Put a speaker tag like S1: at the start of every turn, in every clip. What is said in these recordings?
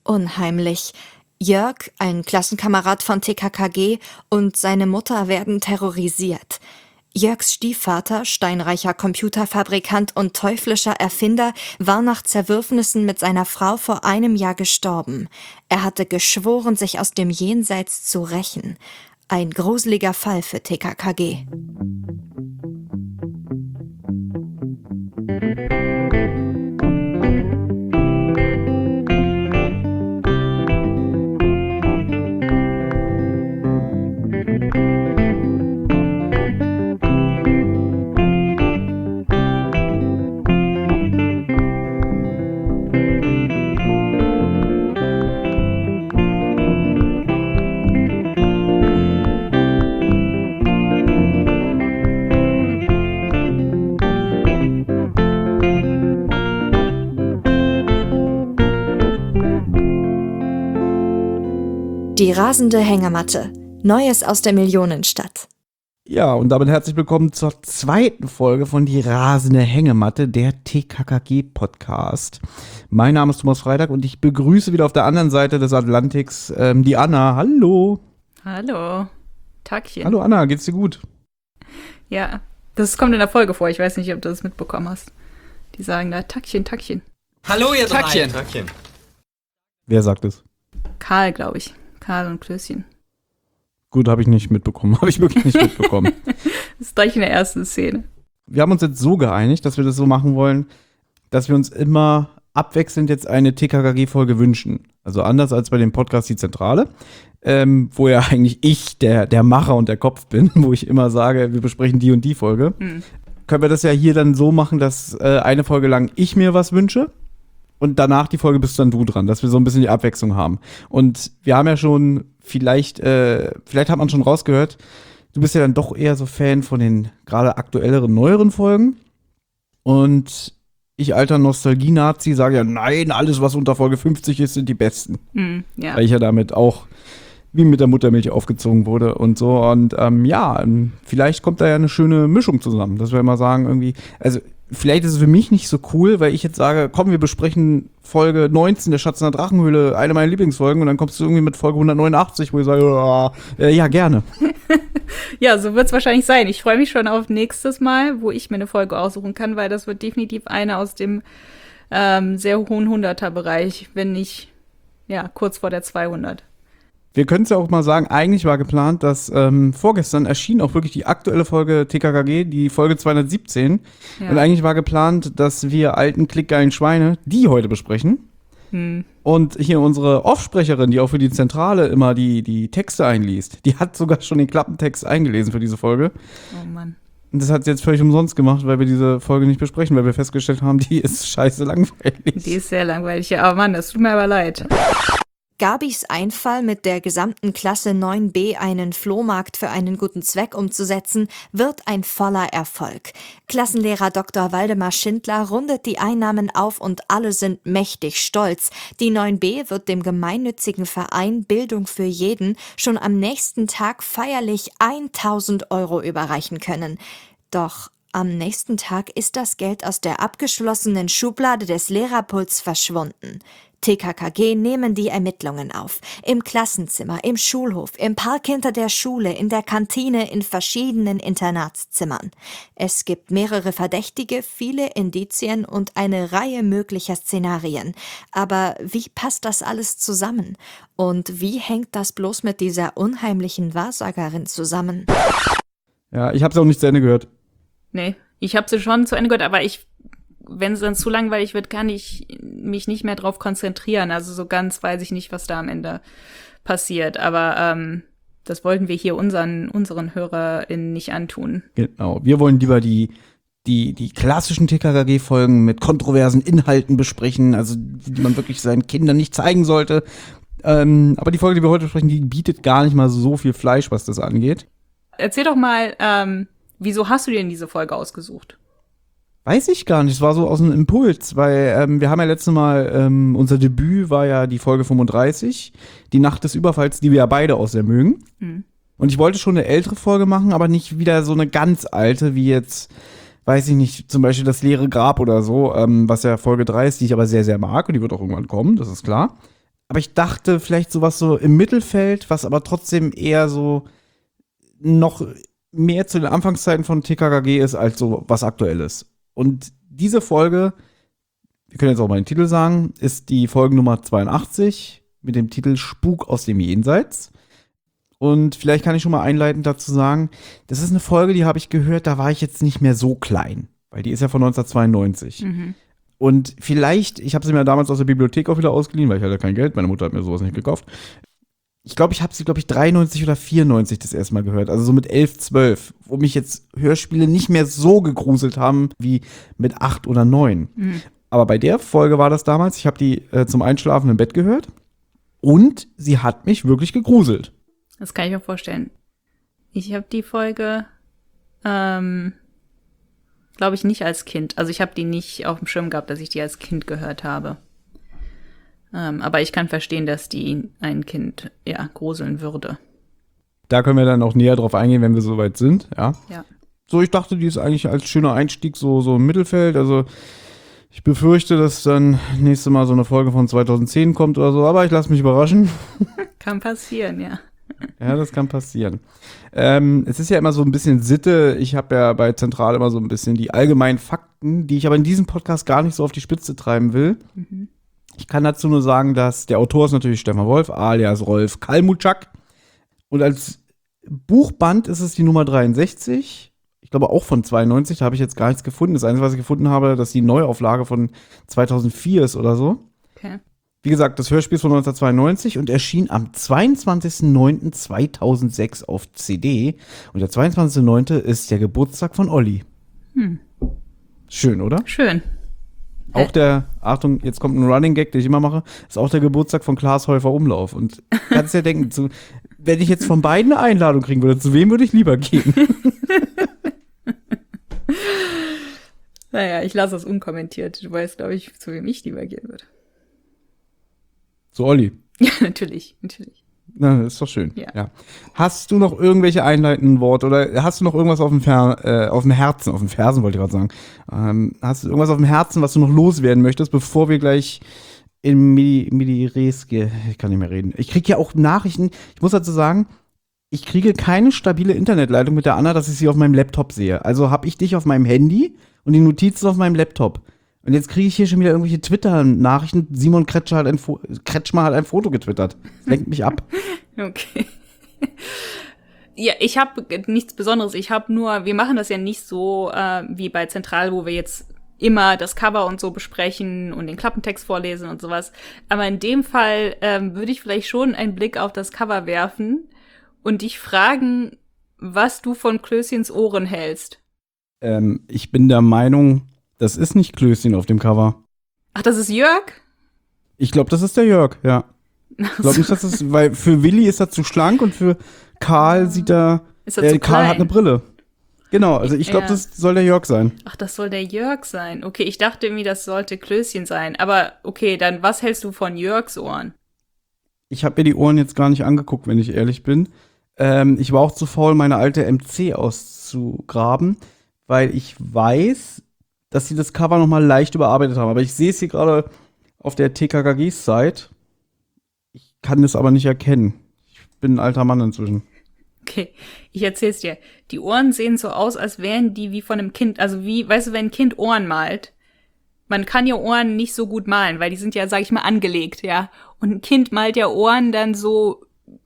S1: unheimlich. Jörg, ein Klassenkamerad von TKKG, und seine Mutter werden terrorisiert. Jörgs Stiefvater, steinreicher Computerfabrikant und teuflischer Erfinder, war nach Zerwürfnissen mit seiner Frau vor einem Jahr gestorben. Er hatte geschworen, sich aus dem Jenseits zu rächen. Ein gruseliger Fall für TKKG. Die rasende Hängematte. Neues aus der Millionenstadt.
S2: Ja, und damit herzlich willkommen zur zweiten Folge von Die rasende Hängematte, der TKKG-Podcast. Mein Name ist Thomas Freitag und ich begrüße wieder auf der anderen Seite des Atlantiks die Anna. Hallo.
S3: Hallo. Tagchen.
S2: Hallo Anna, geht's dir gut?
S3: Ja, das kommt in der Folge vor. Ich weiß nicht, ob du das mitbekommen hast. Die sagen da Tagchen, Tagchen.
S4: Hallo ihr drei.
S5: Tagchen.
S2: Wer sagt es?
S3: Karl, glaube ich. Karl und Klößchen.
S2: Gut, habe ich nicht mitbekommen. Habe ich wirklich nicht mitbekommen.
S3: Das ist gleich in der ersten Szene.
S2: Wir haben uns jetzt so geeinigt, dass wir das so machen wollen, dass wir uns immer abwechselnd jetzt eine TKKG-Folge wünschen. Also anders als bei dem Podcast Die Zentrale, wo ja eigentlich ich der Macher und der Kopf bin, wo ich immer sage, wir besprechen die und die Folge. Können wir das ja hier dann so machen, dass eine Folge lang ich mir was wünsche und danach die Folge bist dann du dran, dass wir so ein bisschen die Abwechslung haben. Und wir haben ja schon, vielleicht hat man schon rausgehört, du bist ja dann doch eher so Fan von den gerade aktuelleren, neueren Folgen. Und ich, alter Nostalgie-Nazi, sage ja, nein, alles, was unter Folge 50 ist, sind die besten.
S3: Ja.
S2: Weil ich ja damit auch wie mit der Muttermilch aufgezogen wurde und so. Und vielleicht kommt da ja eine schöne Mischung zusammen, dass wir immer sagen, irgendwie, also vielleicht ist es für mich nicht so cool, weil ich jetzt sage, komm, wir besprechen Folge 19 der Schatz in der Drachenhöhle, eine meiner Lieblingsfolgen, und dann kommst du irgendwie mit Folge 189, wo ich sage, ja, gerne.
S3: Ja, so wird es wahrscheinlich sein. Ich freue mich schon auf nächstes Mal, wo ich mir eine Folge aussuchen kann, weil das wird definitiv eine aus dem sehr hohen 100er-Bereich, wenn nicht, ja, kurz vor der 200.
S2: Wir können es ja auch mal sagen, eigentlich war geplant, dass vorgestern erschien auch wirklich die aktuelle Folge TKKG, die Folge 217.
S3: Ja.
S2: Und eigentlich war geplant, dass wir alten klickgeilen Schweine die heute besprechen. Und hier unsere Offsprecherin, die auch für die Zentrale immer die Texte einliest, die hat sogar schon den Klappentext eingelesen für diese Folge.
S3: Oh Mann.
S2: Und das hat sie jetzt völlig umsonst gemacht, weil wir diese Folge nicht besprechen, weil wir festgestellt haben, die ist scheiße langweilig.
S3: Die ist sehr langweilig. Ja, aber Mann, das tut mir aber leid.
S1: Gabis Einfall, mit der gesamten Klasse 9b einen Flohmarkt für einen guten Zweck umzusetzen, wird ein voller Erfolg. Klassenlehrer Dr. Waldemar Schindler rundet die Einnahmen auf und alle sind mächtig stolz. Die 9b wird dem gemeinnützigen Verein Bildung für jeden schon am nächsten Tag feierlich 1.000 € überreichen können. Doch am nächsten Tag ist das Geld aus der abgeschlossenen Schublade des Lehrerpults verschwunden. TKKG nehmen die Ermittlungen auf. Im Klassenzimmer, im Schulhof, im Park hinter der Schule, in der Kantine, in verschiedenen Internatszimmern. Es gibt mehrere Verdächtige, viele Indizien und eine Reihe möglicher Szenarien. Aber wie passt das alles zusammen? Und wie hängt das bloß mit dieser unheimlichen Wahrsagerin zusammen?
S2: Ja, ich habe es auch nicht zu Ende gehört.
S3: Nee, ich habe sie schon zu Ende gehört, aber wenn es dann zu langweilig wird, kann ich mich nicht mehr drauf konzentrieren. Also so ganz weiß ich nicht, was da am Ende passiert. Aber das wollten wir hier unseren HörerInnen nicht antun.
S2: Genau, wir wollen lieber die klassischen TKKG-Folgen mit kontroversen Inhalten besprechen, also die man wirklich seinen Kindern nicht zeigen sollte. Aber die Folge, die wir heute besprechen, die bietet gar nicht mal so viel Fleisch, was das angeht.
S3: Erzähl doch mal, wieso hast du dir denn diese Folge ausgesucht?
S2: Weiß ich gar nicht, es war so aus einem Impuls, weil wir haben ja letztes Mal, unser Debüt war ja die Folge 35, die Nacht des Überfalls, die wir ja beide auch sehr mögen. Und ich wollte schon eine ältere Folge machen, aber nicht wieder so eine ganz alte, wie jetzt, weiß ich nicht, zum Beispiel das leere Grab oder so, was ja Folge 3 ist, die ich aber sehr, sehr mag und die wird auch irgendwann kommen, das ist klar. Aber ich dachte vielleicht sowas so im Mittelfeld, was aber trotzdem eher so noch mehr zu den Anfangszeiten von TKKG ist, als so was Aktuelles. Und diese Folge, wir können jetzt auch mal den Titel sagen, ist die Folgennummer 82 mit dem Titel Spuk aus dem Jenseits. Und vielleicht kann ich schon mal einleitend dazu sagen, das ist eine Folge, die habe ich gehört, da war ich jetzt nicht mehr so klein, weil die ist ja von 1992. Und vielleicht, ich habe sie mir damals aus der Bibliothek auch wieder ausgeliehen, weil ich hatte kein Geld, meine Mutter hat mir sowas nicht gekauft. Ich glaube, ich habe sie, 93 oder 94 das erste Mal gehört, also so mit 11, 12, wo mich jetzt Hörspiele nicht mehr so gegruselt haben wie mit 8 oder 9. Aber bei der Folge war das damals, ich habe die zum Einschlafen im Bett gehört und sie hat mich wirklich gegruselt.
S3: Das kann ich mir vorstellen. Ich habe die Folge, glaube ich, nicht als Kind. Also ich habe die nicht auf dem Schirm gehabt, dass ich die als Kind gehört habe. Aber ich kann verstehen, dass die ein Kind, ja, gruseln würde.
S2: Da können wir dann auch näher drauf eingehen, wenn wir soweit sind, ja.
S3: Ja.
S2: So, ich dachte, die ist eigentlich als schöner Einstieg so im Mittelfeld. Also ich befürchte, dass dann nächstes Mal so eine Folge von 2010 kommt oder so, aber ich lasse mich überraschen.
S3: Kann passieren, ja.
S2: Ja, das kann passieren. Es ist ja immer so ein bisschen Sitte. Ich habe ja bei Zentral immer so ein bisschen die allgemeinen Fakten, die ich aber in diesem Podcast gar nicht so auf die Spitze treiben will. Ich kann dazu nur sagen, dass der Autor ist natürlich Stefan Wolf, alias Rolf Kalmuczak. Und als Buchband ist es die Nummer 63. Ich glaube auch von 92, da habe ich jetzt gar nichts gefunden. Das Einzige, was ich gefunden habe, dass die Neuauflage von 2004 ist oder so.
S3: Okay.
S2: Wie gesagt, das Hörspiel ist von 1992 und erschien am 22.09.2006 auf CD. Und der 22.09. ist der Geburtstag von Olli. Schön, oder?
S3: Schön.
S2: Auch der, Achtung, jetzt kommt ein Running Gag, den ich immer mache, ist auch der Geburtstag von Klaas Häufer Umlauf. Und kannst ja denken, wenn ich jetzt von beiden eine Einladung kriegen würde, zu wem würde ich lieber gehen?
S3: Naja, ich lasse das unkommentiert. Du weißt, glaube ich, zu wem ich lieber gehen würde.
S2: Zu Olli.
S3: Ja, natürlich.
S2: Na, das ist doch schön.
S3: Ja.
S2: Hast du noch irgendwelche einleitenden Worte oder hast du noch irgendwas auf dem Herzen, auf dem Fersen wollte ich gerade sagen. Hast du irgendwas auf dem Herzen, was du noch loswerden möchtest, bevor wir gleich in Midi-Res gehen? Ich kann nicht mehr reden. Ich kriege ja auch Nachrichten. Ich muss dazu sagen, ich kriege keine stabile Internetleitung mit der Anna, dass ich sie auf meinem Laptop sehe. Also habe ich dich auf meinem Handy und die Notizen auf meinem Laptop. Und jetzt kriege ich hier schon wieder irgendwelche Twitter-Nachrichten. Simon Kretschmer hat ein Foto getwittert. Das lenkt mich ab.
S3: Okay. Ja, ich habe nichts Besonderes. Wir machen das ja nicht so wie bei Zentral, wo wir jetzt immer das Cover und so besprechen und den Klappentext vorlesen und sowas. Aber in dem Fall würde ich vielleicht schon einen Blick auf das Cover werfen und dich fragen, was du von Klößchens Ohren hältst.
S2: Ich bin der Meinung, das ist nicht Klößchen auf dem Cover.
S3: Ach, das ist Jörg?
S2: Ich glaube, das ist der Jörg, ja. Ich glaube nicht, dass das, weil für Willi ist er zu schlank und für Karl sieht er,
S3: Ist er zu
S2: Karl hat
S3: klein?
S2: eine Brille. Genau, also ich glaube,
S3: Ja.
S2: das soll der Jörg sein.
S3: Ach, das soll der Jörg sein. Okay, ich dachte irgendwie, das sollte Klößchen sein. Aber okay, dann was hältst du von Jörgs Ohren?
S2: Ich habe mir die Ohren jetzt gar nicht angeguckt, wenn ich ehrlich bin. Ich war auch zu faul, meine alte MC auszugraben, weil ich weiß, dass sie das Cover noch mal leicht überarbeitet haben. Aber ich sehe es hier gerade auf der TKKG-Site. Ich kann es aber nicht erkennen. Ich bin ein alter Mann inzwischen.
S3: Okay, ich erzähl's dir. Die Ohren sehen so aus, als wären die wie von einem Kind. Also wie, weißt du, wenn ein Kind Ohren malt, man kann ja Ohren nicht so gut malen, weil die sind ja, sag ich mal, angelegt, ja. Und ein Kind malt ja Ohren dann so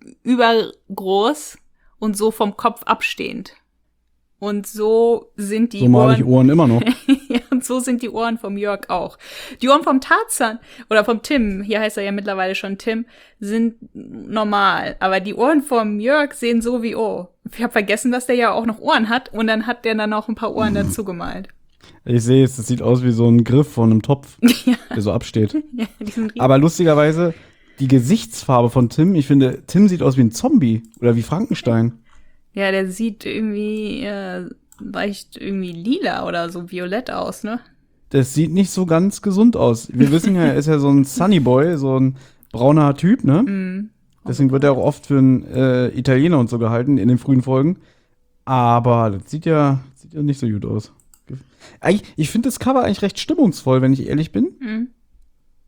S3: übergroß und so vom Kopf abstehend. Und so sind die
S2: So male ich Ohren immer noch.
S3: Ja, und so sind die Ohren vom Jörg auch. Die Ohren vom Tarzan oder vom Tim, hier heißt er ja mittlerweile schon Tim, sind normal. Aber die Ohren vom Jörg sehen so wie, oh, ich habe vergessen, dass der ja auch noch Ohren hat. Und dann hat der dann auch ein paar Ohren dazu gemalt.
S2: Ich sehe es, das sieht aus wie so ein Griff von einem Topf, der so absteht.
S3: Ja, die sind riesig.
S2: Aber lustigerweise, die Gesichtsfarbe von Tim, ich finde, Tim sieht aus wie ein Zombie oder wie Frankenstein.
S3: Ja, der sieht irgendwie leicht irgendwie lila oder so violett aus, ne?
S2: Das sieht nicht so ganz gesund aus. Wir wissen ja, er ist ja so ein Sunnyboy, so ein brauner Typ, ne? Deswegen wird er auch oft für einen Italiener und so gehalten in den frühen Folgen. Aber das sieht ja nicht so gut aus. Ich finde das Cover eigentlich recht stimmungsvoll, wenn ich ehrlich bin.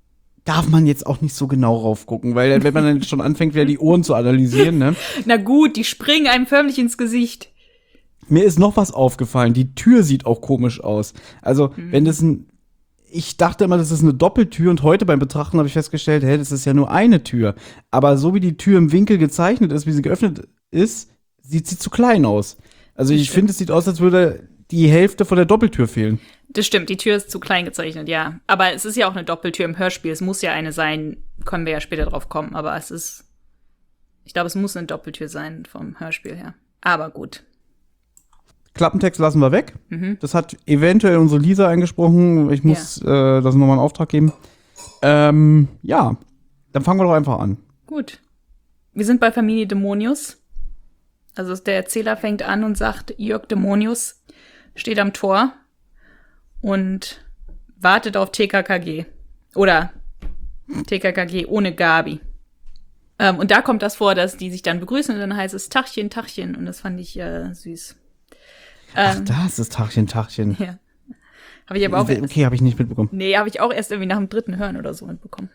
S2: darf man jetzt auch nicht so genau raufgucken, weil wenn man dann schon anfängt, wieder die Ohren zu analysieren, ne?
S3: Na gut, die springen einem förmlich ins Gesicht.
S2: Mir ist noch was aufgefallen. Die Tür sieht auch komisch aus. Also, wenn das ich dachte immer, das ist eine Doppeltür und heute beim Betrachten habe ich festgestellt, hey, das ist ja nur eine Tür. Aber so wie die Tür im Winkel gezeichnet ist, wie sie geöffnet ist, sieht sie zu klein aus. Also ich finde, es sieht aus, als würde die Hälfte von der Doppeltür fehlen.
S3: Das stimmt, die Tür ist zu klein gezeichnet, ja. Aber es ist ja auch eine Doppeltür im Hörspiel. Es muss ja eine sein, können wir ja später drauf kommen. Aber ich glaube, es muss eine Doppeltür sein vom Hörspiel her. Aber gut.
S2: Klappentext lassen wir weg. Das hat eventuell unsere Lisa eingesprochen. Ich muss das nochmal in Auftrag geben. Ja, dann fangen wir doch einfach an.
S3: Gut. Wir sind bei Familie Dämonius. Also der Erzähler fängt an und sagt, Jörg Dämonius steht am Tor und wartet auf TKKG. Oder TKKG ohne Gabi. Und da kommt das vor, dass die sich dann begrüßen und dann heißt es Tachchen, Tachchen. Und das fand ich süß.
S2: Ach, da ist das Tachchen, Tachchen.
S3: Ja. Habe ich aber auch
S2: Okay, habe ich nicht mitbekommen.
S3: Nee, habe ich auch erst irgendwie nach dem 3. Hören oder so mitbekommen.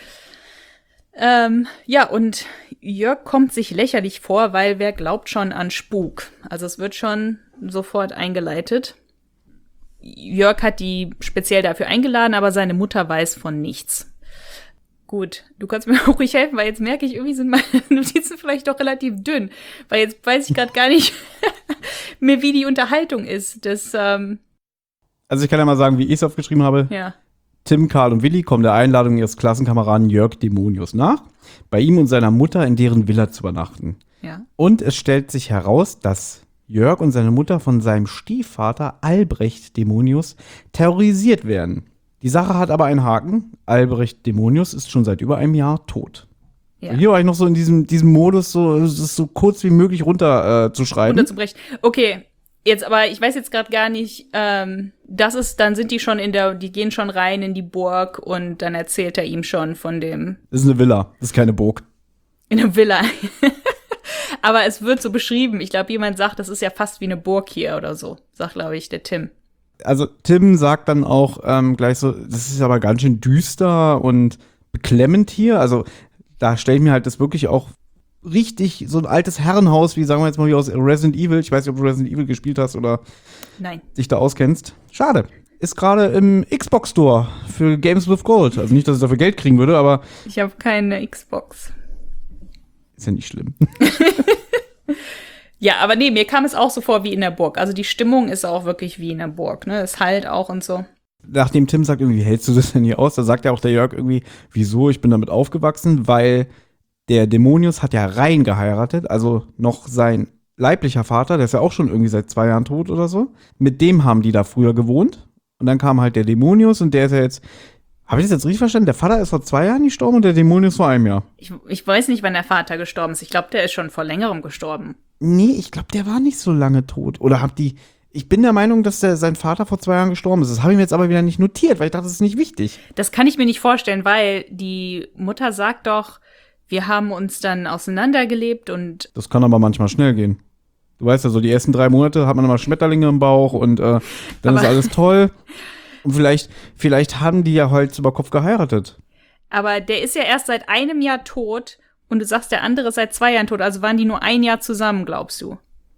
S3: Ja, und Jörg kommt sich lächerlich vor, weil wer glaubt schon an Spuk? Also es wird schon sofort eingeleitet. Jörg hat die speziell dafür eingeladen, aber seine Mutter weiß von nichts. Gut, du kannst mir auch ruhig helfen, weil jetzt merke ich, irgendwie sind meine Notizen vielleicht doch relativ dünn. Weil jetzt weiß ich gerade gar nicht mehr, wie die Unterhaltung ist.
S2: Also ich kann ja mal sagen, wie ich es aufgeschrieben habe.
S3: Ja.
S2: Tim, Karl und Willi kommen der Einladung ihres Klassenkameraden Jörg Dämonius nach, bei ihm und seiner Mutter in deren Villa zu übernachten.
S3: Ja.
S2: Und es stellt sich heraus, dass Jörg und seine Mutter von seinem Stiefvater Albrecht Dämonius terrorisiert werden. Die Sache hat aber einen Haken. Albrecht Dämonius ist schon seit über einem Jahr tot.
S3: Ja.
S2: Hier war ich noch so in diesem Modus, es ist so kurz wie möglich runterzuschreiben.
S3: Runterzubrechen. Okay, jetzt aber, ich weiß jetzt gerade gar nicht, dann sind die schon die gehen schon rein in die Burg und dann erzählt er ihm schon von dem.
S2: Das ist eine Villa, das ist keine Burg.
S3: In der Villa. Aber es wird so beschrieben. Ich glaube, jemand sagt, das ist ja fast wie eine Burg hier oder so. Sagt, glaube ich, der Tim.
S2: Also Tim sagt dann auch gleich so, das ist aber ganz schön düster und beklemmend hier. Also da stelle ich mir halt das wirklich auch richtig so ein altes Herrenhaus, wie sagen wir jetzt mal wie aus Resident Evil. Ich weiß nicht, ob du Resident Evil gespielt hast oder
S3: Nein.
S2: dich da auskennst. Schade. Ist gerade im Xbox Store für Games with Gold. Also nicht, dass ich dafür Geld kriegen würde, aber
S3: Ich habe keine Xbox.
S2: ist ja nicht schlimm.
S3: Ja, aber nee, mir kam es auch so vor wie in der Burg. Also die Stimmung ist auch wirklich wie in der Burg, ne? Es halt auch und so.
S2: Nachdem Tim sagt, irgendwie, wie hältst du das denn hier aus? Da sagt ja auch der Jörg irgendwie, wieso, ich bin damit aufgewachsen, weil der Dämonius hat ja rein geheiratet, also noch sein leiblicher Vater, der ist ja auch schon irgendwie seit 2 Jahren tot oder so. Mit dem haben die da früher gewohnt. Und dann kam halt der Dämonius und der ist ja jetzt, habe ich das jetzt richtig verstanden? Der Vater ist vor 2 Jahren gestorben und der Dämonius vor einem Jahr.
S3: Ich weiß nicht, wann der Vater gestorben ist. Ich glaube, der ist schon vor längerem gestorben.
S2: Nee, ich glaube, der war nicht so lange tot. Oder ich bin der Meinung, dass sein Vater vor 2 Jahren gestorben ist. Das habe ich mir jetzt aber wieder nicht notiert, weil ich dachte, das ist nicht wichtig.
S3: Das kann ich mir nicht vorstellen, weil die Mutter sagt doch, wir haben uns dann auseinandergelebt und
S2: Das kann aber manchmal schnell gehen. Du weißt ja, so die ersten 3 Monate hat man immer Schmetterlinge im Bauch und dann ist alles toll. Und vielleicht haben die ja Hals über Kopf geheiratet.
S3: aber der ist ja erst seit einem Jahr tot und du sagst, der andere ist seit 2 Jahren tot. Also waren die nur 1 Jahr zusammen, glaubst du?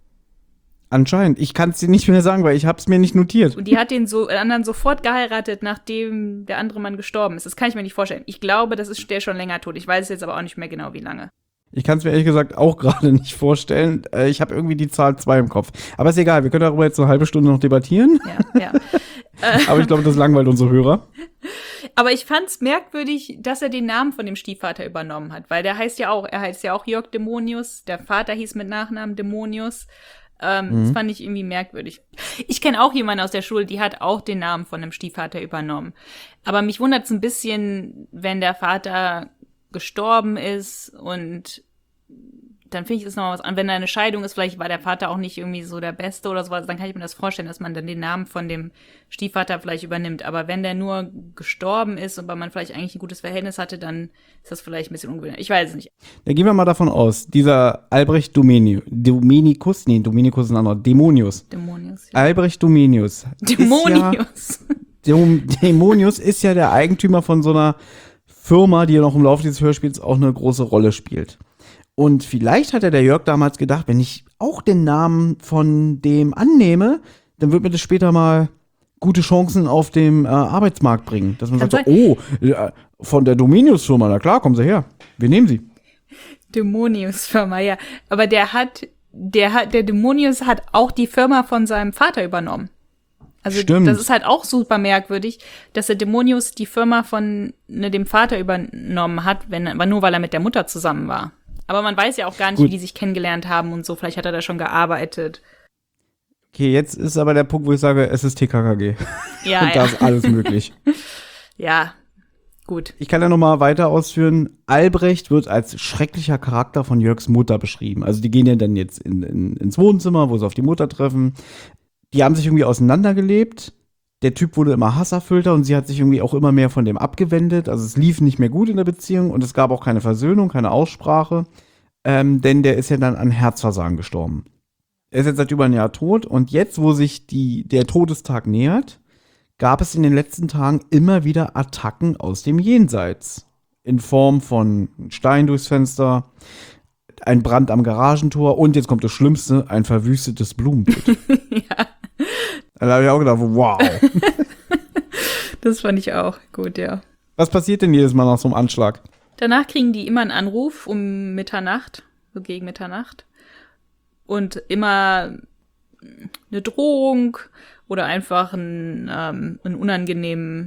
S2: Anscheinend. Ich kann es dir nicht mehr sagen, weil ich habe es mir nicht notiert.
S3: Und die hat den anderen sofort geheiratet, nachdem der andere Mann gestorben ist. Das kann ich mir nicht vorstellen. Ich glaube, das ist der schon länger tot. Ich weiß jetzt aber auch nicht mehr genau, wie lange.
S2: Ich kann es mir ehrlich gesagt auch gerade nicht vorstellen. Ich habe irgendwie die Zahl 2 im Kopf. Aber ist egal, wir können darüber jetzt eine halbe Stunde noch debattieren.
S3: Ja.
S2: Aber ich glaube, das langweilt unsere Hörer.
S3: Aber ich fand's merkwürdig, dass er den Namen von dem Stiefvater übernommen hat. Weil er heißt ja auch Jörg Dämonius. Der Vater hieß mit Nachnamen Dämonius. Das fand ich irgendwie merkwürdig. Ich kenne auch jemanden aus der Schule, die hat auch den Namen von einem Stiefvater übernommen. Aber mich wundert's ein bisschen, wenn der Vater gestorben ist und dann finde ich das noch was an. Wenn da eine Scheidung ist, vielleicht war der Vater auch nicht irgendwie so der Beste oder sowas, dann kann ich mir das vorstellen, dass man dann den Namen von dem Stiefvater vielleicht übernimmt. Aber wenn der nur gestorben ist und weil man vielleicht eigentlich ein gutes Verhältnis hatte, dann ist das vielleicht ein bisschen ungewöhnlich. Ich weiß es nicht.
S2: Da gehen wir mal davon aus, dieser Albrecht Dominikus ist ein anderer, Dämonius.
S3: Dämonius. Ja.
S2: Albrecht Dämonius.
S3: Dämonius.
S2: Dämonius ist ja der Eigentümer von so einer Firma, die ja noch im Laufe dieses Hörspiels auch eine große Rolle spielt. Und vielleicht hat ja der Jörg damals gedacht, wenn ich auch den Namen von dem annehme, dann wird mir das später mal gute Chancen auf dem Arbeitsmarkt bringen. Dass man
S3: Kann
S2: sagt,
S3: sein.
S2: von der Dominius-Firma, na klar, kommen Sie her. Wir nehmen Sie.
S3: Demonius-Firma, ja. Aber der Demonius hat auch die Firma von seinem Vater übernommen. Also
S2: Stimmt.
S3: das ist halt auch super merkwürdig, dass der Demonius die Firma von dem Vater übernommen hat, aber nur weil er mit der Mutter zusammen war. Aber man weiß ja auch gar nicht,
S2: Gut.
S3: wie die sich kennengelernt haben und so. Vielleicht hat er da schon gearbeitet.
S2: Okay, jetzt ist aber der Punkt, wo ich sage, es ist TKKG.
S3: Ja,
S2: Und da ist alles möglich.
S3: Ja, gut.
S2: Ich kann ja noch mal weiter ausführen. Albrecht wird als schrecklicher Charakter von Jörgs Mutter beschrieben. Also die gehen ja dann jetzt ins Wohnzimmer, wo sie auf die Mutter treffen. Die haben sich irgendwie auseinandergelebt. Der Typ wurde immer hasserfüllter und sie hat sich irgendwie auch immer mehr von dem abgewendet. Also es lief nicht mehr gut in der Beziehung und es gab auch keine Versöhnung, keine Aussprache. Denn der ist ja dann an Herzversagen gestorben. Er ist jetzt seit über einem Jahr tot und jetzt, wo sich der Todestag nähert, gab es in den letzten Tagen immer wieder Attacken aus dem Jenseits. In Form von Stein durchs Fenster, ein Brand am Garagentor und jetzt kommt das Schlimmste, ein verwüstetes Blumenbeet.
S3: Ja,
S2: Da habe ich auch gedacht, wow.
S3: das fand ich auch gut, ja.
S2: Was passiert denn jedes Mal nach so einem Anschlag?
S3: Danach kriegen die immer einen Anruf um Mitternacht, so gegen Mitternacht. Und immer eine Drohung oder einfach einen unangenehmen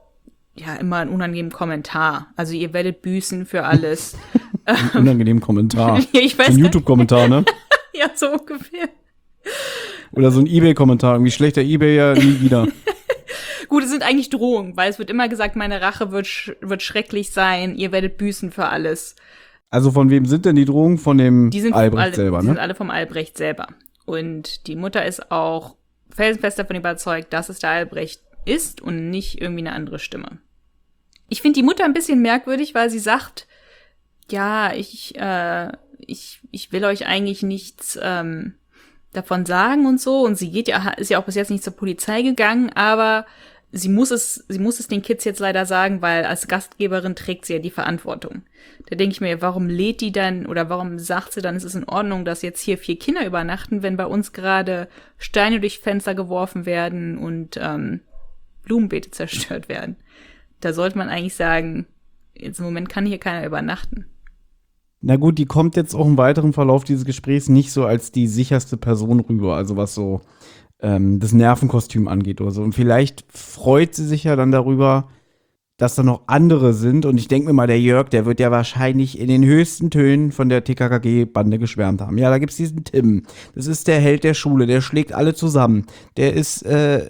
S3: Kommentar. Also ihr werdet büßen für alles.
S2: Unangenehmen Kommentar.
S3: Ja, ich weiß
S2: So ein
S3: nicht.
S2: YouTube-Kommentar, ne?
S3: Ja, so ungefähr.
S2: Oder so ein Ebay-Kommentar. Irgendwie schlechter Ebay ja nie wieder.
S3: Gut, es sind eigentlich Drohungen, weil es wird immer gesagt, meine Rache wird schrecklich sein, ihr werdet büßen für alles.
S2: Also von wem sind denn die Drohungen? Von dem
S3: Die sind
S2: Albrecht selber,
S3: die sind
S2: ne?
S3: alle vom Albrecht selber. Und die Mutter ist auch felsenfest davon überzeugt, dass es der Albrecht ist und nicht irgendwie eine andere Stimme. Ich finde die Mutter ein bisschen merkwürdig, weil sie sagt, ja, ich will euch eigentlich nichts davon sagen und so. Und sie ist ja auch bis jetzt nicht zur Polizei gegangen, aber sie muss es den Kids jetzt leider sagen, weil als Gastgeberin trägt sie ja die Verantwortung. Da denke ich mir, warum lädt die dann oder warum sagt sie dann, es ist in Ordnung, dass jetzt hier 4 Kinder übernachten, wenn bei uns gerade Steine durch Fenster geworfen werden und Blumenbeete zerstört werden. Da sollte man eigentlich sagen, jetzt im Moment kann hier keiner übernachten.
S2: Na gut, die kommt jetzt auch im weiteren Verlauf dieses Gesprächs nicht so als die sicherste Person rüber, also was so das Nervenkostüm angeht oder so. Und vielleicht freut sie sich ja dann darüber, dass da noch andere sind. Und ich denke mir mal, der Jörg, der wird ja wahrscheinlich in den höchsten Tönen von der TKKG-Bande geschwärmt haben. Ja, da gibt's diesen Tim. Das ist der Held der Schule, der schlägt alle zusammen. Der ist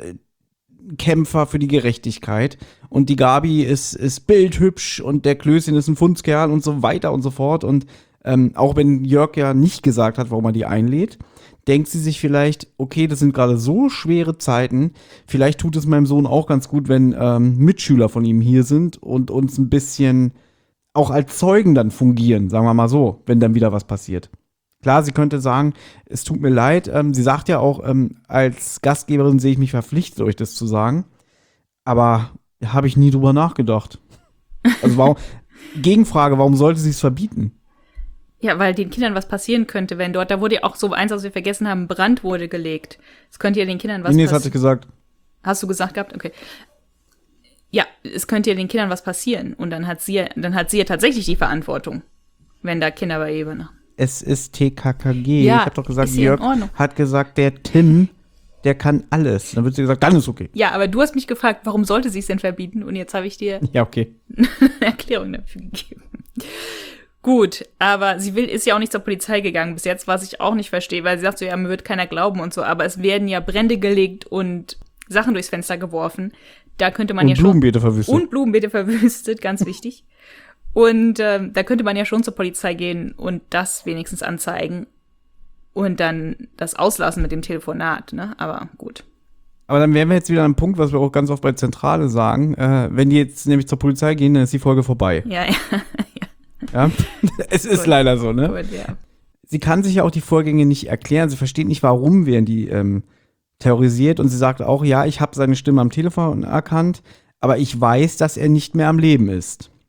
S2: Kämpfer für die Gerechtigkeit. Und die Gabi ist bildhübsch und der Klößchen ist ein Fundskerl und so weiter und so fort. Und auch wenn Jörg ja nicht gesagt hat, warum er die einlädt, denkt sie sich vielleicht, okay, das sind gerade so schwere Zeiten, vielleicht tut es meinem Sohn auch ganz gut, wenn Mitschüler von ihm hier sind und uns ein bisschen auch als Zeugen dann fungieren, sagen wir mal so, wenn dann wieder was passiert. Klar, sie könnte sagen, es tut mir leid. Sie sagt ja auch, als Gastgeberin sehe ich mich verpflichtet, euch das zu sagen. Aber habe ich nie drüber nachgedacht. Also Gegenfrage, warum sollte sie es verbieten?
S3: Ja, weil den Kindern was passieren könnte, wenn da wurde ja auch so eins, was wir vergessen haben, Brand wurde gelegt. Es könnte ja den Kindern was
S2: Nee, das
S3: passieren.
S2: hatte ich gesagt.
S3: Hast du gesagt gehabt? Okay. Ja, es könnte ja den Kindern was passieren. Und dann hat sie ja tatsächlich die Verantwortung, wenn da Kinder bei ihr übernachten.
S2: Es ist TKKG.
S3: Ja,
S2: ich habe doch gesagt,
S3: ist ja in
S2: Jörg
S3: Ordnung.
S2: hat gesagt, der Tim, der kann alles. Dann wird sie gesagt, dann ist okay.
S3: Ja, aber du hast mich gefragt, warum sollte sie es denn verbieten? Und jetzt habe ich dir
S2: Ja, okay.
S3: eine Erklärung dafür gegeben. Gut, aber ist ja auch nicht zur Polizei gegangen bis jetzt, was ich auch nicht verstehe, weil sie sagt so, ja, mir wird keiner glauben und so, aber es werden ja Brände gelegt und Sachen durchs Fenster geworfen. Da könnte man
S2: Und
S3: ja schon.
S2: Blumenbeete verwüstet.
S3: Und Blumenbeete verwüstet, ganz wichtig. Und da könnte man ja schon zur Polizei gehen und das wenigstens anzeigen und dann das auslassen mit dem Telefonat, ne? Aber gut.
S2: Aber dann wären wir jetzt wieder an einem Punkt, was wir auch ganz oft bei Zentrale sagen. Wenn die jetzt nämlich zur Polizei gehen, dann ist die Folge vorbei.
S3: Ja.
S2: Ja? Es ist
S3: Gut.
S2: leider so, ne?
S3: Gut, ja.
S2: Sie kann sich ja auch die Vorgänge nicht erklären. Sie versteht nicht, warum werden die terrorisiert. Und sie sagt auch, ja, ich habe seine Stimme am Telefon erkannt, aber ich weiß, dass er nicht mehr am Leben ist.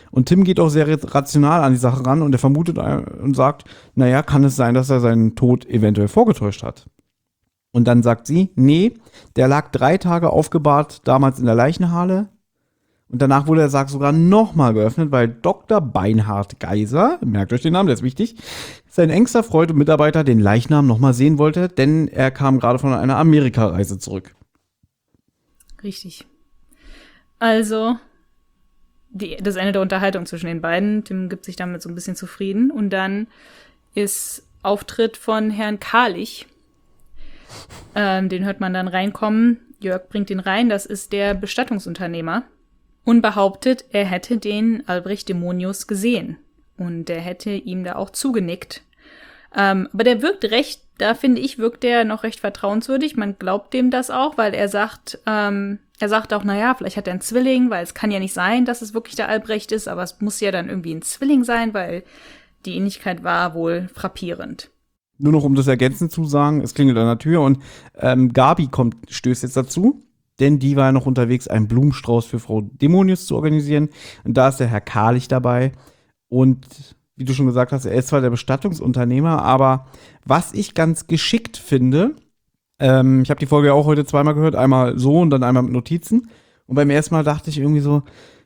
S2: Und Tim geht auch sehr rational an die Sache ran und er vermutet und sagt, naja, kann es sein, dass er seinen Tod eventuell vorgetäuscht hat? Und dann sagt sie, nee, der lag 3 Tage aufgebahrt, damals in der Leichenhalle. Und danach wurde der Sarg sogar nochmal geöffnet, weil Dr. Beinhard Geiser, merkt euch den Namen, der ist wichtig, sein engster Freund und Mitarbeiter den Leichnam nochmal sehen wollte, denn er kam gerade von einer Amerikareise zurück.
S3: Richtig. Also, das Ende der Unterhaltung zwischen den beiden. Tim gibt sich damit so ein bisschen zufrieden. Und dann ist Auftritt von Herrn Karlich. Den hört man dann reinkommen. Jörg bringt ihn rein. Das ist der Bestattungsunternehmer. Und behauptet, er hätte den Albrecht Dämonius gesehen. Und er hätte ihm da auch zugenickt. Aber der wirkt wirkt der noch recht vertrauenswürdig. Man glaubt dem das auch, weil er sagt auch, naja, vielleicht hat er einen Zwilling, weil es kann ja nicht sein, dass es wirklich der Albrecht ist, aber es muss ja dann irgendwie ein Zwilling sein, weil die Ähnlichkeit war wohl frappierend.
S2: Nur noch, um das ergänzend zu sagen, es klingelt an der Tür und Gabi stößt jetzt dazu, denn die war ja noch unterwegs, einen Blumenstrauß für Frau Dämonius zu organisieren. Und da ist der Herr Karlich dabei. Und wie du schon gesagt hast, er ist zwar der Bestattungsunternehmer, aber was ich ganz geschickt finde, ich habe die Folge ja auch heute zweimal gehört, einmal so und dann einmal mit Notizen. Und beim ersten Mal dachte ich irgendwie so,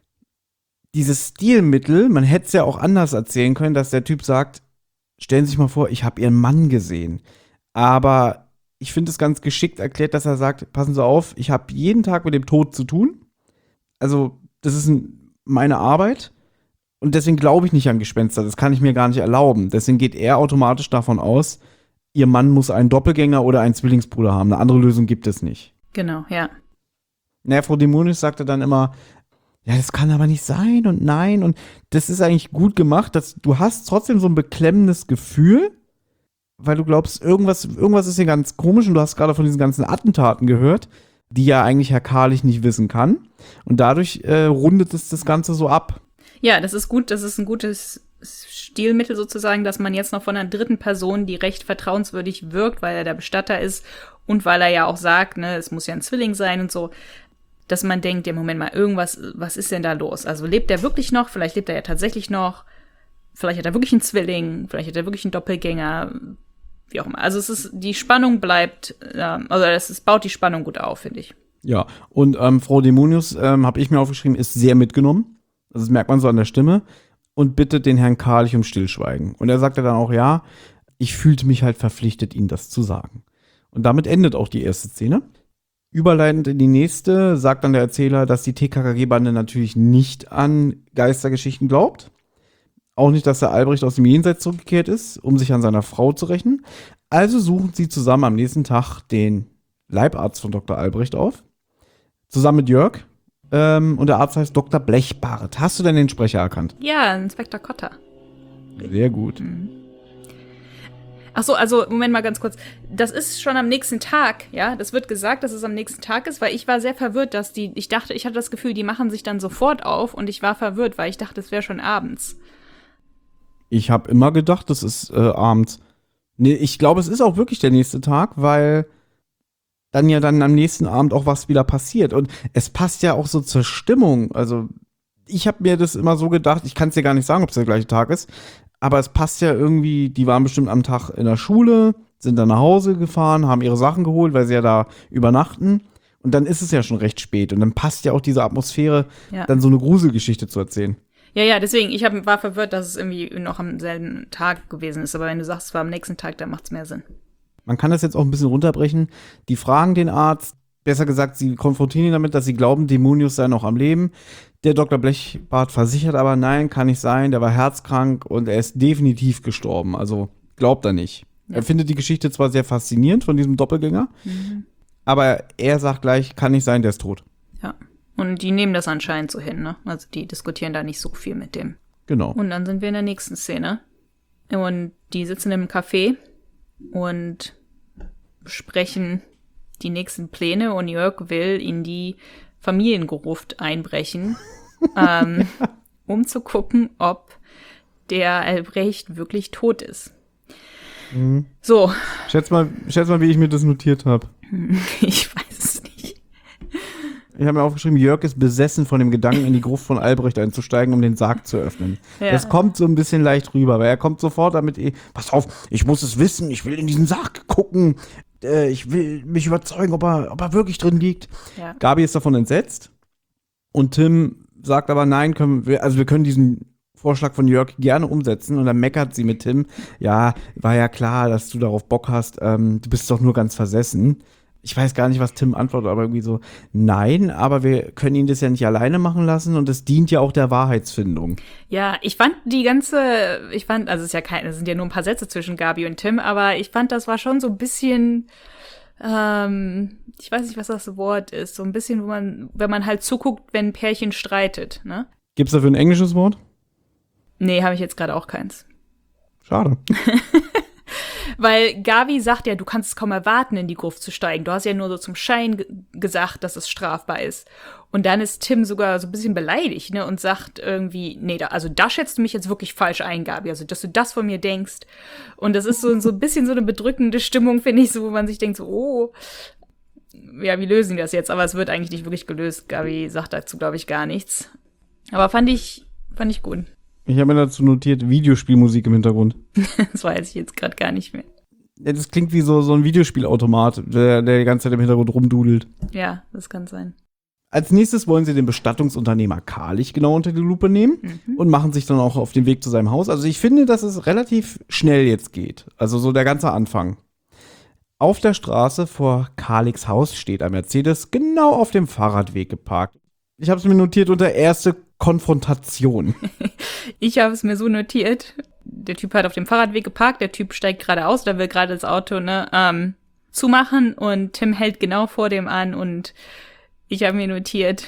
S2: dieses Stilmittel, man hätte es ja auch anders erzählen können, dass der Typ sagt, stellen Sie sich mal vor, ich habe Ihren Mann gesehen. Aber ich finde es ganz geschickt erklärt, dass er sagt, passen Sie auf, ich habe jeden Tag mit dem Tod zu tun. Also das ist meine Arbeit. Und deswegen glaube ich nicht an Gespenster. Das kann ich mir gar nicht erlauben. Deswegen geht er automatisch davon aus, Ihr Mann muss einen Doppelgänger oder einen Zwillingsbruder haben. Eine andere Lösung gibt es nicht.
S3: Genau, ja.
S2: Naja, Frau Dämonius sagte dann immer, ja, das kann aber nicht sein und nein. Und das ist eigentlich gut gemacht, dass du hast trotzdem so ein beklemmendes Gefühl, weil du glaubst, irgendwas ist hier ganz komisch und du hast gerade von diesen ganzen Attentaten gehört, die ja eigentlich Herr Karlich nicht wissen kann. Und dadurch rundet es das Ganze so ab.
S3: Ja, das ist gut. Das ist ein gutes Stilmittel sozusagen, dass man jetzt noch von einer dritten Person, die recht vertrauenswürdig wirkt, weil er der Bestatter ist und weil er ja auch sagt, ne, es muss ja ein Zwilling sein und so, dass man denkt, ja, Moment mal, was ist denn da los? Also lebt er wirklich noch? Vielleicht lebt er ja tatsächlich noch. Vielleicht hat er wirklich einen Zwilling. Vielleicht hat er wirklich einen Doppelgänger. Wie auch immer. Also die Spannung bleibt, es baut die Spannung gut auf, finde ich.
S2: Ja, und Frau Dämonius, habe ich mir aufgeschrieben, ist sehr mitgenommen. Das merkt man so an der Stimme. Und bittet den Herrn Karlich um Stillschweigen. Und er sagte dann auch, ja, ich fühlte mich halt verpflichtet, Ihnen das zu sagen. Und damit endet auch die erste Szene. Überleitend in die nächste sagt dann der Erzähler, dass die TKKG-Bande natürlich nicht an Geistergeschichten glaubt. Auch nicht, dass der Albrecht aus dem Jenseits zurückgekehrt ist, um sich an seiner Frau zu rächen. Also suchen sie zusammen am nächsten Tag den Leibarzt von Dr. Albrecht auf. Zusammen mit Jörg. Und der Arzt heißt Dr. Blechbart. Hast du denn den Sprecher erkannt?
S3: Ja, Inspektor Kotter.
S2: Sehr gut.
S3: Ach so, also Moment mal ganz kurz. Das ist schon am nächsten Tag, ja? Das wird gesagt, dass es am nächsten Tag ist, weil ich war sehr verwirrt, ich hatte das Gefühl, die machen sich dann sofort auf und ich war verwirrt, weil ich dachte, es wäre schon abends.
S2: Ich habe immer gedacht, das ist abends. Nee, ich glaube, es ist auch wirklich der nächste Tag, weil dann am nächsten Abend auch was wieder passiert. Und es passt ja auch so zur Stimmung. Also ich habe mir das immer so gedacht, ich kann es dir gar nicht sagen, ob es der gleiche Tag ist, aber es passt ja irgendwie, die waren bestimmt am Tag in der Schule, sind dann nach Hause gefahren, haben ihre Sachen geholt, weil sie ja da übernachten. Und dann ist es ja schon recht spät. Und dann passt ja auch diese Atmosphäre, dann so eine Gruselgeschichte zu erzählen.
S3: Ja, deswegen, war verwirrt, dass es irgendwie noch am selben Tag gewesen ist. Aber wenn du sagst, es war am nächsten Tag, dann macht es mehr Sinn.
S2: Man kann das jetzt auch ein bisschen runterbrechen. Die fragen den Arzt, besser gesagt, sie konfrontieren ihn damit, dass sie glauben, Dämonius sei noch am Leben. Der Dr. Blechbart versichert aber, nein, kann nicht sein, der war herzkrank und er ist definitiv gestorben. Also glaubt er nicht. Ja. Er findet die Geschichte zwar sehr faszinierend von diesem Doppelgänger, aber er sagt gleich, kann nicht sein, der ist tot.
S3: Ja, und die nehmen das anscheinend so hin, ne? Also die diskutieren da nicht so viel mit dem.
S2: Genau.
S3: Und dann sind wir in der nächsten Szene. Und die sitzen im Café und besprechen die nächsten Pläne und Jörg will in die Familiengruft einbrechen, um zu gucken, ob der Albrecht wirklich tot ist. So.
S2: Schätz mal, wie ich mir das notiert habe.
S3: Ich weiß es nicht.
S2: Ich habe mir aufgeschrieben, Jörg ist besessen von dem Gedanken, in die Gruft von Albrecht einzusteigen, um den Sarg zu öffnen.
S3: Ja.
S2: Das kommt so ein bisschen leicht rüber, weil er kommt sofort damit, pass auf, ich muss es wissen, ich will in diesen Sarg gucken, ich will mich überzeugen, ob er wirklich drin liegt.
S3: Ja.
S2: Gabi ist davon entsetzt und Tim sagt aber, nein, wir können diesen Vorschlag von Jörg gerne umsetzen und dann meckert sie mit Tim, ja, war ja klar, dass du darauf Bock hast, du bist doch nur ganz versessen. Ich weiß gar nicht, was Tim antwortet, aber irgendwie so, nein, aber wir können ihn das ja nicht alleine machen lassen und es dient ja auch der Wahrheitsfindung.
S3: Ja, also es ist ja es sind ja nur ein paar Sätze zwischen Gabi und Tim, aber ich fand, das war schon so ein bisschen, ich weiß nicht, was das Wort ist, so ein bisschen, wenn man halt zuguckt, wenn ein Pärchen streitet, ne?
S2: Gibt's dafür ein englisches Wort?
S3: Nee, habe ich jetzt gerade auch keins.
S2: Schade.
S3: Weil Gabi sagt ja, du kannst es kaum erwarten, in die Gruft zu steigen. Du hast ja nur so zum Schein gesagt, dass es strafbar ist. Und dann ist Tim sogar so ein bisschen beleidigt, ne, und sagt irgendwie, nee, da schätzt du mich jetzt wirklich falsch ein, Gabi. Also, dass du das von mir denkst. Und das ist so ein bisschen so eine bedrückende Stimmung, finde ich, so, wo man sich denkt, so, oh, ja, wie lösen die das jetzt? Aber es wird eigentlich nicht wirklich gelöst. Gabi sagt dazu, glaube ich, gar nichts. Aber fand ich gut.
S2: Ich habe mir dazu notiert, Videospielmusik im Hintergrund.
S3: Das weiß ich jetzt gerade gar nicht mehr.
S2: Ja, das klingt wie so ein Videospielautomat, der die ganze Zeit im Hintergrund rumdudelt.
S3: Ja, das kann sein.
S2: Als nächstes wollen sie den Bestattungsunternehmer Karlich genau unter die Lupe nehmen und machen sich dann auch auf den Weg zu seinem Haus. Also ich finde, dass es relativ schnell jetzt geht. Also so der ganze Anfang. Auf der Straße vor Karlichs Haus steht ein Mercedes genau auf dem Fahrradweg geparkt. Ich habe es mir notiert unter erste Konfrontation.
S3: Ich habe es mir so notiert. Der Typ hat auf dem Fahrradweg geparkt, der Typ steigt gerade aus, der will gerade das Auto zumachen und Tim hält genau vor dem an und ich habe mir notiert,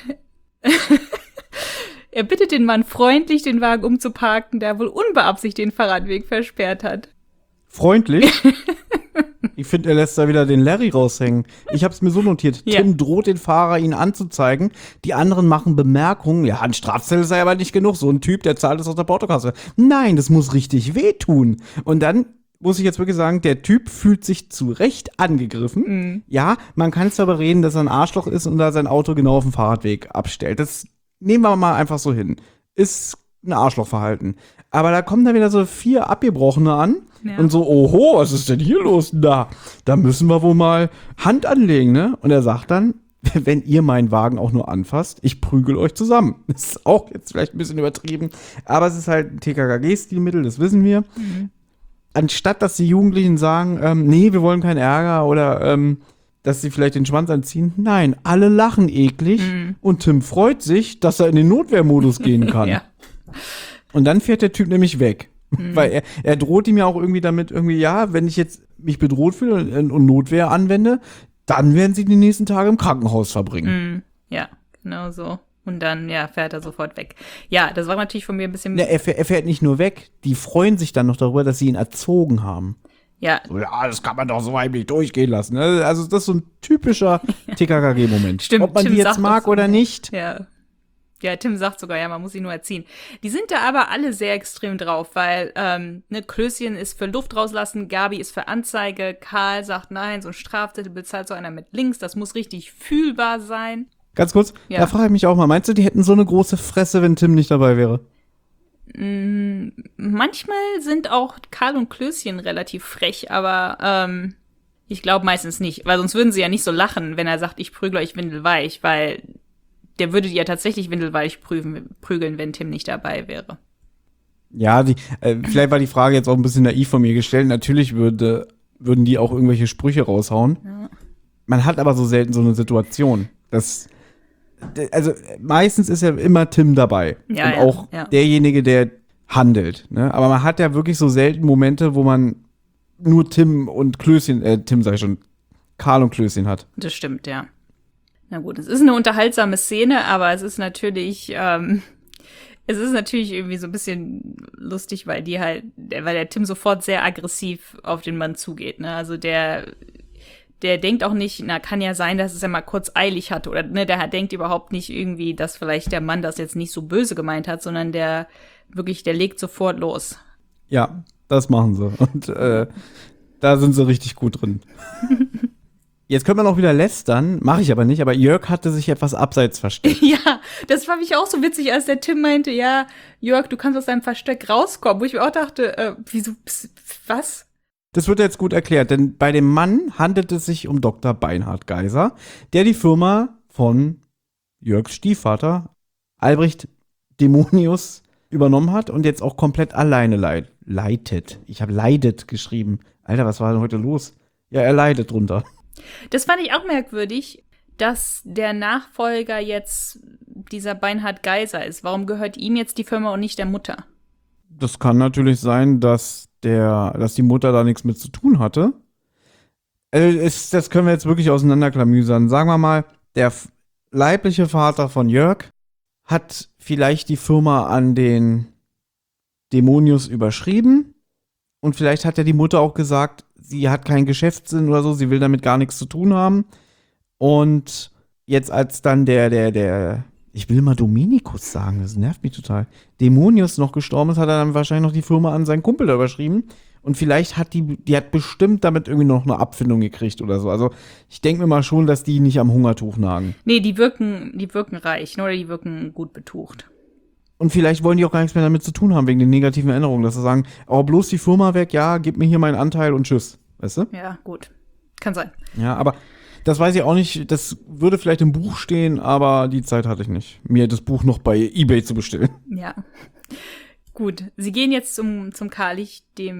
S3: er bittet den Mann freundlich, den Wagen umzuparken, der wohl unbeabsichtigt den Fahrradweg versperrt hat.
S2: Freundlich? Ich finde, er lässt da wieder den Larry raushängen. Ich habe es mir so notiert.
S3: Ja.
S2: Tim droht den Fahrer, ihn anzuzeigen. Die anderen machen Bemerkungen. Ja, ein Strafzettel sei aber nicht genug. So ein Typ, der zahlt es aus der Portokasse. Nein, das muss richtig wehtun. Und dann muss ich jetzt wirklich sagen, der Typ fühlt sich zu Recht angegriffen. Mhm. Ja, man kann es aber reden, dass er ein Arschloch ist und da sein Auto genau auf dem Fahrradweg abstellt. Das nehmen wir mal einfach so hin. Ist ein Arschlochverhalten. Aber da kommen dann wieder so 4 Abgebrochene an. Ja. Und so, oho, was ist denn hier los? Da müssen wir wohl mal Hand anlegen, ne? Und er sagt dann, wenn ihr meinen Wagen auch nur anfasst, ich prügel euch zusammen. Das ist auch jetzt vielleicht ein bisschen übertrieben, aber es ist halt ein TKKG-Stilmittel, das wissen wir. Mhm. Anstatt, dass die Jugendlichen sagen, nee, wir wollen keinen Ärger oder dass sie vielleicht den Schwanz anziehen, nein, alle lachen eklig und Tim freut sich, dass er in den Notwehrmodus gehen kann. Ja. Und dann fährt der Typ nämlich weg. Weil er droht ihm ja auch irgendwie damit, ja, wenn ich jetzt mich bedroht fühle und Notwehr anwende, dann werden sie die nächsten Tage im Krankenhaus verbringen.
S3: Ja, genau so. Und dann, ja, fährt er sofort weg. Ja, das war natürlich von mir ein bisschen.
S2: Ja, er fährt nicht nur weg, die freuen sich dann noch darüber, dass sie ihn erzogen haben.
S3: Ja.
S2: So, ja, das kann man doch so heimlich durchgehen lassen. Ne? Also das ist so ein typischer TKKG-Moment.
S3: Stimmt,
S2: ob man
S3: Tim
S2: die jetzt mag oder nicht.
S3: Ja. Ja, Tim sagt sogar, ja, man muss sie nur erziehen. Die sind da aber alle sehr extrem drauf, weil Klößchen ist für Luft rauslassen, Gabi ist für Anzeige, Karl sagt, nein, so ein Strafzettel bezahlt so einer mit links, das muss richtig fühlbar sein.
S2: Ganz kurz, da frage ich mich auch mal, meinst du, die hätten so eine große Fresse, wenn Tim nicht dabei wäre?
S3: Manchmal sind auch Karl und Klößchen relativ frech, aber ich glaube meistens nicht, weil sonst würden sie ja nicht so lachen, wenn er sagt, ich prügle euch windelweich, weil der würde die ja tatsächlich windelweich prügeln, wenn Tim nicht dabei wäre.
S2: Ja, vielleicht war die Frage jetzt auch ein bisschen naiv von mir gestellt. Natürlich würden die auch irgendwelche Sprüche raushauen. Ja. Man hat aber so selten so eine Situation. Also meistens ist ja immer Tim dabei. Ja, und auch derjenige, der handelt. Ne? Aber man hat ja wirklich so selten Momente, wo man nur Tim und Klößchen, Tim sag ich schon, Karl und Klößchen hat.
S3: Das stimmt, ja. Na gut, es ist eine unterhaltsame Szene, aber es ist natürlich irgendwie so ein bisschen lustig, weil der Tim sofort sehr aggressiv auf den Mann zugeht, ne? Also der denkt auch nicht, kann ja sein, dass es ja mal kurz eilig hatte oder ne, der denkt überhaupt nicht irgendwie, dass vielleicht der Mann das jetzt nicht so böse gemeint hat, sondern der legt sofort los.
S2: Ja, das machen sie und da sind sie richtig gut drin. Jetzt könnte man auch wieder lästern, mache ich aber nicht, aber Jörg hatte sich etwas abseits versteckt.
S3: Ja, das fand ich auch so witzig, als der Tim meinte, ja, Jörg, du kannst aus deinem Versteck rauskommen. Wo ich mir auch dachte, wieso, was?
S2: Das wird jetzt gut erklärt, denn bei dem Mann handelt es sich um Dr. Beinhard Geiser, der die Firma von Jörgs Stiefvater Albrecht Dämonius übernommen hat und jetzt auch komplett alleine leitet. Ich habe leidet geschrieben. Alter, was war denn heute los? Ja, er leidet drunter.
S3: Das fand ich auch merkwürdig, dass der Nachfolger jetzt dieser Beinhard Geiser ist. Warum gehört ihm jetzt die Firma und nicht der Mutter?
S2: Das kann natürlich sein, dass die Mutter da nichts mit zu tun hatte. Das können wir jetzt wirklich auseinanderklamüsern. Sagen wir mal, der leibliche Vater von Jörg hat vielleicht die Firma an den Dämonius überschrieben und vielleicht hat ja die Mutter auch gesagt, sie hat keinen Geschäftssinn oder so, sie will damit gar nichts zu tun haben. Und jetzt als dann ich will mal Dominikus sagen, das nervt mich total, Dämonius noch gestorben ist, hat er dann wahrscheinlich noch die Firma an seinen Kumpel da überschrieben. Und vielleicht hat die hat bestimmt damit irgendwie noch eine Abfindung gekriegt oder so. Also ich denke mir mal schon, dass die nicht am Hungertuch nagen.
S3: Nee, die wirken reich, oder die wirken gut betucht.
S2: Und vielleicht wollen die auch gar nichts mehr damit zu tun haben, wegen den negativen Erinnerungen, dass sie sagen, oh, bloß die Firma weg, ja, gib mir hier meinen Anteil und tschüss. Weißt du?
S3: Ja, gut. Kann sein.
S2: Ja, aber das weiß ich auch nicht. Das würde vielleicht im Buch stehen, aber die Zeit hatte ich nicht, mir das Buch noch bei eBay zu bestellen.
S3: Ja. Gut. Sie gehen jetzt zum Karlich,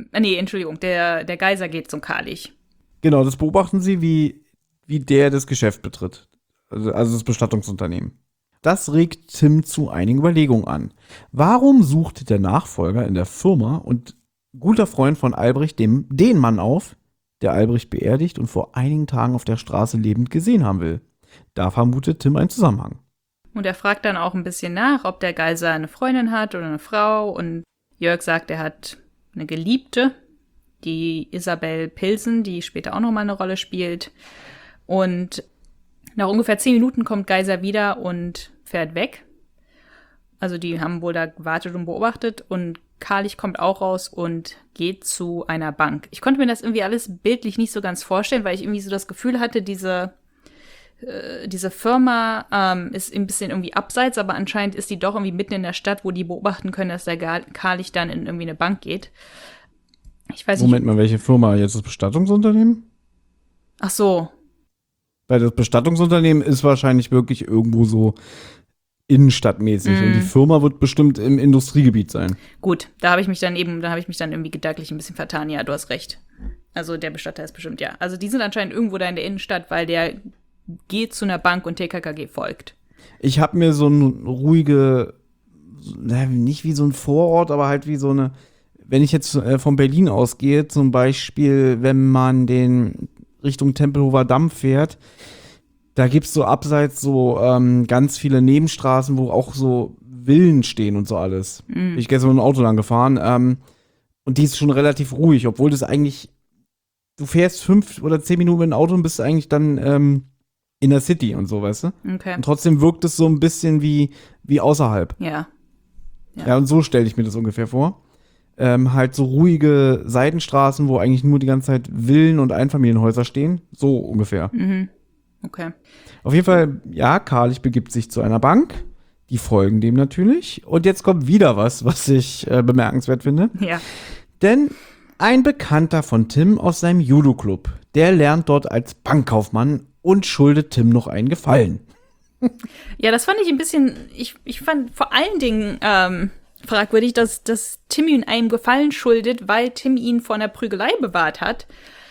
S3: der Geiser geht zum Karlich.
S2: Genau, das beobachten sie, wie der das Geschäft betritt. Also das Bestattungsunternehmen. Das regt Tim zu einigen Überlegungen an. Warum sucht der Nachfolger in der Firma und guter Freund von Albrecht den Mann auf, der Albrecht beerdigt und vor einigen Tagen auf der Straße lebend gesehen haben will? Da vermutet Tim einen Zusammenhang.
S3: Und er fragt dann auch ein bisschen nach, ob der Geiser eine Freundin hat oder eine Frau. Und Jörg sagt, er hat eine Geliebte, die Isabel Pilsen, die später auch nochmal eine Rolle spielt. Und nach ungefähr 10 Minuten kommt Geiser wieder und fährt weg. Also die haben wohl da gewartet und beobachtet. Und Karlich kommt auch raus und geht zu einer Bank. Ich konnte mir das irgendwie alles bildlich nicht so ganz vorstellen, weil ich irgendwie so das Gefühl hatte, diese Firma ist ein bisschen irgendwie abseits, aber anscheinend ist die doch irgendwie mitten in der Stadt, wo die beobachten können, dass der Karlich dann in irgendwie eine Bank geht. Ich weiß nicht.
S2: Moment mal, welche Firma? Jetzt das Bestattungsunternehmen?
S3: Ach so.
S2: Weil das Bestattungsunternehmen ist wahrscheinlich wirklich irgendwo so innenstadtmäßig. Und die Firma wird bestimmt im Industriegebiet sein.
S3: Gut, da habe ich mich dann irgendwie gedanklich ein bisschen vertan. Ja, du hast recht. Also der Bestatter ist bestimmt, ja. Also die sind anscheinend irgendwo da in der Innenstadt, weil der geht zu einer Bank und TKKG folgt.
S2: Ich habe mir so eine ruhige, nicht wie so ein Vorort, aber halt wie so eine, wenn ich jetzt von Berlin ausgehe, zum Beispiel, wenn man den Richtung Tempelhofer Damm fährt, da gibt's so abseits so ganz viele Nebenstraßen, wo auch so Villen stehen und so alles. Ich gestern mit dem Auto lang gefahren und die ist schon relativ ruhig, obwohl das eigentlich, du fährst 5 oder 10 Minuten mit dem Auto und bist eigentlich dann in der City und so, weißt du?
S3: Okay.
S2: Und trotzdem wirkt es so ein bisschen wie außerhalb.
S3: Ja.
S2: Ja, und so stelle ich mir das ungefähr vor. Halt so ruhige Seitenstraßen, wo eigentlich nur die ganze Zeit Villen und Einfamilienhäuser stehen. So ungefähr.
S3: Mhm. Okay.
S2: Auf jeden Fall, ja, Karlich begibt sich zu einer Bank. Die folgen dem natürlich. Und jetzt kommt wieder was ich bemerkenswert finde.
S3: Ja.
S2: Denn ein Bekannter von Tim aus seinem Judo-Club, der lernt dort als Bankkaufmann und schuldet Tim noch einen Gefallen.
S3: Ja, das fand ich ein bisschen, ich fand vor allen Dingen fragwürdig, dass Tim ihm einen Gefallen schuldet, weil Tim ihn vor einer Prügelei bewahrt hat,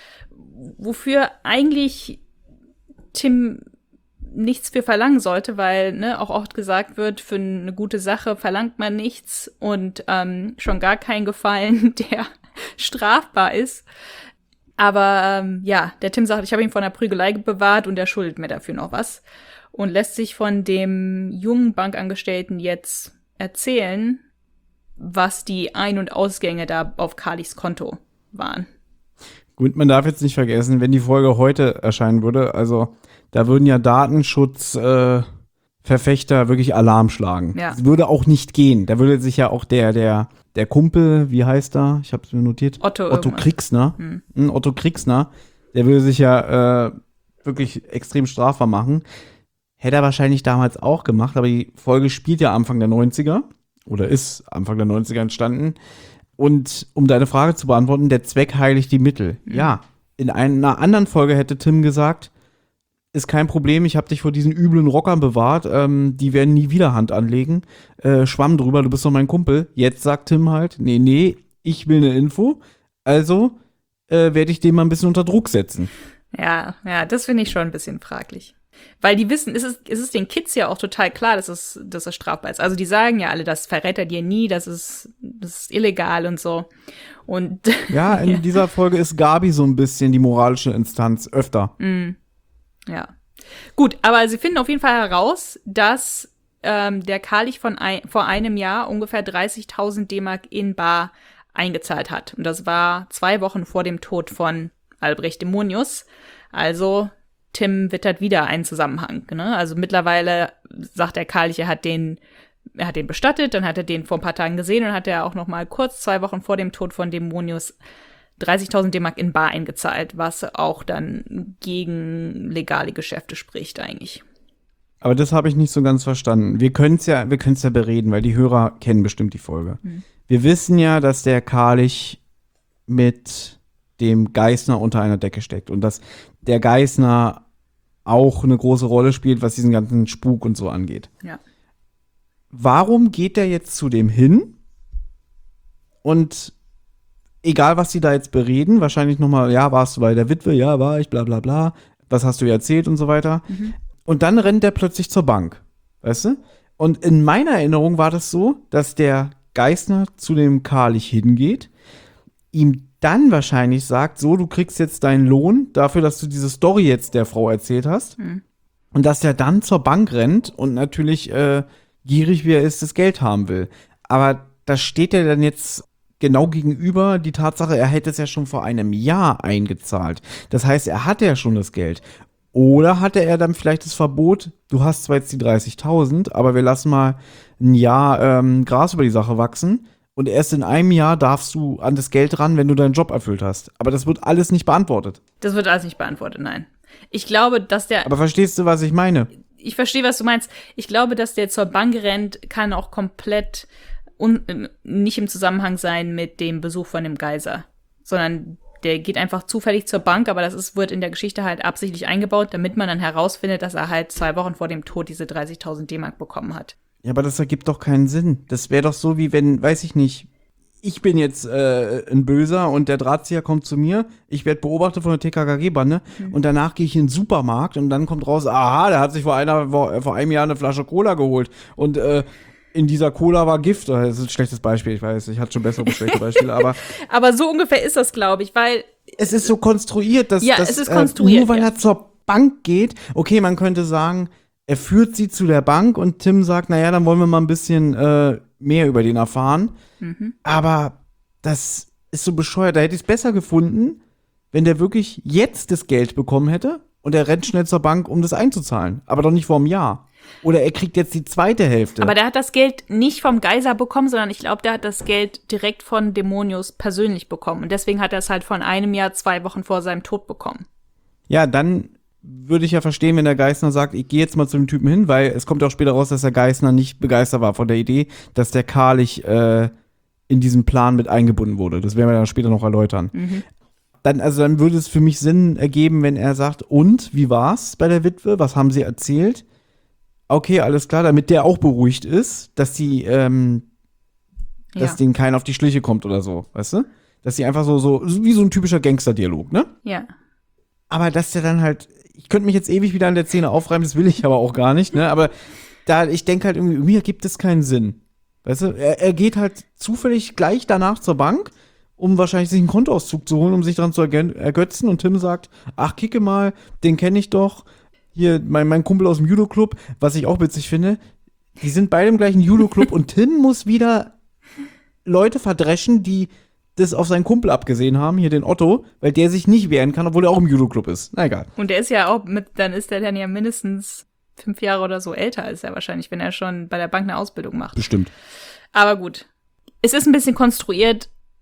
S3: wofür eigentlich Tim nichts für verlangen sollte, weil auch oft gesagt wird, für eine gute Sache verlangt man nichts und schon gar keinen Gefallen, der strafbar ist. Aber der Tim sagt, ich habe ihn vor einer Prügelei bewahrt und er schuldet mir dafür noch was. Und lässt sich von dem jungen Bankangestellten jetzt erzählen, was die Ein- und Ausgänge da auf Karlichs Konto waren.
S2: Gut, man darf jetzt nicht vergessen, wenn die Folge heute erscheinen würde, also da würden ja Datenschutzverfechter wirklich Alarm schlagen.
S3: Ja.
S2: Das würde auch nicht gehen. Da würde sich ja auch der Kumpel, wie heißt er? Ich habe es mir notiert.
S3: Otto
S2: Kriegsner. Otto Kriegsner. Der würde sich ja wirklich extrem strafbar machen. Hätte er wahrscheinlich damals auch gemacht, aber die Folge spielt ja Anfang der 90er oder ist Anfang der 90er entstanden. Und um deine Frage zu beantworten, der Zweck heiligt die Mittel. Ja, in einer anderen Folge hätte Tim gesagt, ist kein Problem, ich habe dich vor diesen üblen Rockern bewahrt, die werden nie wieder Hand anlegen. Schwamm drüber, du bist doch mein Kumpel. Jetzt sagt Tim halt, nee, ich will eine Info, also werde ich den mal ein bisschen unter Druck setzen.
S3: Ja, das finde ich schon ein bisschen fraglich. Weil die wissen, es ist den Kids ja auch total klar, dass es strafbar ist. Also die sagen ja alle, das verrät er dir nie, das ist illegal und so. Und
S2: ja, in dieser Folge ist Gabi so ein bisschen die moralische Instanz, öfter.
S3: Ja. Gut, aber sie finden auf jeden Fall heraus, dass der Karlich vor einem Jahr ungefähr 30.000 D-Mark in bar eingezahlt hat. Und das war 2 Wochen vor dem Tod von Albrecht Dämonius. Also Tim wittert wieder einen Zusammenhang. Ne? Also mittlerweile sagt der Karlich, er hat den bestattet, dann hat er den vor ein paar Tagen gesehen und hat er auch noch mal kurz 2 Wochen vor dem Tod von Dämonius 30.000 D-Mark in bar eingezahlt, was auch dann gegen legale Geschäfte spricht eigentlich.
S2: Aber das habe ich nicht so ganz verstanden. Wir können es ja bereden, weil die Hörer kennen bestimmt die Folge. Wir wissen ja, dass der Karlich mit dem Geißner unter einer Decke steckt und dass der Geißner auch eine große Rolle spielt, was diesen ganzen Spuk und so angeht.
S3: Ja.
S2: Warum geht der jetzt zu dem hin? Und egal, was sie da jetzt bereden, wahrscheinlich nochmal, ja, warst du bei der Witwe? Ja, war ich, bla bla bla. Was hast du erzählt und so weiter. Und dann rennt der plötzlich zur Bank, weißt du? Und in meiner Erinnerung war das so, dass der Geißner zu dem Karlich hingeht, ihm dann wahrscheinlich sagt, so, du kriegst jetzt deinen Lohn dafür, dass du diese Story jetzt der Frau erzählt hast. Und dass er dann zur Bank rennt und natürlich gierig, wie er ist, das Geld haben will. Aber da steht er dann jetzt genau gegenüber die Tatsache, er hätte es ja schon vor einem Jahr eingezahlt. Das heißt, er hatte ja schon das Geld. Oder hatte er dann vielleicht das Verbot, du hast zwar jetzt die 30.000, aber wir lassen mal ein Jahr Gras über die Sache wachsen. Und erst in einem Jahr darfst du an das Geld ran, wenn du deinen Job erfüllt hast. Aber das wird alles nicht beantwortet.
S3: Das wird alles nicht beantwortet, nein. Ich glaube, dass der...
S2: Aber verstehst du, was ich meine?
S3: Ich verstehe, was du meinst. Ich glaube, dass der zur Bank rennt, kann auch komplett nicht im Zusammenhang sein mit dem Besuch von dem Geiser. Sondern der geht einfach zufällig zur Bank, aber wird in der Geschichte halt absichtlich eingebaut, damit man dann herausfindet, dass er halt 2 Wochen vor dem Tod diese 30.000 D-Mark bekommen hat.
S2: Ja, aber das ergibt doch keinen Sinn. Das wäre doch so, wie wenn, weiß ich nicht, ich bin jetzt ein Böser und der Drahtzieher kommt zu mir, ich werde beobachtet von der TKKG-Bande und danach gehe ich in den Supermarkt und dann kommt raus, aha, der hat sich vor einem Jahr eine Flasche Cola geholt und in dieser Cola war Gift. Das ist ein schlechtes Beispiel, ich weiß, ich hatte schon bessere schlechte Beispiele, aber
S3: aber so ungefähr ist das, glaube ich, weil
S2: es ist so konstruiert, dass
S3: es ist konstruiert,
S2: nur weil er zur Bank geht, okay, man könnte sagen, er führt sie zu der Bank und Tim sagt, naja, dann wollen wir mal ein bisschen mehr über den erfahren. Aber das ist so bescheuert. Da hätte ich es besser gefunden, wenn der wirklich jetzt das Geld bekommen hätte und er rennt schnell zur Bank, um das einzuzahlen. Aber doch nicht vor einem Jahr. Oder er kriegt jetzt die zweite Hälfte.
S3: Aber der hat das Geld nicht vom Geiser bekommen, sondern ich glaube, der hat das Geld direkt von Dämonius persönlich bekommen. Und deswegen hat er es halt von einem Jahr 2 Wochen vor seinem Tod bekommen.
S2: Ja, dann würde ich ja verstehen, wenn der Geißner sagt, ich gehe jetzt mal zu dem Typen hin, weil es kommt ja auch später raus, dass der Geißner nicht begeistert war von der Idee, dass der Karlich in diesen Plan mit eingebunden wurde. Das werden wir dann später noch erläutern. Dann würde es für mich Sinn ergeben, wenn er sagt, und, wie war's bei der Witwe? Was haben sie erzählt? Okay, alles klar, damit der auch beruhigt ist, dass denen keiner auf die Schliche kommt oder so, weißt du? Dass sie einfach so wie so ein typischer Gangster-Dialog, ne?
S3: Ja.
S2: Aber dass der dann halt, ich könnte mich jetzt ewig wieder an der Szene aufreiben, das will ich aber auch gar nicht, ne? Aber ich denke halt irgendwie, mir gibt es keinen Sinn. Weißt du, er geht halt zufällig gleich danach zur Bank, um wahrscheinlich sich einen Kontoauszug zu holen, um sich daran zu ergötzen. Und Tim sagt, ach, kicke mal, den kenne ich doch. Hier, mein Kumpel aus dem Judo-Club, was ich auch witzig finde, die sind beide im gleichen Judo-Club und Tim muss wieder Leute verdreschen, die das auf seinen Kumpel abgesehen haben, hier den Otto, weil der sich nicht wehren kann, obwohl er auch im Judo-Club ist. Na egal.
S3: Und der ist ja auch dann ist der dann ja mindestens 5 Jahre oder so älter als er wahrscheinlich, wenn er schon bei der Bank eine Ausbildung macht.
S2: Bestimmt.
S3: Aber gut. Es ist ein bisschen konstruiert,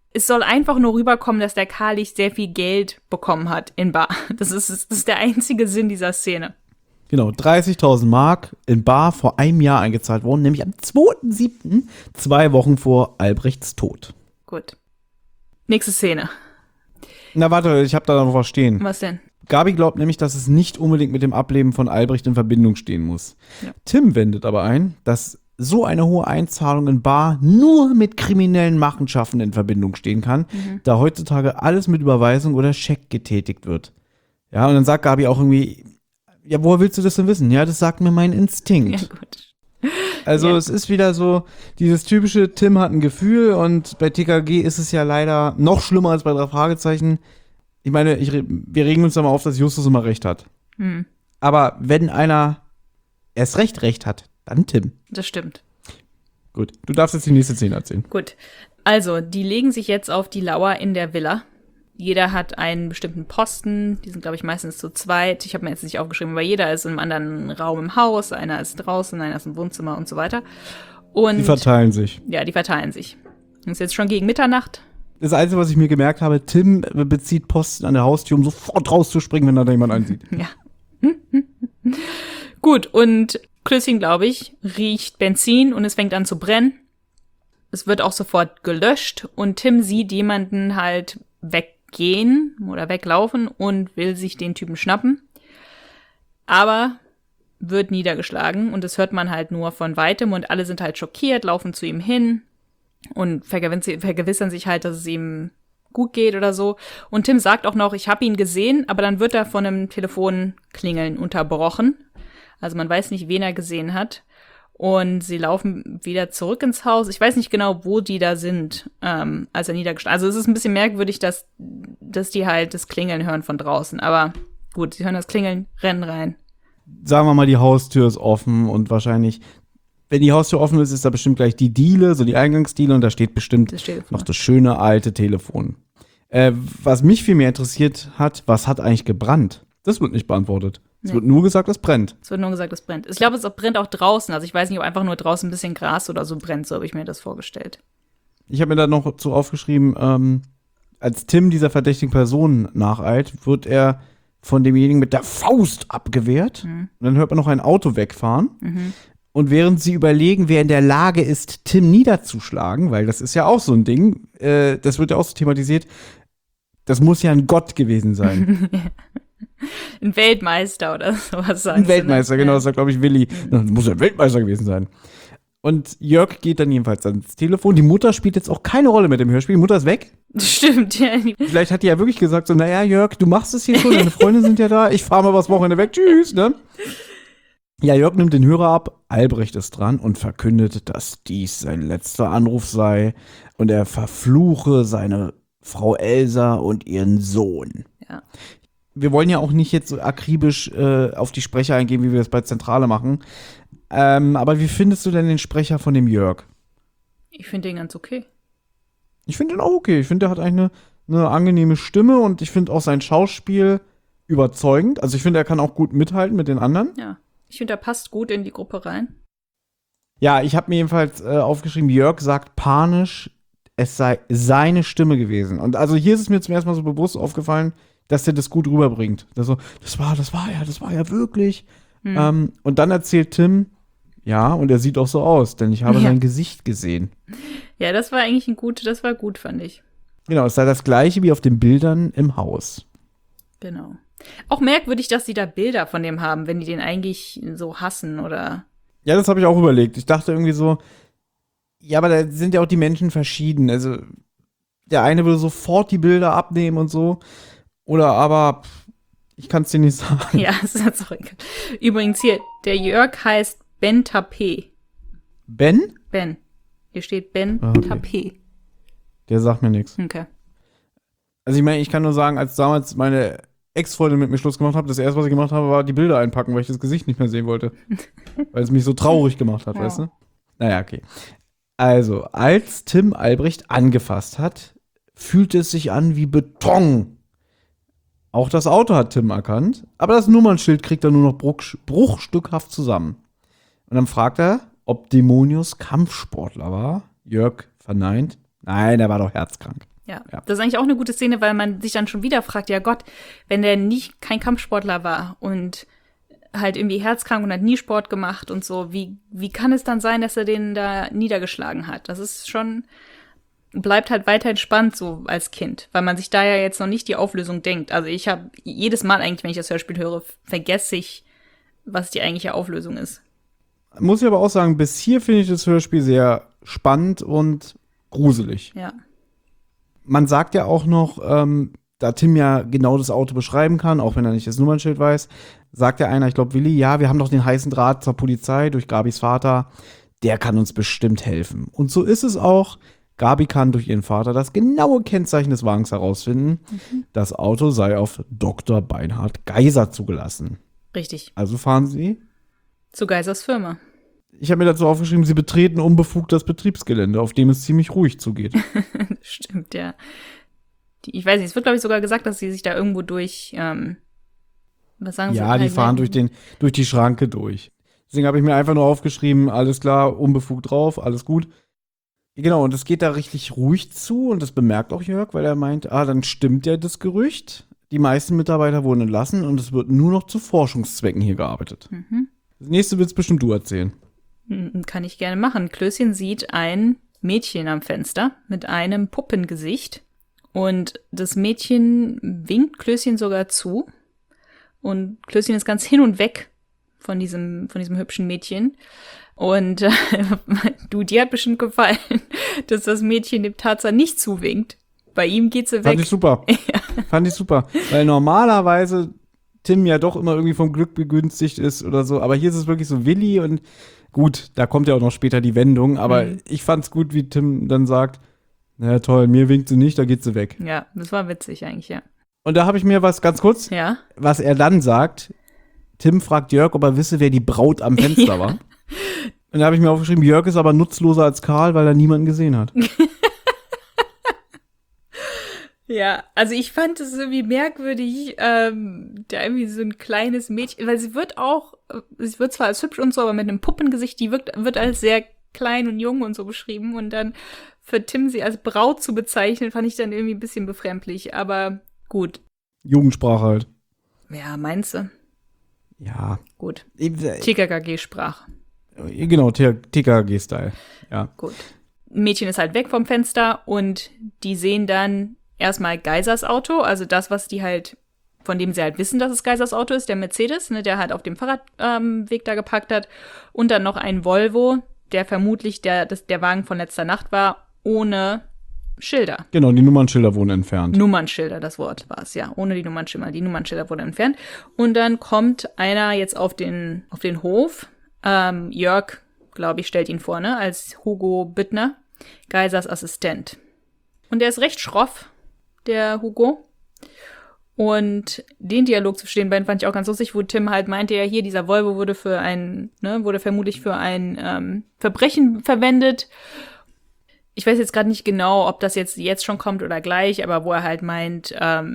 S3: es soll einfach nur rüberkommen, dass der Kalisch sehr viel Geld bekommen hat in bar. Das ist der einzige Sinn dieser Szene.
S2: Genau, 30.000 Mark in bar vor einem Jahr eingezahlt worden, nämlich am 2.7., 2 Wochen vor Albrechts Tod.
S3: Gut. Nächste Szene.
S2: Na warte, ich habe da noch was stehen.
S3: Was denn?
S2: Gabi glaubt nämlich, dass es nicht unbedingt mit dem Ableben von Albrecht in Verbindung stehen muss.
S3: Ja.
S2: Tim wendet aber ein, dass so eine hohe Einzahlung in bar nur mit kriminellen Machenschaften in Verbindung stehen kann, da heutzutage alles mit Überweisung oder Scheck getätigt wird. Ja, und dann sagt Gabi auch irgendwie, ja, woher willst du das denn wissen? Ja, das sagt mir mein Instinkt.
S3: Ja, gut.
S2: Also
S3: Ja.
S2: es ist wieder so, dieses typische Tim hat ein Gefühl und bei TKG ist es ja leider noch schlimmer als bei 3 Fragezeichen. Ich meine, wir regen uns da mal auf, dass Justus immer recht hat. Aber wenn einer erst recht hat, dann Tim.
S3: Das stimmt.
S2: Gut, du darfst jetzt die nächste Szene erzählen.
S3: Gut. Also, die legen sich jetzt auf die Lauer in der Villa. Jeder hat einen bestimmten Posten. Die sind, glaube ich, meistens zu zweit. Ich habe mir jetzt nicht aufgeschrieben, aber jeder ist in einem anderen Raum im Haus. Einer ist draußen, einer ist im Wohnzimmer und so weiter. Und
S2: Die verteilen sich.
S3: ja, die verteilen sich. Es ist jetzt schon gegen Mitternacht.
S2: Das Einzige, was ich mir gemerkt habe, Tim bezieht Posten an der Haustür, um sofort rauszuspringen, wenn da jemand einsieht.
S3: Ja. Gut, und Klößchen, glaube ich, riecht Benzin und es fängt an zu brennen. Es wird auch sofort gelöscht und Tim sieht jemanden halt weggehen oder weglaufen und will sich den Typen schnappen. Aber wird niedergeschlagen und das hört man halt nur von Weitem und alle sind halt schockiert, laufen zu ihm hin und vergewissern sich halt, dass es ihm gut geht oder so. Und Tim sagt auch noch, ich habe ihn gesehen, aber dann wird er von einem Telefonklingeln unterbrochen. Also man weiß nicht, wen er gesehen hat. Und sie laufen wieder zurück ins Haus. Ich weiß nicht genau, wo die da sind, als er niedergeschlagen. Also es ist ein bisschen merkwürdig, dass die halt das Klingeln hören von draußen. Aber gut, sie hören das Klingeln, rennen rein.
S2: Sagen wir mal, die Haustür ist offen und wahrscheinlich, wenn die Haustür offen ist, ist da bestimmt gleich die Diele, so die Eingangsdiele und da steht bestimmt
S3: Das Telefon.
S2: noch das schöne alte Telefon. Was mich viel mehr interessiert hat, was hat eigentlich gebrannt? Das wird nicht beantwortet. Es wird nur gesagt, es brennt.
S3: Es wird nur gesagt, es brennt. Ich glaube, es brennt auch draußen. Also ich weiß nicht, ob einfach nur draußen ein bisschen Gras oder so brennt. So habe ich mir das vorgestellt.
S2: Ich habe mir da noch zu aufgeschrieben, als Tim dieser verdächtigen Person nacheilt, wird er von demjenigen mit der Faust abgewehrt. Und dann hört man noch ein Auto wegfahren. Und während sie überlegen, wer in der Lage ist, Tim niederzuschlagen, weil das ist ja auch so ein Ding, das wird ja auch so thematisiert, das muss ja ein Gott gewesen sein.
S3: Ein Weltmeister oder sowas.
S2: Ein Weltmeister, genau, das sagt, glaube ich, Willi. Das muss ja ein Weltmeister gewesen sein. Und Jörg geht dann jedenfalls ans Telefon. Die Mutter spielt jetzt auch keine Rolle mit dem Hörspiel. Die Mutter ist weg.
S3: Stimmt, ja.
S2: Vielleicht hat die ja wirklich gesagt, so, naja, Jörg, du machst es hier schon, deine Freunde sind ja da, ich fahre mal was Wochenende weg, tschüss, ne? Ja, Jörg nimmt den Hörer ab, Albrecht ist dran und verkündet, dass dies sein letzter Anruf sei und er verfluche seine Frau Elsa und ihren Sohn.
S3: Ja.
S2: Wir wollen ja auch nicht jetzt so akribisch auf die Sprecher eingehen, wie wir das bei Zentrale machen. Aber wie findest du denn den Sprecher von dem Jörg?
S3: Ich finde den ganz okay.
S2: Ich finde den auch okay. Ich finde, der hat eigentlich eine angenehme Stimme und ich finde auch sein Schauspiel überzeugend. Also ich finde, er kann auch gut mithalten mit den anderen.
S3: Ja. Ich finde, er passt gut in die Gruppe rein.
S2: Ja, ich habe mir jedenfalls aufgeschrieben, Jörg sagt panisch, es sei seine Stimme gewesen. Und also hier ist es mir zum ersten Mal so bewusst aufgefallen, dass er das gut rüberbringt. Das war ja wirklich. Und dann erzählt Tim, ja, und er sieht auch so aus, denn ich habe sein Gesicht gesehen.
S3: Ja, das war eigentlich das war gut, fand ich.
S2: Genau, es sei das gleiche wie auf den Bildern im Haus.
S3: Genau. Auch merkwürdig, dass sie da Bilder von dem haben, wenn die den eigentlich so hassen oder.
S2: Ja, das habe ich auch überlegt. Ich dachte irgendwie so, ja, aber da sind ja auch die Menschen verschieden. Also, der eine würde sofort die Bilder abnehmen und so. Oder aber, ich kann es dir nicht sagen.
S3: Ja, das ist jetzt auch egal. Übrigens hier, der Jörg heißt Ben Tapé.
S2: Ben?
S3: Ben. Hier steht Ben
S2: Okay.
S3: Tapé.
S2: Der sagt mir nichts.
S3: Okay.
S2: Also ich meine, ich kann nur sagen, als damals meine Ex-Freundin mit mir Schluss gemacht hat, das erste, was ich gemacht habe, war die Bilder einpacken, weil ich das Gesicht nicht mehr sehen wollte. Weil es mich so traurig gemacht hat,
S3: Ja.
S2: weißt du? Naja, okay. Also, als Tim Albrecht angefasst hat, fühlte es sich an wie Beton. Auch das Auto hat Tim erkannt, aber das Nummernschild kriegt er nur noch bruchstückhaft zusammen. Und dann fragt er, ob Dämonius Kampfsportler war. Jörg verneint. Nein, er war doch herzkrank.
S3: Ja, das ist eigentlich auch eine gute Szene, weil man sich dann schon wieder fragt, ja Gott, wenn der kein Kampfsportler war und halt irgendwie herzkrank und hat nie Sport gemacht und so, wie kann es dann sein, dass er den da niedergeschlagen hat? Das ist schon, bleibt halt weiterhin spannend so als Kind, weil man sich da ja jetzt noch nicht die Auflösung denkt. Also ich habe jedes Mal eigentlich, wenn ich das Hörspiel höre, vergesse ich, was die eigentliche Auflösung ist.
S2: Muss ich aber auch sagen, bis hier finde ich das Hörspiel sehr spannend und gruselig.
S3: Ja.
S2: Man sagt ja auch noch, da Tim ja genau das Auto beschreiben kann, auch wenn er nicht das Nummernschild weiß, sagt ja einer, ich glaube Willi, ja, wir haben doch den heißen Draht zur Polizei durch Gabis Vater, der kann uns bestimmt helfen. Und so ist es auch. Gabi kann durch ihren Vater das genaue Kennzeichen des Wagens herausfinden. Das Auto sei auf Dr. Beinhard Geiser zugelassen.
S3: Richtig.
S2: Also fahren sie.
S3: Zu Geisers Firma.
S2: Ich habe mir dazu aufgeschrieben, sie betreten unbefugt das Betriebsgelände, auf dem es ziemlich ruhig zugeht.
S3: Stimmt, ja. Ich weiß nicht, es wird, glaube ich, sogar gesagt, dass sie sich da irgendwo durch, was sagen sie?
S2: Ja, die fahren durch die Schranke durch. Deswegen habe ich mir einfach nur aufgeschrieben, alles klar, unbefugt drauf, alles gut. Genau, und es geht da richtig ruhig zu und das bemerkt auch Jörg, weil er meint, dann stimmt ja das Gerücht. Die meisten Mitarbeiter wurden entlassen und es wird nur noch zu Forschungszwecken hier gearbeitet.
S3: Mhm.
S2: Das nächste willst bestimmt du erzählen.
S3: Kann ich gerne machen. Klößchen sieht ein Mädchen am Fenster mit einem Puppengesicht und das Mädchen winkt Klößchen sogar zu und Klößchen ist ganz hin und weg von diesem hübschen Mädchen. Und dir hat bestimmt gefallen, dass das Mädchen dem Tarzan nicht zuwinkt. Bei ihm geht sie weg.
S2: Fand ich super.
S3: Ja.
S2: Fand ich super. Weil normalerweise Tim ja doch immer irgendwie vom Glück begünstigt ist oder so. Aber hier ist es wirklich so Willi und gut, da kommt ja auch noch später die Wendung. Aber ich fand's gut, wie Tim dann sagt, na toll, mir winkt sie nicht, da geht sie weg.
S3: Ja, das war witzig eigentlich, ja.
S2: Und da habe ich mir was ganz kurz, was er dann sagt. Tim fragt Jörg, ob er wisse, wer die Braut am Fenster war. Und da habe ich mir aufgeschrieben, Jörg ist aber nutzloser als Karl, weil er niemanden gesehen hat.
S3: Ja, also ich fand es irgendwie merkwürdig, da irgendwie so ein kleines Mädchen, weil sie wird zwar als hübsch und so, aber mit einem Puppengesicht, die wird als sehr klein und jung und so beschrieben und dann für Tim sie als Braut zu bezeichnen, fand ich dann irgendwie ein bisschen befremdlich, aber gut.
S2: Jugendsprache halt.
S3: Ja, meinst du?
S2: Ja.
S3: Gut. TKKG-Sprache.
S2: Genau, TKKG-Style. Ja.
S3: Gut. Mädchen ist halt weg vom Fenster und die sehen dann erstmal Geisers Auto, also das, was die halt, von dem sie halt wissen, dass es Geisers Auto ist, der Mercedes, ne, der halt auf dem Fahrradweg da geparkt hat. Und dann noch ein Volvo, der vermutlich der Wagen von letzter Nacht war, ohne Schilder.
S2: Genau, die Nummernschilder wurden entfernt.
S3: Nummernschilder, das Wort war es, ja. Ohne die Nummernschilder. Die Nummernschilder wurden entfernt. Und dann kommt einer jetzt auf den Hof. Jörg, glaube ich, stellt ihn vor, ne, als Hugo Büttner, Geisers Assistent. Und der ist recht schroff, der Hugo. Und den Dialog zwischen den beiden fand ich auch ganz lustig, wo Tim halt meinte, ja, hier, dieser Volvo wurde vermutlich für ein Verbrechen verwendet. Ich weiß jetzt gerade nicht genau, ob das jetzt schon kommt oder gleich, aber wo er halt meint,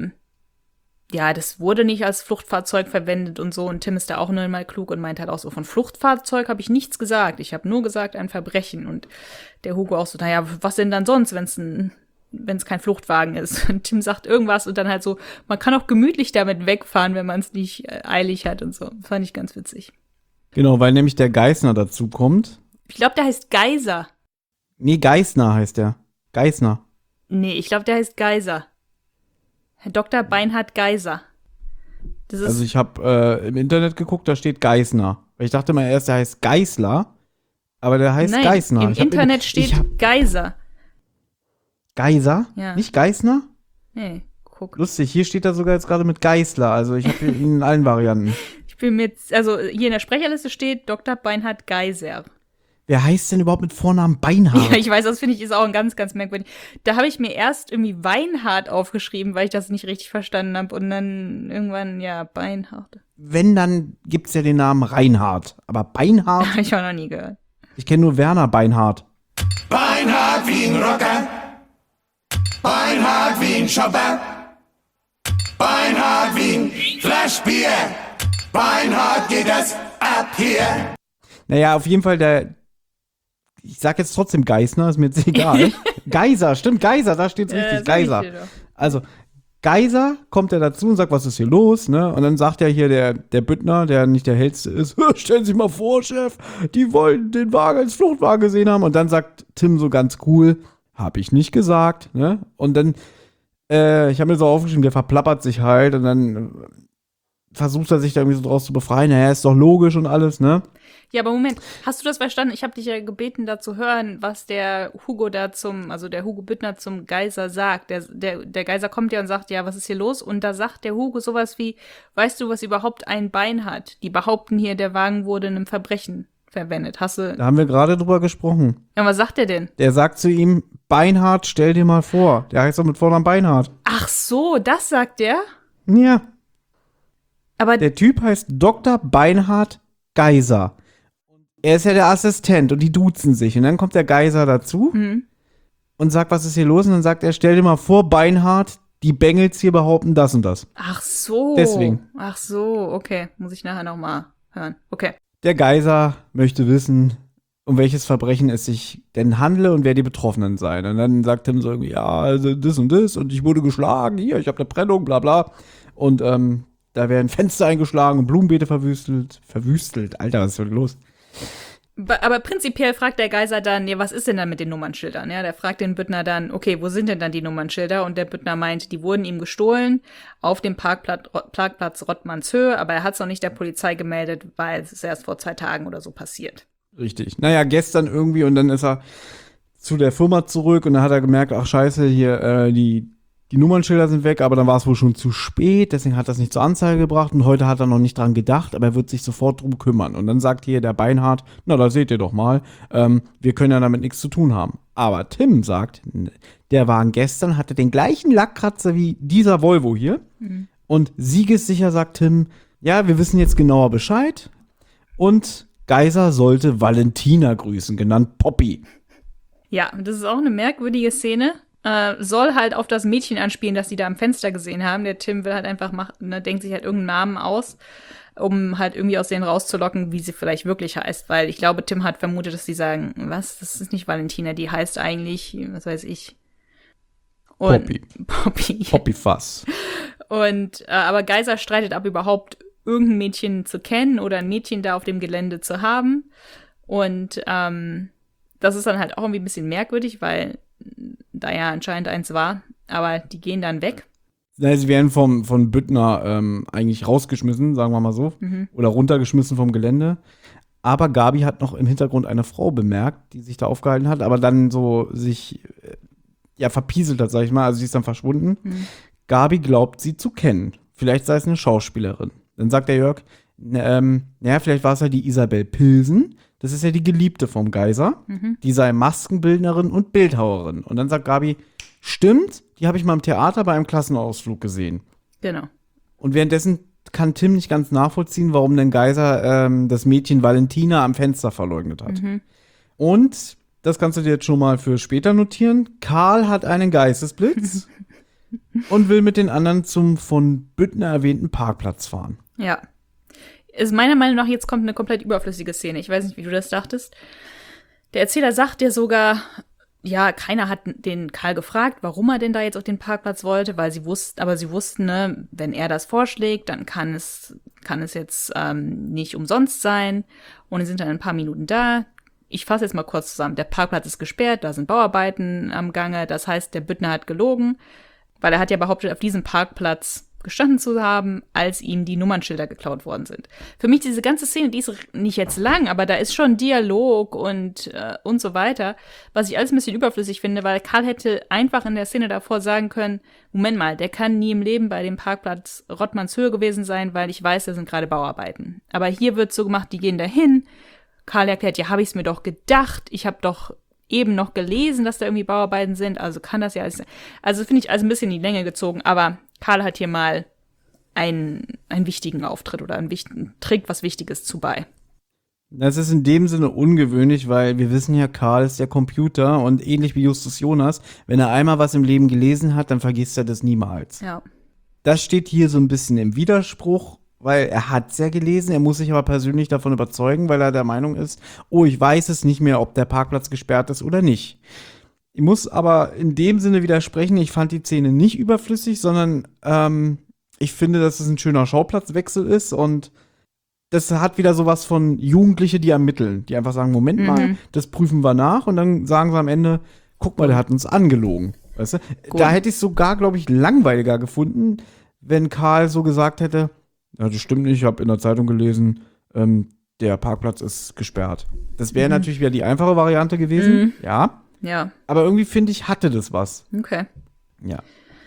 S3: ja, das wurde nicht als Fluchtfahrzeug verwendet und so. Und Tim ist da auch nur mal klug und meint halt auch so, von Fluchtfahrzeug habe ich nichts gesagt. Ich habe nur gesagt, ein Verbrechen. Und der Hugo auch so, naja, was denn dann sonst, wenn es kein Fluchtwagen ist? Und Tim sagt irgendwas und dann halt so, man kann auch gemütlich damit wegfahren, wenn man es nicht eilig hat und so. Das fand ich ganz witzig.
S2: Genau, weil nämlich der Geissner dazu kommt.
S3: Ich glaube, der heißt Geiser.
S2: Nee, Geissner heißt der. Geissner.
S3: Nee, ich glaube, der heißt Geiser. Herr Dr. Beinhard Geiser. Das ist
S2: Also ich habe im Internet geguckt, da steht Geissner. Ich dachte mal erst, der heißt Geißler, aber der heißt Geissner.
S3: Im Internet steht Geiser.
S2: Geiser?
S3: Ja.
S2: Nicht Geissner?
S3: Nee, guck.
S2: Lustig, hier steht er sogar jetzt gerade mit Geißler. Also ich habe ihn in allen Varianten.
S3: Ich bin mir jetzt, also hier in der Sprecherliste steht Dr. Beinhard Geiser.
S2: Wer heißt denn überhaupt mit Vornamen Beinhard?
S3: Ja, ich weiß, das finde ich ist auch ein ganz, ganz merkwürdig. Da habe ich mir erst irgendwie Weinhard aufgeschrieben, weil ich das nicht richtig verstanden habe. Und dann irgendwann, ja, Beinhard.
S2: Wenn, dann gibt's ja den Namen Reinhard. Aber Beinhard?
S3: Habe ich auch noch nie gehört.
S2: Ich kenne nur Werner Beinhard.
S4: Beinhard wie ein Rocker. Beinhard wie ein Shopper. Beinhard wie ein Flaschbier. Beinhard geht es ab hier.
S2: Naja, auf jeden Fall, ich sag jetzt trotzdem Geisner, ist mir jetzt egal. Geiser, stimmt, Geiser, da steht's richtig, Geiser. Also, Geiser kommt er dazu und sagt, was ist hier los, ne? Und dann sagt ja hier der Büttner, der nicht der Hellste ist, stellen Sie sich mal vor, Chef, die wollen den Wagen als Fluchtwagen gesehen haben. Und dann sagt Tim so ganz cool, hab ich nicht gesagt, ne? Und dann, ich habe mir so aufgeschrieben, der verplappert sich halt und dann versucht er sich da irgendwie so draus zu befreien. Naja, ist doch logisch und alles, ne?
S3: Ja, aber Moment, hast du das verstanden? Ich habe dich ja gebeten, da zu hören, was der Hugo der Hugo Büttner zum Geiser sagt. Der Geiser kommt ja und sagt, ja, was ist hier los? Und da sagt der Hugo sowas wie, weißt du, was überhaupt ein Bein hat? Die behaupten hier, der Wagen wurde in einem Verbrechen verwendet. Hast du.
S2: Da haben wir gerade drüber gesprochen.
S3: Ja, was sagt der denn?
S2: Der sagt zu ihm, Beinhard, stell dir mal vor. Der heißt doch mit Vornamen Beinhard.
S3: Ach so, das sagt der?
S2: Ja.
S3: Aber
S2: Der Typ heißt Dr. Beinhard Geiser. Er ist ja der Assistent und die duzen sich. Und dann kommt der Geiser dazu und sagt, was ist hier los? Und dann sagt er, stell dir mal vor, Beinhard, die Bengels hier behaupten das und das.
S3: ach so.
S2: Deswegen.
S3: Ach so, okay. Muss ich nachher noch mal hören. Okay.
S2: Der Geiser möchte wissen, um welches Verbrechen es sich denn handle und wer die Betroffenen seien. Und dann sagt Tim so irgendwie, ja, also das und ich wurde geschlagen, hier, ich habe eine Prellung, bla bla. Und da werden Fenster eingeschlagen und Blumenbeete verwüstelt. Verwüstelt, Alter, was ist denn los?
S3: Aber prinzipiell fragt der Geiser dann, ja, was ist denn dann mit den Nummernschildern? Ja, der fragt den Büttner dann, okay, wo sind denn dann die Nummernschilder? Und der Büttner meint, die wurden ihm gestohlen auf dem Parkplatz Rottmannshöhe, aber er hat es noch nicht der Polizei gemeldet, weil es ist erst vor 2 Tagen oder so passiert.
S2: Richtig. Naja, gestern irgendwie und dann ist er zu der Firma zurück und dann hat er gemerkt, ach scheiße, hier, die Nummernschilder sind weg, aber dann war es wohl schon zu spät, deswegen hat er es nicht zur Anzeige gebracht und heute hat er noch nicht dran gedacht, aber er wird sich sofort drum kümmern. Und dann sagt hier der Beinhard, na, da seht ihr doch mal, wir können ja damit nichts zu tun haben. Aber Tim sagt, der Wagen gestern hatte den gleichen Lackkratzer wie dieser Volvo hier. Und siegessicher sagt Tim, ja, wir wissen jetzt genauer Bescheid und Geiser sollte Valentina grüßen, genannt Poppy.
S3: Ja, das ist auch eine merkwürdige Szene. Soll halt auf das Mädchen anspielen, das sie da am Fenster gesehen haben. Der Tim will halt einfach denkt sich halt irgendeinen Namen aus, um halt irgendwie aus denen rauszulocken, wie sie vielleicht wirklich heißt. Weil ich glaube, Tim hat vermutet, dass die sagen, was, das ist nicht Valentina, die heißt eigentlich, was weiß ich. Und Poppy.
S2: Poppyfass.
S3: Und, aber Geiser streitet ab, überhaupt irgendein Mädchen zu kennen oder ein Mädchen da auf dem Gelände zu haben. Und das ist dann halt auch irgendwie ein bisschen merkwürdig, weil da ja anscheinend eins war, aber die gehen dann weg.
S2: Ja, sie werden von Büttner eigentlich rausgeschmissen, sagen wir mal so, oder runtergeschmissen vom Gelände. Aber Gabi hat noch im Hintergrund eine Frau bemerkt, die sich da aufgehalten hat, aber dann so sich verpieselt hat, sag ich mal, also sie ist dann verschwunden. Gabi glaubt, sie zu kennen. Vielleicht sei es eine Schauspielerin. Dann sagt der Jörg, vielleicht war es ja die Isabel Pilsen. Das ist ja die Geliebte vom Geiser. Die sei Maskenbildnerin und Bildhauerin. Und dann sagt Gabi, stimmt, die habe ich mal im Theater bei einem Klassenausflug gesehen.
S3: Genau.
S2: Und währenddessen kann Tim nicht ganz nachvollziehen, warum denn Geiser das Mädchen Valentina am Fenster verleugnet hat. Und, das kannst du dir jetzt schon mal für später notieren, Karl hat einen Geistesblitz und will mit den anderen zum von Büttner erwähnten Parkplatz fahren.
S3: Ja. Ist meiner Meinung nach, jetzt kommt eine komplett überflüssige Szene. Ich weiß nicht, wie du das dachtest. Der Erzähler sagt dir sogar, ja, keiner hat den Karl gefragt, warum er denn da jetzt auf den Parkplatz wollte, weil sie wussten, ne, wenn er das vorschlägt, dann kann es jetzt nicht umsonst sein. Und die sind dann ein paar Minuten da. Ich fasse jetzt mal kurz zusammen. Der Parkplatz ist gesperrt, da sind Bauarbeiten am Gange. Das heißt, der Büttner hat gelogen, weil er hat ja behauptet, auf diesem Parkplatz gestanden zu haben, als ihm die Nummernschilder geklaut worden sind. Für mich diese ganze Szene, die ist nicht jetzt lang, aber da ist schon Dialog und so weiter, was ich alles ein bisschen überflüssig finde, weil Karl hätte einfach in der Szene davor sagen können, Moment mal, der kann nie im Leben bei dem Parkplatz Rottmannshöhe gewesen sein, weil ich weiß, da sind gerade Bauarbeiten. Aber hier wird so gemacht, die gehen dahin. Karl erklärt, ja, habe ich es mir doch gedacht, ich habe doch eben noch gelesen, dass da irgendwie Bauarbeiten sind, also kann das ja alles sein. Also finde ich also ein bisschen in die Länge gezogen, aber Karl hat hier mal einen wichtigen Auftritt oder trägt was Wichtiges zu bei.
S2: Das ist in dem Sinne ungewöhnlich, weil wir wissen ja, Karl ist der Computer und ähnlich wie Justus Jonas, wenn er einmal was im Leben gelesen hat, dann vergisst er das niemals.
S3: Ja.
S2: Das steht hier so ein bisschen im Widerspruch, weil er hat es ja gelesen, er muss sich aber persönlich davon überzeugen, weil er der Meinung ist, oh, ich weiß es nicht mehr, ob der Parkplatz gesperrt ist oder nicht. Ich muss aber in dem Sinne widersprechen, ich fand die Szene nicht überflüssig, sondern ich finde, dass es ein schöner Schauplatzwechsel ist und das hat wieder sowas von Jugendliche, die ermitteln, die einfach sagen, Moment mal, das prüfen wir nach und dann sagen sie am Ende, guck mal, der hat uns angelogen. Weißt du? Da hätte ich es sogar, glaube ich, langweiliger gefunden, wenn Karl so gesagt hätte, ja, das stimmt nicht, ich habe in der Zeitung gelesen, der Parkplatz ist gesperrt. Das wäre natürlich wieder die einfache Variante gewesen, ja.
S3: Ja.
S2: Aber irgendwie, finde ich, hatte das was.
S3: Okay.
S2: Ja.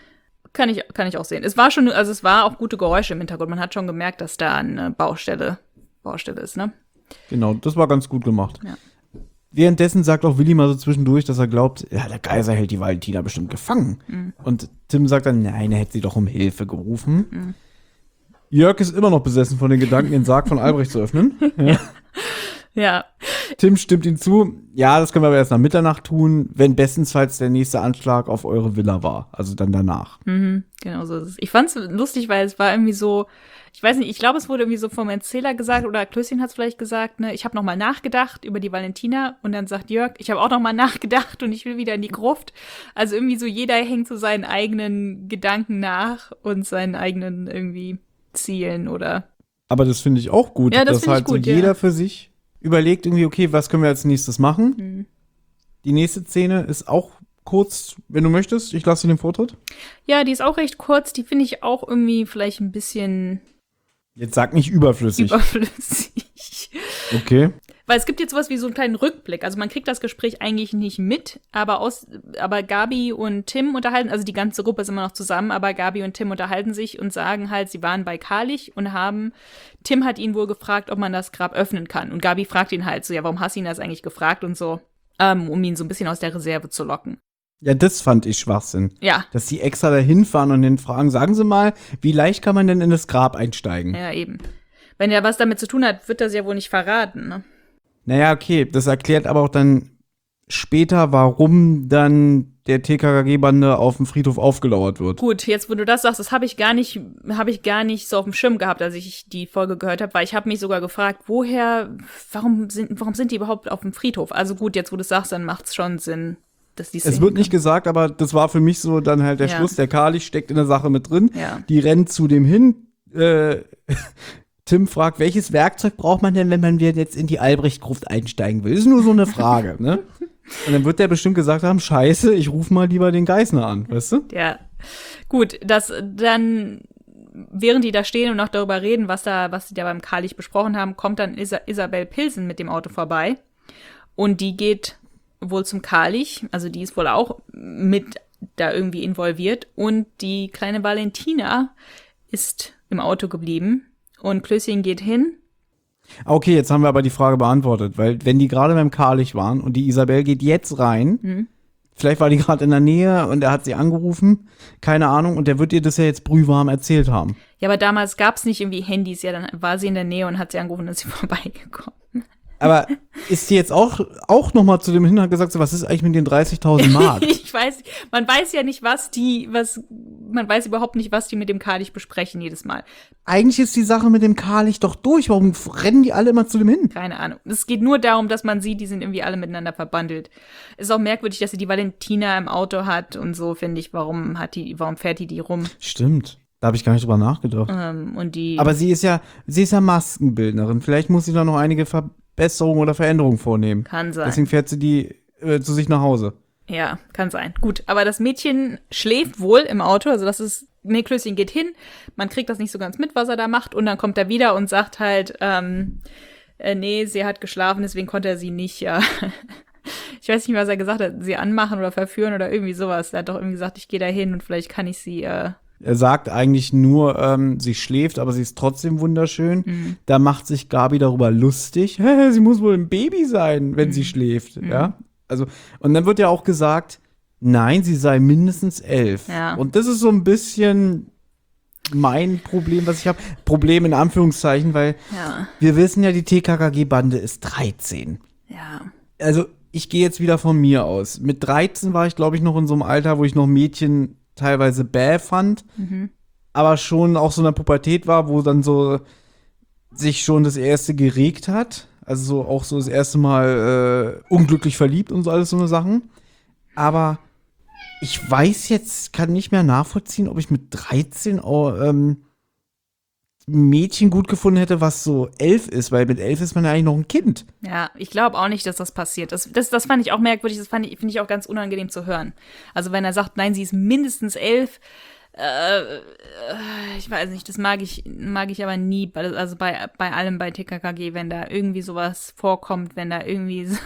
S3: Kann ich auch sehen. Es war auch gute Geräusche im Hintergrund. Man hat schon gemerkt, dass da eine Baustelle ist, ne?
S2: Genau, das war ganz gut gemacht.
S3: Ja.
S2: Währenddessen sagt auch Willi mal so zwischendurch, dass er glaubt, ja, der Geiser hält die Valentina bestimmt gefangen. Und Tim sagt dann, nein, er hätte sie doch um Hilfe gerufen. Jörg ist immer noch besessen von den Gedanken, den Sarg von Albrecht zu öffnen. Ja.
S3: Ja.
S2: Tim stimmt ihm zu, ja, das können wir aber erst nach Mitternacht tun, wenn bestensfalls der nächste Anschlag auf eure Villa war. Also dann danach.
S3: Genau so ist es. Ich fand's lustig, weil es war irgendwie so, ich weiß nicht, ich glaube, es wurde irgendwie so vom Erzähler gesagt oder Klößchen hat es vielleicht gesagt, ne, ich habe nochmal nachgedacht über die Valentina und dann sagt Jörg, ich habe auch nochmal nachgedacht und ich will wieder in die Gruft. Also irgendwie so, jeder hängt so seinen eigenen Gedanken nach und seinen eigenen irgendwie Zielen oder.
S2: Aber das finde ich auch gut,
S3: Ja, das
S2: dass
S3: finde ich
S2: halt
S3: gut,
S2: so jeder für sich überlegt irgendwie, okay, was können wir als nächstes machen? Die nächste Szene ist auch kurz, wenn du möchtest. Ich lasse dir den Vortritt.
S3: Ja, die ist auch recht kurz. Die finde ich auch irgendwie vielleicht ein bisschen
S2: Jetzt sag nicht überflüssig.
S3: überflüssig.
S2: Okay.
S3: Weil es gibt jetzt sowas wie so einen kleinen Rückblick. Also man kriegt das Gespräch eigentlich nicht mit, aber Gabi und Tim unterhalten, also die ganze Gruppe ist immer noch zusammen, aber Gabi und Tim unterhalten sich und sagen halt, sie waren bei Karlich und Tim hat ihn wohl gefragt, ob man das Grab öffnen kann. Und Gabi fragt ihn halt so, ja, warum hast du ihn das eigentlich gefragt und so, um ihn so ein bisschen aus der Reserve zu locken.
S2: Ja, das fand ich Schwachsinn.
S3: Ja.
S2: Dass die extra dahin fahren und den fragen, sagen Sie mal, wie leicht kann man denn in das Grab einsteigen?
S3: Ja, eben. Wenn er was damit zu tun hat, wird er es ja wohl nicht verraten, ne?
S2: Naja, okay, das erklärt aber auch dann später, warum dann der TKKG-Bande auf dem Friedhof aufgelauert wird.
S3: Gut, jetzt wo du das sagst, das habe ich gar nicht so auf dem Schirm gehabt, als ich die Folge gehört habe, weil ich habe mich sogar gefragt, warum sind die überhaupt auf dem Friedhof? Also gut, jetzt wo du es sagst, dann macht es schon Sinn, dass die
S2: Es wird nicht gesagt, aber das war für mich so dann halt der Schluss. Der Karlich steckt in der Sache mit drin.
S3: Ja.
S2: Die rennen zu dem hin. Tim fragt, welches Werkzeug braucht man denn, wenn man jetzt in die Albrecht-Gruft einsteigen will? Das ist nur so eine Frage, ne? Und dann wird der bestimmt gesagt haben, scheiße, ich rufe mal lieber den Geißner an, weißt du?
S3: Ja, gut, dass dann, während die da stehen und noch darüber reden, was die da beim Karlich besprochen haben, kommt dann Isabel Pilsen mit dem Auto vorbei und die geht wohl zum Karlich, also die ist wohl auch mit da irgendwie involviert und die kleine Valentina ist im Auto geblieben und Klößchen geht hin.
S2: Okay, jetzt haben wir aber die Frage beantwortet, weil wenn die gerade beim Karlich waren und die Isabel geht jetzt rein, vielleicht war die gerade in der Nähe und er hat sie angerufen, keine Ahnung, und der wird ihr das ja jetzt brühwarm erzählt haben.
S3: Ja, aber damals gab es nicht irgendwie Handys, ja, dann war sie in der Nähe und hat sie angerufen und ist sie vorbeigekommen.
S2: Aber ist die jetzt auch noch mal zu dem hin und hat gesagt, so, was ist eigentlich mit den 30.000 Mark?
S3: Ich weiß, man weiß ja nicht, man weiß überhaupt nicht, was die mit dem Karlich besprechen jedes Mal.
S2: Eigentlich ist die Sache mit dem Karlich doch durch. Warum rennen die alle immer zu dem hin?
S3: Keine Ahnung. Es geht nur darum, dass man sieht, die sind irgendwie alle miteinander verbandelt. Es ist auch merkwürdig, dass sie die Valentina im Auto hat und so, finde ich. Warum fährt die rum?
S2: Stimmt. Da habe ich gar nicht drüber nachgedacht. Aber sie ist ja Maskenbildnerin. Vielleicht muss sie da noch einige Verbesserungen oder Veränderungen vornehmen.
S3: Kann sein.
S2: Deswegen fährt sie die zu sich nach Hause.
S3: Ja, kann sein. Gut, aber das Mädchen schläft wohl im Auto. Also Klößchen geht hin. Man kriegt das nicht so ganz mit, was er da macht. Und dann kommt er wieder und sagt halt, nee, sie hat geschlafen, deswegen konnte er sie nicht, ich weiß nicht, was er gesagt hat, sie anmachen oder verführen oder irgendwie sowas. Er hat doch irgendwie gesagt, ich gehe da hin und vielleicht kann ich sie,
S2: Er sagt eigentlich nur, sie schläft, aber sie ist trotzdem wunderschön. Da macht sich Gabi darüber lustig. Sie muss wohl ein Baby sein, wenn sie schläft. Ja? Also, und dann wird ja auch gesagt, nein, sie sei mindestens 11.
S3: Ja.
S2: Und das ist so ein bisschen mein Problem, was ich habe. Problem in Anführungszeichen, weil wir wissen ja, die TKKG-Bande ist 13.
S3: Ja.
S2: Also, ich gehe jetzt wieder von mir aus. Mit 13 war ich, glaube ich, noch in so einem Alter, wo ich noch Mädchen teilweise bäh fand. aber schon auch so in der Pubertät war, wo dann so sich schon das erste geregt hat. Also so auch so das erste Mal unglücklich verliebt und so alles so eine Sachen. Aber ich weiß jetzt, kann nicht mehr nachvollziehen, ob ich mit 13 ein Mädchen gut gefunden hätte, was so 11 ist, weil mit 11 ist man ja eigentlich noch ein Kind.
S3: Ja, ich glaube auch nicht, dass das passiert. Das fand ich auch merkwürdig, finde ich auch ganz unangenehm zu hören. Also wenn er sagt, nein, sie ist mindestens 11, ich weiß nicht, das mag ich aber nie, also bei allem bei TKKG, wenn da irgendwie sowas vorkommt, wenn da irgendwie so,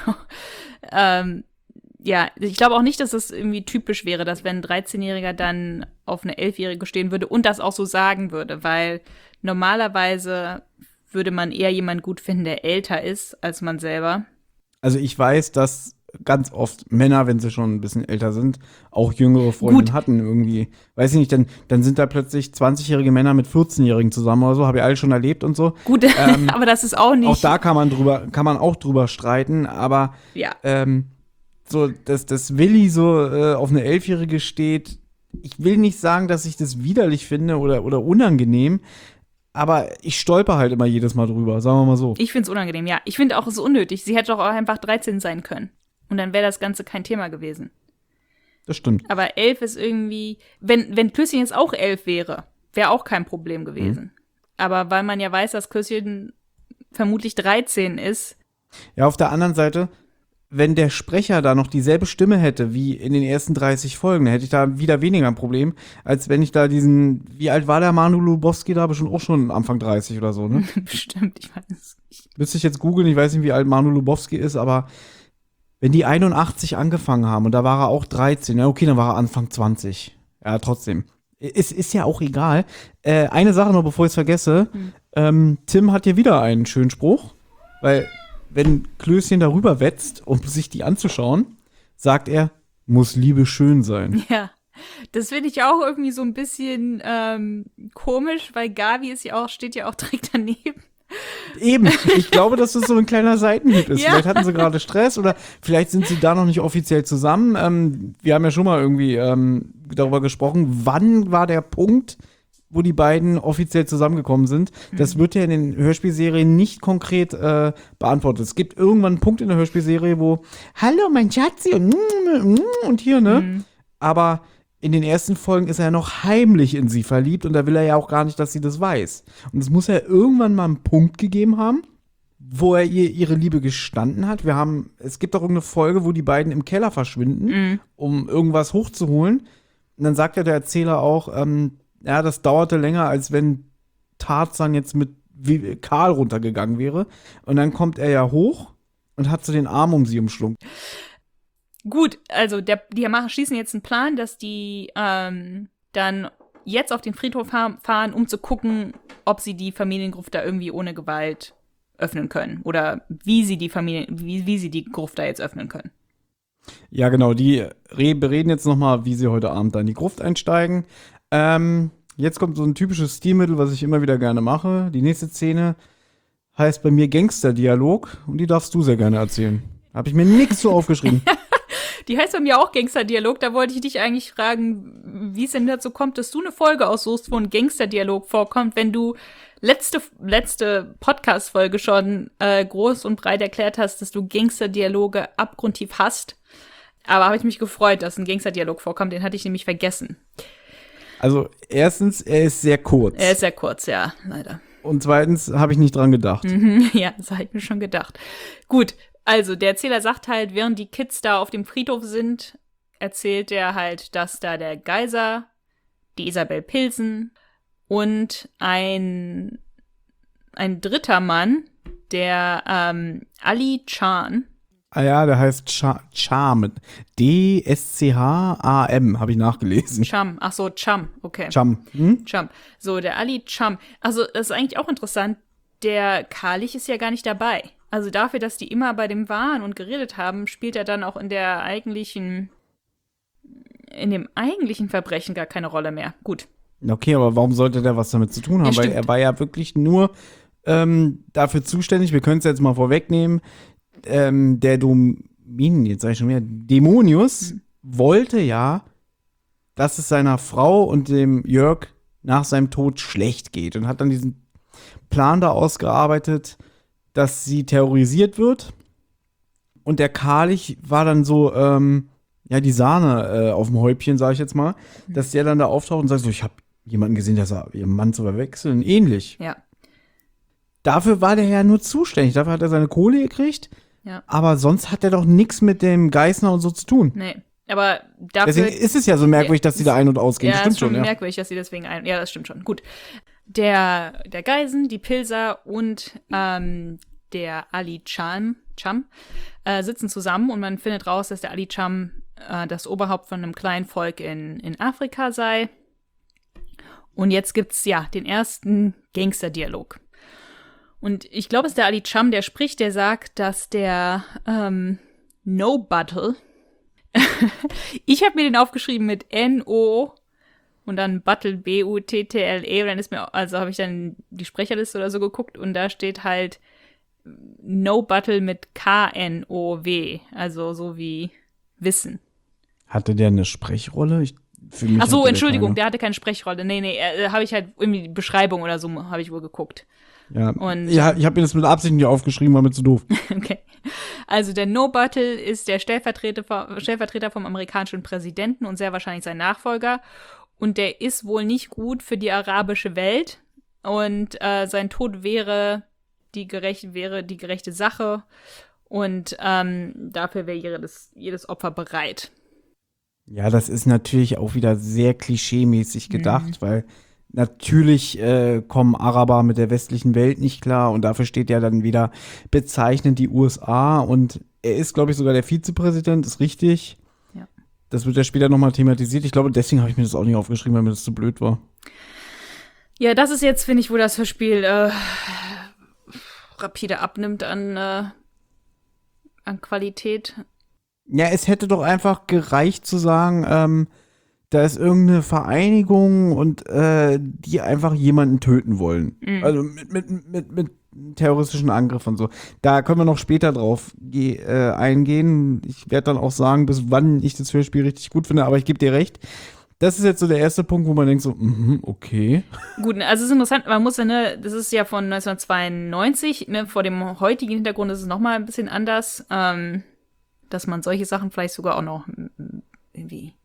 S3: ja, ich glaube auch nicht, dass das irgendwie typisch wäre, dass wenn ein 13-Jähriger dann auf eine 11-Jährige stehen würde und das auch so sagen würde, weil normalerweise würde man eher jemanden gut finden, der älter ist als man selber.
S2: Also ich weiß, dass ganz oft Männer, wenn sie schon ein bisschen älter sind, auch jüngere Freundinnen hatten irgendwie. Weiß ich nicht, dann sind da plötzlich 20-jährige Männer mit 14-Jährigen zusammen oder so, habe ich alle schon erlebt und so.
S3: Gut, aber das ist auch nicht.
S2: Auch da kann man auch drüber streiten, aber
S3: ja.
S2: So, dass Willi so auf eine 11-Jährige steht, ich will nicht sagen, dass ich das widerlich finde oder unangenehm, aber ich stolper halt immer jedes Mal drüber, sagen wir mal so.
S3: Ich finde es unangenehm, ja. Ich finde auch, es ist unnötig. Sie hätte doch auch einfach 13 sein können. Und dann wäre das Ganze kein Thema gewesen.
S2: Das stimmt.
S3: Aber 11 ist irgendwie, wenn Küsschen jetzt auch 11 wäre auch kein Problem gewesen. Aber weil man ja weiß, dass Küsschen vermutlich 13 ist.
S2: Ja, auf der anderen Seite, wenn der Sprecher da noch dieselbe Stimme hätte wie in den ersten 30 Folgen, dann hätte ich da wieder weniger ein Problem, als wenn ich da wie alt war der Manu Lubowski da? Bestimmt auch schon Anfang 30 oder so, ne?
S3: Bestimmt, ich weiß es nicht.
S2: Müsste ich jetzt googeln, ich weiß nicht, wie alt Manu Lubowski ist, aber wenn die 81 angefangen haben und da war er auch 13, ja okay, dann war er Anfang 20. Ja, trotzdem. Es ist ja auch egal. Eine Sache noch, bevor ich es vergesse. Tim hat hier wieder einen schönen Spruch, weil wenn Klößchen darüber wetzt, um sich die anzuschauen, sagt er, muss Liebe schön sein.
S3: Ja, das finde ich auch irgendwie so ein bisschen komisch, weil Gabi steht ja auch direkt daneben.
S2: Eben, ich glaube, dass das so ein kleiner Seitenhieb ist.
S3: Ja.
S2: Vielleicht hatten sie gerade Stress oder vielleicht sind sie da noch nicht offiziell zusammen. Wir haben ja schon mal irgendwie darüber gesprochen, wann war der Punkt, wo die beiden offiziell zusammengekommen sind. Das wird ja in den Hörspielserien nicht konkret beantwortet. Es gibt irgendwann einen Punkt in der Hörspielserie, wo hallo, mein Schatzi und hier, ne? Aber in den ersten Folgen ist er ja noch heimlich in sie verliebt und da will er ja auch gar nicht, dass sie das weiß. Und es muss ja irgendwann mal einen Punkt gegeben haben, wo er ihr ihre Liebe gestanden hat. Es gibt auch irgendeine Folge, wo die beiden im Keller verschwinden, um irgendwas hochzuholen. Und dann sagt ja der Erzähler auch, ja, das dauerte länger, als wenn Tarzan jetzt mit Karl runtergegangen wäre. Und dann kommt er ja hoch und hat so den Arm um sie umschlungen.
S3: Gut, also die schießen jetzt einen Plan, dass die dann jetzt auf den Friedhof fahren, um zu gucken, ob sie die Familiengruft da irgendwie ohne Gewalt öffnen können. Oder wie sie die Gruft da jetzt öffnen können.
S2: Ja, genau, die bereden jetzt noch mal, wie sie heute Abend da in die Gruft einsteigen. Jetzt kommt so ein typisches Stilmittel, was ich immer wieder gerne mache. Die nächste Szene heißt bei mir Gangsterdialog und die darfst du sehr gerne erzählen. Habe ich mir nichts so aufgeschrieben.
S3: Die heißt bei mir auch Gangsterdialog. Da wollte ich dich eigentlich fragen, wie es denn dazu kommt, dass du eine Folge aussuchst, wo ein Gangsterdialog vorkommt, wenn du letzte Podcast-Folge schon groß und breit erklärt hast, dass du Gangsterdialoge abgrundtief hast. Aber habe ich mich gefreut, dass ein Gangsterdialog vorkommt. Den hatte ich nämlich vergessen.
S2: Also erstens, er ist sehr kurz.
S3: Er ist sehr kurz, ja, leider.
S2: Und zweitens habe ich nicht dran gedacht.
S3: Ja, das habe ich mir schon gedacht. Gut, also der Erzähler sagt halt, während die Kids da auf dem Friedhof sind, erzählt er halt, dass da der Geiser, die Isabel Pilsen und ein dritter Mann, der Ali Chan.
S2: Ah ja, der heißt Cham. D-S-C-H-A-M, habe ich nachgelesen.
S3: Cham, ach so, Cham, okay.
S2: Cham.
S3: Cham. So, der Ali Cham. Also, das ist eigentlich auch interessant. Der Karlich ist ja gar nicht dabei. Also dafür, dass die immer bei dem waren und geredet haben, spielt er dann auch in dem eigentlichen Verbrechen gar keine Rolle mehr. Gut.
S2: Okay, aber warum sollte der was damit zu tun haben?
S3: Ja,
S2: weil er war ja wirklich nur dafür zuständig, wir können es jetzt mal vorwegnehmen, der jetzt sag ich schon wieder, Dämonius wollte ja, dass es seiner Frau und dem Jörg nach seinem Tod schlecht geht und hat dann diesen Plan da ausgearbeitet, dass sie terrorisiert wird. Und der Karlich war dann so, die Sahne auf dem Häubchen, sage ich jetzt mal, dass der dann da auftaucht und sagt so, ich habe jemanden gesehen, der sah ihren Mann zu verwechseln, ähnlich.
S3: Ja.
S2: Dafür war der ja nur zuständig, dafür hat er seine Kohle gekriegt, aber sonst hat er doch nichts mit dem Geißner und so zu tun.
S3: Nee, aber dafür...
S2: Deswegen ist es ja so merkwürdig, dass die da ein- und ausgehen.
S3: Ja,
S2: Stimmt
S3: ist schon
S2: schon, ja.
S3: merkwürdig, dass sie deswegen Ja, das stimmt schon. Gut. Der Geisen, die Pilser und der Ali Cham sitzen zusammen und man findet raus, dass der Ali Cham das Oberhaupt von einem kleinen Volk in Afrika sei. Und jetzt gibt's den ersten Gangsterdialog. Und ich glaube, es ist der Ali Cham, der spricht, der sagt, dass der No Battle ich habe mir den aufgeschrieben mit N-O und dann Battle B-U-T-T-L-E und dann habe ich dann die Sprecherliste oder so geguckt und da steht halt No Battle mit K-N-O-W, also so wie Wissen.
S2: Hatte der eine Sprechrolle?
S3: Ach so, Entschuldigung, der hatte keine Sprechrolle. Nee, habe ich halt irgendwie die Beschreibung oder so, habe ich wohl geguckt.
S2: Ja,
S3: und,
S2: ich habe mir das mit Absicht nicht aufgeschrieben, war mir zu doof.
S3: Okay. Also der No Battle ist der Stellvertreter vom amerikanischen Präsidenten und sehr wahrscheinlich sein Nachfolger. Und der ist wohl nicht gut für die arabische Welt. Und sein Tod wäre die gerechte Sache. Und dafür wäre jedes Opfer bereit.
S2: Ja, das ist natürlich auch wieder sehr klischeemäßig gedacht, weil natürlich kommen Araber mit der westlichen Welt nicht klar und dafür steht ja dann wieder bezeichnend die USA und er ist, glaube ich, sogar der Vizepräsident, ist richtig.
S3: Ja.
S2: Das wird ja später nochmal thematisiert. Ich glaube, deswegen habe ich mir das auch nicht aufgeschrieben, weil mir das zu blöd war.
S3: Ja, das ist jetzt, finde ich, wo das Hörspiel rapide abnimmt an Qualität.
S2: Ja, es hätte doch einfach gereicht zu sagen, da ist irgendeine Vereinigung und die einfach jemanden töten wollen. Also mit terroristischen Angriff und so. Da können wir noch später drauf eingehen. Ich werde dann auch sagen, bis wann ich das Hörspiel richtig gut finde, aber ich gebe dir recht. Das ist jetzt so der erste Punkt, wo man denkt so, okay.
S3: Gut, also es ist interessant, man muss ja, das ist ja von 1992, vor dem heutigen Hintergrund ist es nochmal ein bisschen anders, dass man solche Sachen vielleicht sogar auch noch irgendwie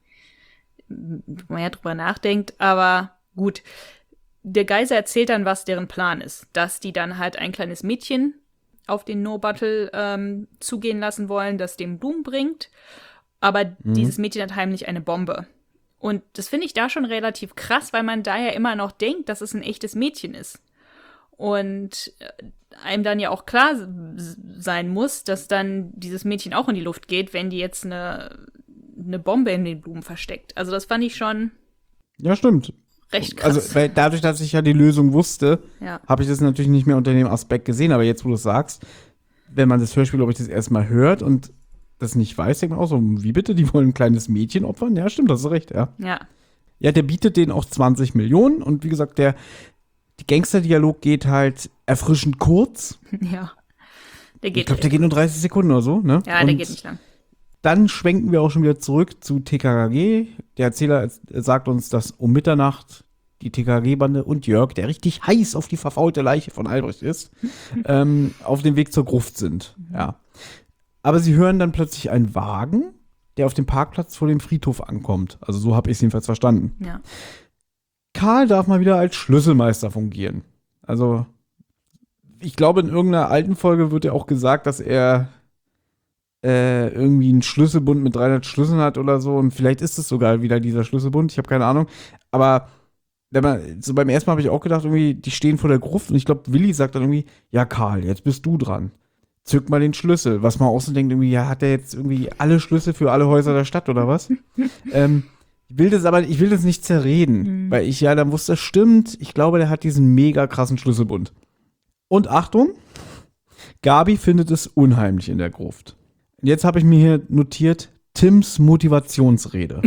S3: mehr drüber nachdenkt, aber gut. Der Geiser erzählt dann, was deren Plan ist. Dass die dann halt ein kleines Mädchen auf den No-Battle zugehen lassen wollen, das dem Blumen bringt. Aber dieses Mädchen hat heimlich eine Bombe. Und das finde ich da schon relativ krass, weil man da ja immer noch denkt, dass es ein echtes Mädchen ist. Und einem dann ja auch klar sein muss, dass dann dieses Mädchen auch in die Luft geht, wenn die jetzt eine Bombe in den Blumen versteckt. Also das fand ich schon
S2: ja, stimmt.
S3: Recht krass.
S2: Also weil dadurch, dass ich ja die Lösung wusste,
S3: Ja.
S2: habe ich das natürlich nicht mehr unter dem Aspekt gesehen. Aber jetzt, wo du es sagst, wenn man das Hörspiel, glaube ich, das erste Mal hört und das nicht weiß, denkt man auch so, wie bitte, die wollen ein kleines Mädchen opfern? Ja, stimmt, das ist recht, ja.
S3: Ja.
S2: Ja, der bietet denen auch 20 Millionen und wie gesagt, die Gangsterdialog geht halt erfrischend kurz.
S3: Ja.
S2: Ich glaube, der geht nur 30 Sekunden oder so, ne?
S3: Ja,
S2: und
S3: der geht nicht lang.
S2: Dann schwenken wir auch schon wieder zurück zu TKKG. Der Erzähler sagt uns, dass um Mitternacht die TKKG-Bande und Jörg, der richtig heiß auf die verfaulte Leiche von Albrecht ist, auf dem Weg zur Gruft sind. Ja. Aber sie hören dann plötzlich einen Wagen, der auf dem Parkplatz vor dem Friedhof ankommt. Also so habe ich es jedenfalls verstanden.
S3: Ja.
S2: Karl darf mal wieder als Schlüsselmeister fungieren. Also ich glaube, in irgendeiner alten Folge wird ja auch gesagt, dass er irgendwie einen Schlüsselbund mit 300 Schlüsseln hat oder so. Und vielleicht ist es sogar wieder dieser Schlüsselbund. Ich habe keine Ahnung. Aber so beim ersten Mal habe ich auch gedacht, irgendwie, die stehen vor der Gruft. Und ich glaube, Willi sagt dann irgendwie, ja, Karl, jetzt bist du dran. Zück mal den Schlüssel. Was man auch so denkt, irgendwie, ja, hat der jetzt irgendwie alle Schlüssel für alle Häuser der Stadt oder was? Ich will das nicht zerreden. Weil ich ja dann wusste, das stimmt. Ich glaube, der hat diesen mega krassen Schlüsselbund. Und Achtung, Gabi findet es unheimlich in der Gruft. Und jetzt habe ich mir hier notiert, Tims Motivationsrede.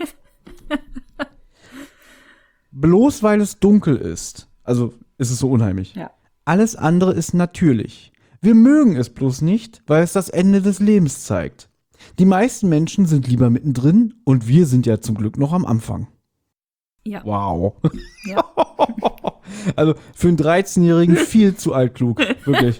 S2: Bloß weil es dunkel ist, also ist es so unheimlich.
S3: Ja.
S2: Alles andere ist natürlich. Wir mögen es bloß nicht, weil es das Ende des Lebens zeigt. Die meisten Menschen sind lieber mittendrin und wir sind ja zum Glück noch am Anfang.
S3: Ja.
S2: Wow.
S3: Ja.
S2: Also für einen 13-Jährigen viel zu altklug, wirklich.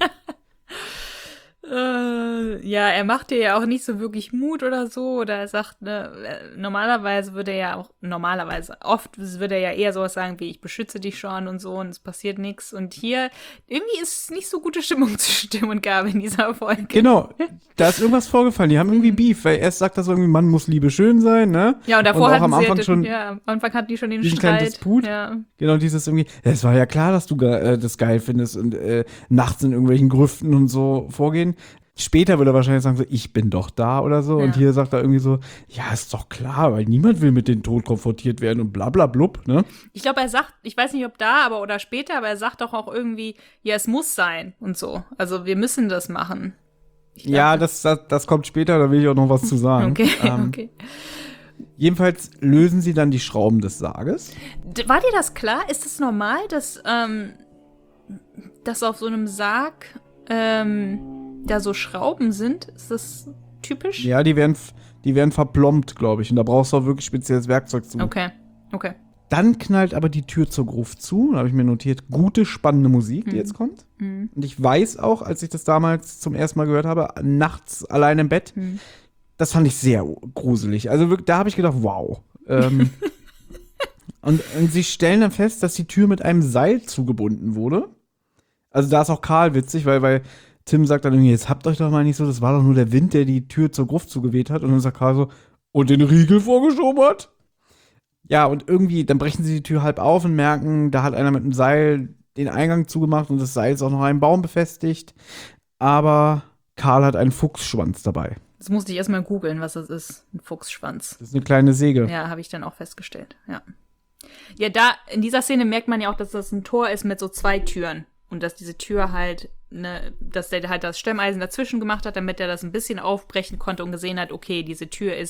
S3: Ja, er macht dir ja auch nicht so wirklich Mut oder so. Oder er sagt, ne, normalerweise würde er ja auch, oft würde er ja eher sowas sagen wie, ich beschütze dich schon und so und es passiert nichts. Und hier, irgendwie ist es nicht so gute Stimmung zwischen Tim und Gabi in dieser Folge.
S2: Genau, da ist irgendwas vorgefallen. Die haben irgendwie Beef, weil erst sagt das irgendwie, Mann muss Liebe schön sein, ne?
S3: Ja, und davor
S2: auch
S3: hatten
S2: am Anfang
S3: sie
S2: schon
S3: am Anfang hatten die schon den
S2: diesen kleinen
S3: Streit.
S2: Disput.
S3: Ja.
S2: Genau, dieses irgendwie, ja, es war ja klar, dass du das geil findest und nachts in irgendwelchen Grüften und so vorgehen. Später würde er wahrscheinlich sagen, so, ich bin doch da oder so.
S3: Ja.
S2: Und hier sagt er irgendwie so, ja, ist doch klar, weil niemand will mit dem Tod konfrontiert werden und bla bla blub, ne?
S3: Ich glaube, er sagt, ich weiß nicht, ob da, oder später, aber er sagt doch auch irgendwie, ja, es muss sein und so. Also wir müssen das machen.
S2: Ja, das kommt später, da will ich auch noch was zu sagen.
S3: Okay, okay.
S2: Jedenfalls lösen sie dann die Schrauben des Sarges.
S3: War dir das klar? Ist es normal, dass auf so einem Sarg da so Schrauben sind? Ist das typisch?
S2: Ja, die werden verplombt, glaube ich. Und da brauchst du auch wirklich spezielles Werkzeug zu.
S3: Okay.
S2: Dann knallt aber die Tür zur Gruft zu. Da habe ich mir notiert, gute, spannende Musik, die jetzt kommt. Und ich weiß auch, als ich das damals zum ersten Mal gehört habe, nachts allein im Bett, das fand ich sehr gruselig. Also wirklich, da habe ich gedacht, wow. und sie stellen dann fest, dass die Tür mit einem Seil zugebunden wurde. Also da ist auch Karl witzig, weil Tim sagt dann irgendwie, jetzt habt euch doch mal nicht so, das war doch nur der Wind, der die Tür zur Gruft zugeweht hat. Und dann sagt Karl so, und den Riegel vorgeschoben hat? Ja, und irgendwie, dann brechen sie die Tür halb auf und merken, da hat einer mit einem Seil den Eingang zugemacht und das Seil ist auch noch an einem Baum befestigt. Aber Karl hat einen Fuchsschwanz dabei.
S3: Das musste ich erstmal googeln, was das ist. Ein Fuchsschwanz.
S2: Das ist eine kleine Säge.
S3: Ja, habe ich dann auch festgestellt. Ja. Ja, da, in dieser Szene merkt man ja auch, dass das ein Tor ist mit so 2 Türen. Und dass diese Tür halt, ne, dass der halt das Stemmeisen dazwischen gemacht hat, damit er das ein bisschen aufbrechen konnte und gesehen hat, okay, dieses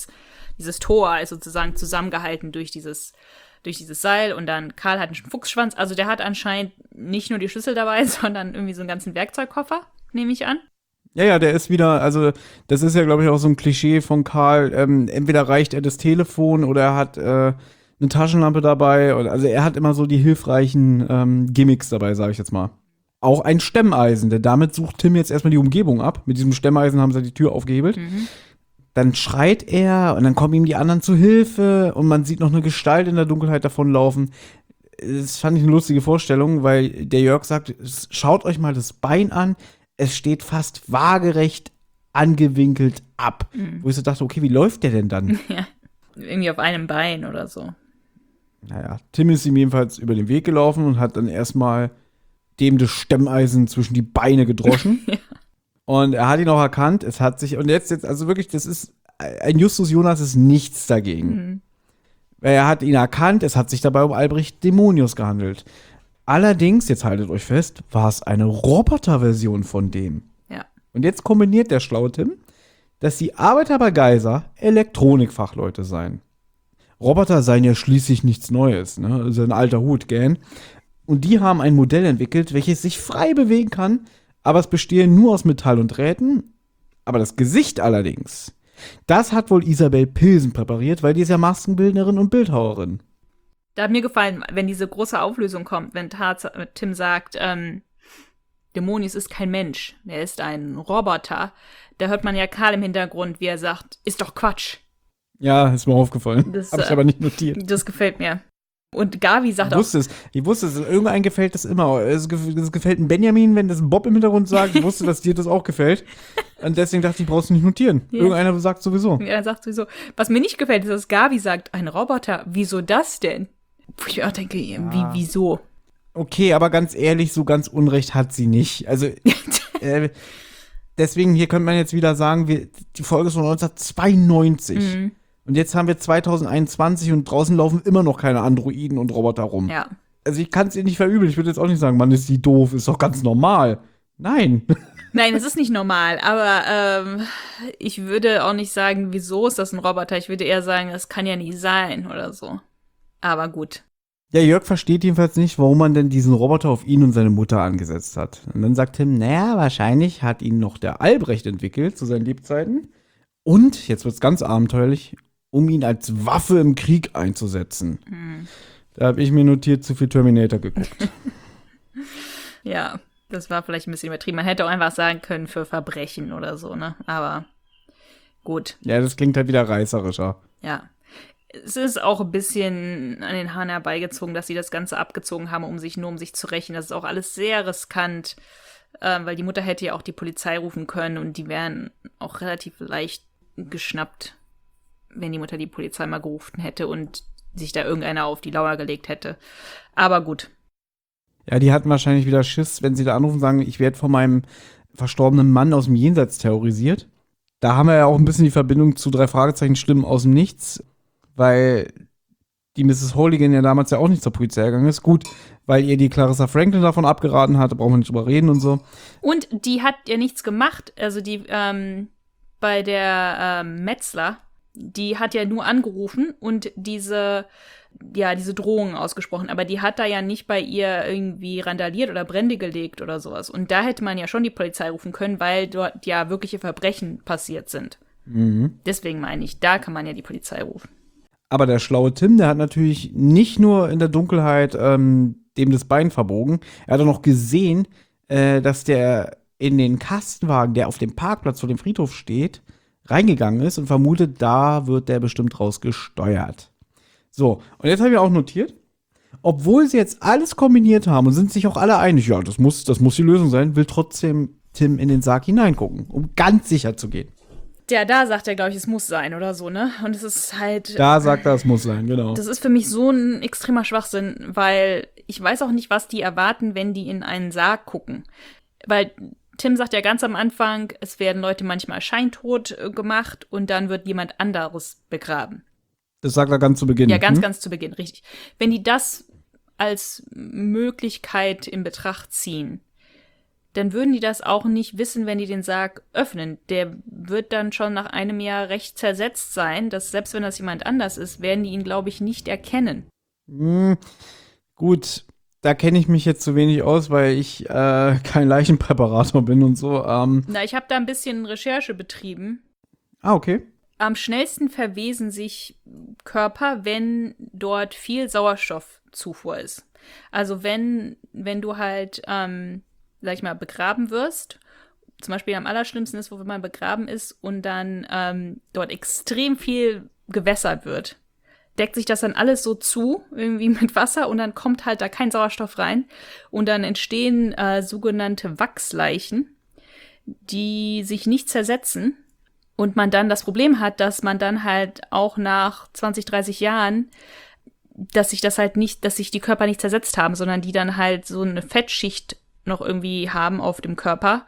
S3: Tor ist sozusagen zusammengehalten durch dieses Seil. Und dann Karl hat einen Fuchsschwanz. Also der hat anscheinend nicht nur die Schlüssel dabei, sondern irgendwie so einen ganzen Werkzeugkoffer, nehme ich an.
S2: Ja, der ist wieder, also das ist ja, glaube ich, auch so ein Klischee von Karl. Entweder reicht er das Telefon oder er hat eine Taschenlampe dabei. Also er hat immer so die hilfreichen Gimmicks dabei, sage ich jetzt mal. Auch ein Stemmeisen, denn damit sucht Tim jetzt erstmal die Umgebung ab. Mit diesem Stemmeisen haben sie die Tür aufgehebelt. Dann schreit er und dann kommen ihm die anderen zu Hilfe und man sieht noch eine Gestalt in der Dunkelheit davonlaufen. Das fand ich eine lustige Vorstellung, weil der Jörg sagt, schaut euch mal das Bein an. Es steht fast waagerecht angewinkelt ab. Wo ich so dachte, okay, wie läuft der denn dann?
S3: Ja, irgendwie auf einem Bein oder so.
S2: Naja, Tim ist ihm jedenfalls über den Weg gelaufen und hat dann erstmal dem das Stemmeisen zwischen die Beine gedroschen.
S3: Ja.
S2: Und er hat ihn auch erkannt. Es hat sich, und jetzt, also wirklich, das ist, ein Justus Jonas ist nichts dagegen. Weil er hat ihn erkannt, es hat sich dabei um Albrecht Dämonius gehandelt. Allerdings, jetzt haltet euch fest, war es eine Roboterversion von dem.
S3: Ja.
S2: Und jetzt kombiniert der schlaue Tim, dass die Arbeiter bei Geiser Elektronikfachleute seien. Roboter seien ja schließlich nichts Neues, ne? Das ist ein alter Hut, gell? Und die haben ein Modell entwickelt, welches sich frei bewegen kann, aber es bestehe nur aus Metall und Drähten. Aber das Gesicht allerdings, das hat wohl Isabel Pilsen präpariert, weil die ist ja Maskenbildnerin und Bildhauerin.
S3: Da hat mir gefallen, wenn diese große Auflösung kommt, wenn Tim sagt, Dämonius ist kein Mensch, er ist ein Roboter. Da hört man ja Karl im Hintergrund, wie er sagt, ist doch Quatsch.
S2: Ja, ist mir aufgefallen.
S3: Das,
S2: Hab ich aber nicht notiert.
S3: Das gefällt mir. Und Gabi sagt
S2: Ich wusste es, irgendeinem gefällt das immer. Es gefällt ein Benjamin, wenn das ein Bob im Hintergrund sagt. Ich wusste, dass dir das auch gefällt. Und deswegen dachte ich, brauchst du nicht notieren.
S3: Ja.
S2: Irgendeiner sagt sowieso.
S3: Ja, er sagt sowieso. Was mir nicht gefällt, ist, dass Gabi sagt, ein Roboter, wieso das denn? Wo ich auch denke, wieso?
S2: Okay, aber ganz ehrlich, so ganz Unrecht hat sie nicht. Also, deswegen, hier könnte man jetzt wieder sagen, die Folge ist von 1992. Und jetzt haben wir 2021 und draußen laufen immer noch keine Androiden und Roboter rum.
S3: Ja.
S2: Also ich kann es ihr nicht verübeln. Ich würde jetzt auch nicht sagen, Mann, ist die doof, ist doch ganz normal. Nein.
S3: Nein, es ist nicht normal, aber ich würde auch nicht sagen, wieso ist das ein Roboter? Ich würde eher sagen, das kann ja nicht sein oder so. Aber gut.
S2: Ja, Jörg versteht jedenfalls nicht, warum man denn diesen Roboter auf ihn und seine Mutter angesetzt hat. Und dann sagt Tim, naja, wahrscheinlich hat ihn noch der Albrecht entwickelt zu seinen Lebzeiten. Und, jetzt wird's ganz abenteuerlich, um ihn als Waffe im Krieg einzusetzen. Da habe ich mir notiert, zu viel Terminator geguckt.
S3: Ja, das war vielleicht ein bisschen übertrieben. Man hätte auch einfach sagen können für Verbrechen oder so, ne? Aber gut,
S2: Ja, das klingt halt wieder reißerischer.
S3: ja. Es ist auch ein bisschen an den Haaren herbeigezogen, dass sie das Ganze abgezogen haben, um sich zu rächen. Das ist auch alles sehr riskant, weil die Mutter hätte ja auch die Polizei rufen können und die wären auch relativ leicht geschnappt, wenn die Mutter die Polizei mal gerufen hätte und sich da irgendeiner auf die Lauer gelegt hätte. Aber gut.
S2: Ja, die hatten wahrscheinlich wieder Schiss, wenn sie da anrufen und sagen, ich werde von meinem verstorbenen Mann aus dem Jenseits terrorisiert. Da haben wir ja auch ein bisschen die Verbindung zu 3 Fragezeichen Stimmen aus dem Nichts, weil die Mrs. Hooligan ja damals ja auch nicht zur Polizei gegangen ist. Gut, weil ihr die Clarissa Franklin davon abgeraten hat, da brauchen wir nicht drüber reden und so.
S3: Und die hat ja nichts gemacht. Also die, bei der Metzler, die hat ja nur angerufen und diese Drohungen ausgesprochen. Aber die hat da ja nicht bei ihr irgendwie randaliert oder Brände gelegt oder sowas. Und da hätte man ja schon die Polizei rufen können, weil dort ja wirkliche Verbrechen passiert sind. Deswegen meine ich, da kann man ja die Polizei rufen.
S2: Aber der schlaue Tim, der hat natürlich nicht nur in der Dunkelheit dem das Bein verbogen, er hat auch noch gesehen, dass der in den Kastenwagen, der auf dem Parkplatz vor dem Friedhof steht, reingegangen ist und vermutet, da wird der bestimmt rausgesteuert. So, und jetzt habe ich auch notiert, obwohl sie jetzt alles kombiniert haben und sind sich auch alle einig, ja, das muss die Lösung sein, will trotzdem Tim in den Sarg hineingucken, um ganz sicher zu gehen.
S3: Ja, da sagt er, glaube ich, es muss sein oder so, ne? Und es ist halt.
S2: Da sagt er, es muss sein, genau.
S3: Das ist für mich so ein extremer Schwachsinn, weil ich weiß auch nicht, was die erwarten, wenn die in einen Sarg gucken. Weil Tim sagt ja ganz am Anfang, es werden Leute manchmal scheintot gemacht und dann wird jemand anderes begraben.
S2: Das sagt er ganz zu Beginn.
S3: Ja, ganz zu Beginn, richtig. Wenn die das als Möglichkeit in Betracht ziehen, dann würden die das auch nicht wissen, wenn die den Sarg öffnen. Der wird dann schon nach einem Jahr recht zersetzt sein, dass selbst wenn das jemand anders ist, werden die ihn, glaube ich, nicht erkennen.
S2: Gut, da kenne ich mich jetzt zu wenig aus, weil ich kein Leichenpräparator bin und so.
S3: Na, ich habe da ein bisschen Recherche betrieben.
S2: Ah, okay.
S3: Am schnellsten verwesen sich Körper, wenn dort viel Sauerstoffzufuhr ist. Also wenn du halt sag ich mal, begraben wirst. Zum Beispiel am allerschlimmsten ist, wo man begraben ist und dann dort extrem viel gewässert wird. Deckt sich das dann alles so zu, irgendwie mit Wasser und dann kommt halt da kein Sauerstoff rein und dann entstehen sogenannte Wachsleichen, die sich nicht zersetzen und man dann das Problem hat, dass man dann halt auch nach 20, 30 Jahren dass sich die Körper nicht zersetzt haben, sondern die dann halt so eine Fettschicht noch irgendwie haben auf dem Körper.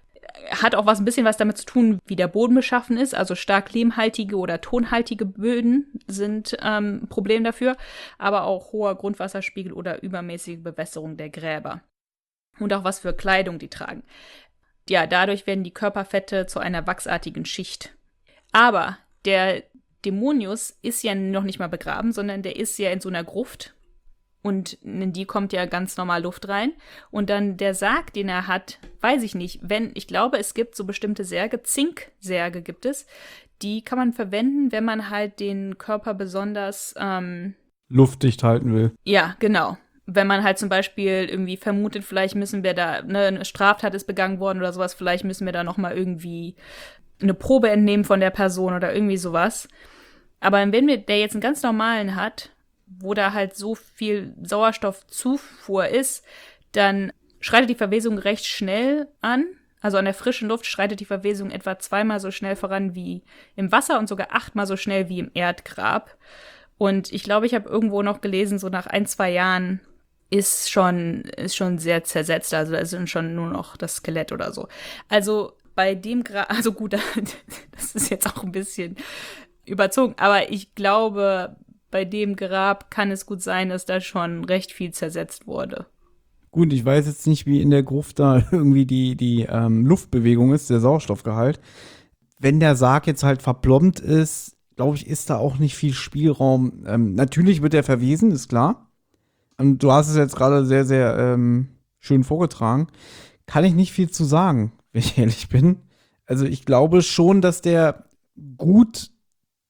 S3: Hat auch ein bisschen was damit zu tun, wie der Boden beschaffen ist. Also stark lehmhaltige oder tonhaltige Böden sind ein Problem dafür. Aber auch hoher Grundwasserspiegel oder übermäßige Bewässerung der Gräber. Und auch was für Kleidung die tragen. Ja, dadurch werden die Körperfette zu einer wachsartigen Schicht. Aber der Dämonius ist ja noch nicht mal begraben, sondern der ist ja in so einer Gruft. Und in die kommt ja ganz normal Luft rein. Und dann der Sarg, den er hat, weiß ich nicht. Ich glaube, es gibt so bestimmte Särge, Zinksärge gibt es, die kann man verwenden, wenn man halt den Körper besonders
S2: luftdicht halten will.
S3: Ja, genau. Wenn man halt zum Beispiel irgendwie vermutet, vielleicht müssen wir da, eine Straftat ist begangen worden oder sowas, vielleicht müssen wir da nochmal irgendwie eine Probe entnehmen von der Person oder irgendwie sowas. Aber wenn der jetzt einen ganz normalen hat, wo da halt so viel Sauerstoffzufuhr ist, dann schreitet die Verwesung recht schnell an. Also an der frischen Luft schreitet die Verwesung etwa 2-mal so schnell voran wie im Wasser und sogar 8-mal so schnell wie im Erdgrab. Und ich glaube, ich habe irgendwo noch gelesen, so nach 1-2 Jahren ist schon sehr zersetzt. Also da ist schon nur noch das Skelett oder so. Also bei dem Grab, also gut, das ist jetzt auch ein bisschen überzogen, aber ich glaube, bei dem Grab kann es gut sein, dass da schon recht viel zersetzt wurde.
S2: Gut, ich weiß jetzt nicht, wie in der Gruft da irgendwie die Luftbewegung ist, der Sauerstoffgehalt. Wenn der Sarg jetzt halt verplombt ist, glaube ich, ist da auch nicht viel Spielraum. Natürlich wird er verwesen, ist klar. Und du hast es jetzt gerade sehr, sehr schön vorgetragen. Kann ich nicht viel zu sagen, wenn ich ehrlich bin. Also ich glaube schon, dass der gut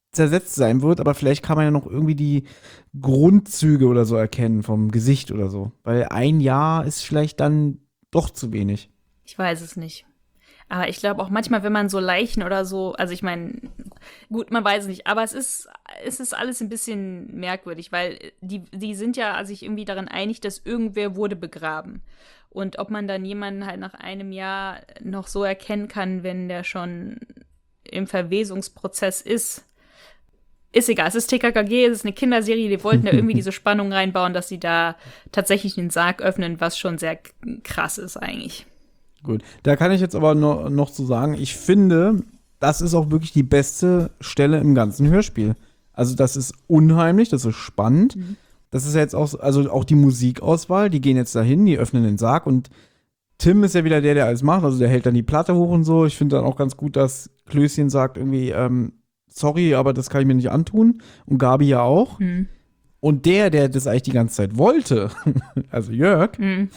S2: zersetzt sein wird, aber vielleicht kann man ja noch irgendwie die Grundzüge oder so erkennen vom Gesicht oder so. Weil ein Jahr ist vielleicht dann doch zu wenig.
S3: Ich weiß es nicht. Aber ich glaube auch manchmal, wenn man so Leichen oder so, also ich meine, gut, man weiß es nicht, aber es ist alles ein bisschen merkwürdig, weil die sind ja sich irgendwie daran einig, dass irgendwer wurde begraben. Und ob man dann jemanden halt nach einem Jahr noch so erkennen kann, wenn der schon im Verwesungsprozess ist egal. Es ist TKKG, es ist eine Kinderserie, die wollten da irgendwie diese Spannung reinbauen, dass sie da tatsächlich den Sarg öffnen, was schon sehr krass ist eigentlich.
S2: Gut, da kann ich jetzt aber noch zu sagen, ich finde, das ist auch wirklich die beste Stelle im ganzen Hörspiel. Also das ist unheimlich, das ist spannend. Mhm. Das ist ja jetzt auch, also auch die Musikauswahl, die gehen jetzt dahin, die öffnen den Sarg und Tim ist ja wieder der alles macht, also der hält dann die Platte hoch und so. Ich finde dann auch ganz gut, dass Klößchen sagt irgendwie, sorry, aber das kann ich mir nicht antun. Und Gabi ja auch. Mhm. Und der das eigentlich die ganze Zeit wollte, also Jörg,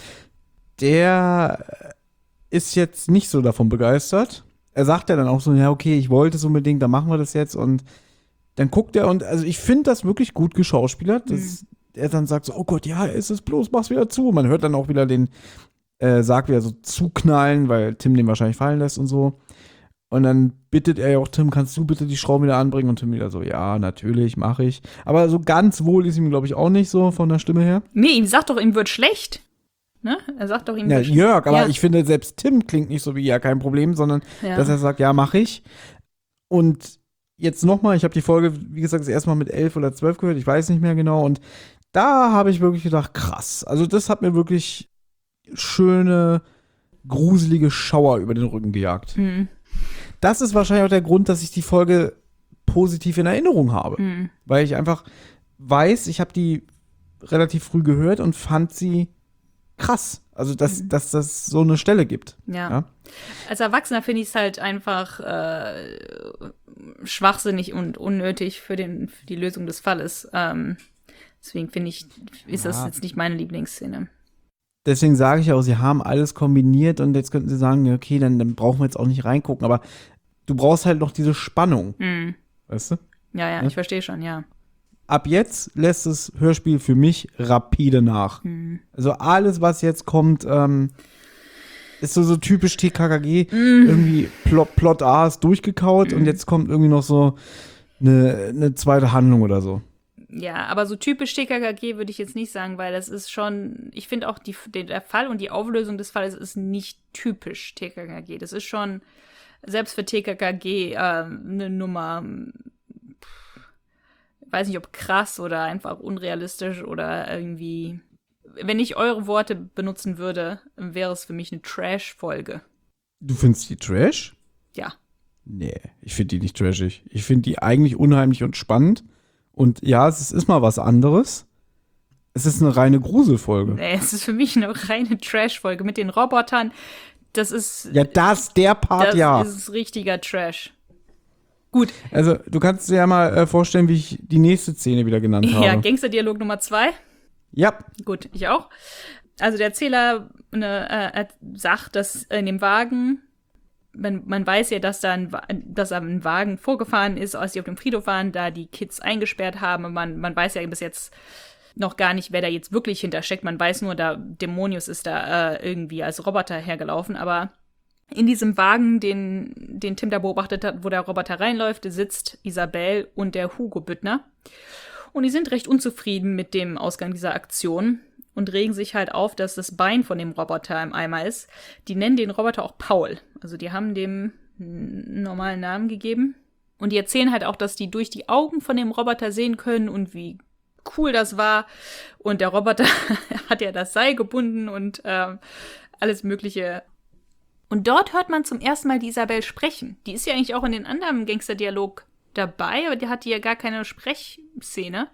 S2: der ist jetzt nicht so davon begeistert. Er sagt ja dann auch so, ja, okay, ich wollte es unbedingt, dann machen wir das jetzt. Und dann guckt er und, also ich finde das wirklich gut geschauspielert, dass er dann sagt so, oh Gott, ja, ist es bloß, mach's wieder zu. Und man hört dann auch wieder den Sarg wieder so zuknallen, weil Tim den wahrscheinlich fallen lässt und so. Und dann bittet er ja auch Tim, kannst du bitte die Schrauben wieder anbringen? Und Tim wieder so, ja, natürlich, mache ich. Aber so ganz wohl ist ihm, glaube ich, auch nicht so von der Stimme her.
S3: Nee, ihm sagt doch, ihm wird schlecht. Ne? Er sagt doch, ihm wird schlecht.
S2: Jörg, aber ich finde, selbst Tim klingt nicht so wie, ja, kein Problem, sondern dass er sagt, ja, mache ich. Und jetzt nochmal, ich habe die Folge, wie gesagt, das erste Mal mit 11 oder 12 gehört, ich weiß nicht mehr genau. Und da habe ich wirklich gedacht, krass. Also das hat mir wirklich schöne, gruselige Schauer über den Rücken gejagt. Mhm. Das ist wahrscheinlich auch der Grund, dass ich die Folge positiv in Erinnerung habe. Mhm. Weil ich einfach weiß, ich habe die relativ früh gehört und fand sie krass. Also, dass das so eine Stelle gibt. Ja.
S3: Als Erwachsener finde ich es halt einfach schwachsinnig und unnötig für die Lösung des Falles. Deswegen finde ich, ist das jetzt nicht meine Lieblingsszene.
S2: Deswegen sage ich auch, sie haben alles kombiniert und jetzt könnten sie sagen, okay, dann brauchen wir jetzt auch nicht reingucken, aber du brauchst halt noch diese Spannung. Mhm. Weißt du?
S3: Ja, ich verstehe schon, ja.
S2: Ab jetzt lässt das Hörspiel für mich rapide nach. Mhm. Also alles, was jetzt kommt, ist so typisch TKKG. Irgendwie Plot A ist durchgekaut und jetzt kommt irgendwie noch so eine zweite Handlung oder so.
S3: Ja, aber so typisch TKKG würde ich jetzt nicht sagen, weil das ist schon, ich finde auch der Fall und die Auflösung des Falles ist nicht typisch TKKG. Das ist schon, selbst für TKKG, eine Nummer, weiß nicht, ob krass oder einfach unrealistisch oder irgendwie, wenn ich eure Worte benutzen würde, wäre es für mich eine Trash-Folge.
S2: Du findest die Trash?
S3: Ja.
S2: Nee, ich finde die nicht trashig. Ich finde die eigentlich unheimlich und spannend. Und ja, es ist mal was anderes. Es ist eine reine Gruselfolge.
S3: Nee, es ist für mich eine reine Trash-Folge mit den Robotern. Das ist.
S2: Ja, der Part,
S3: Das ist richtiger Trash. Gut.
S2: Also, du kannst dir ja mal vorstellen, wie ich die nächste Szene wieder genannt habe.
S3: Ja, Gangsterdialog Nummer 2.
S2: Ja.
S3: Gut, ich auch. Also, der Erzähler sagt, dass in dem Wagen. Man weiß ja, dass da ein Wagen vorgefahren ist, als die auf dem Friedhof waren, da die Kids eingesperrt haben. Und man weiß ja bis jetzt noch gar nicht, wer da jetzt wirklich hintersteckt. Man weiß nur, da Dämonius ist da irgendwie als Roboter hergelaufen. Aber in diesem Wagen, den Tim da beobachtet hat, wo der Roboter reinläuft, sitzt Isabel und der Hugo Büttner. Und die sind recht unzufrieden mit dem Ausgang dieser Aktion und regen sich halt auf, dass das Bein von dem Roboter im Eimer ist. Die nennen den Roboter auch Paul. Also die haben dem einen normalen Namen gegeben. Und die erzählen halt auch, dass die durch die Augen von dem Roboter sehen können und wie cool das war. Und der Roboter hat ja das Seil gebunden und alles Mögliche. Und dort hört man zum ersten Mal die Isabel sprechen. Die ist ja eigentlich auch in den anderen Gangsterdialog dabei, aber die hat ja gar keine Sprechszene.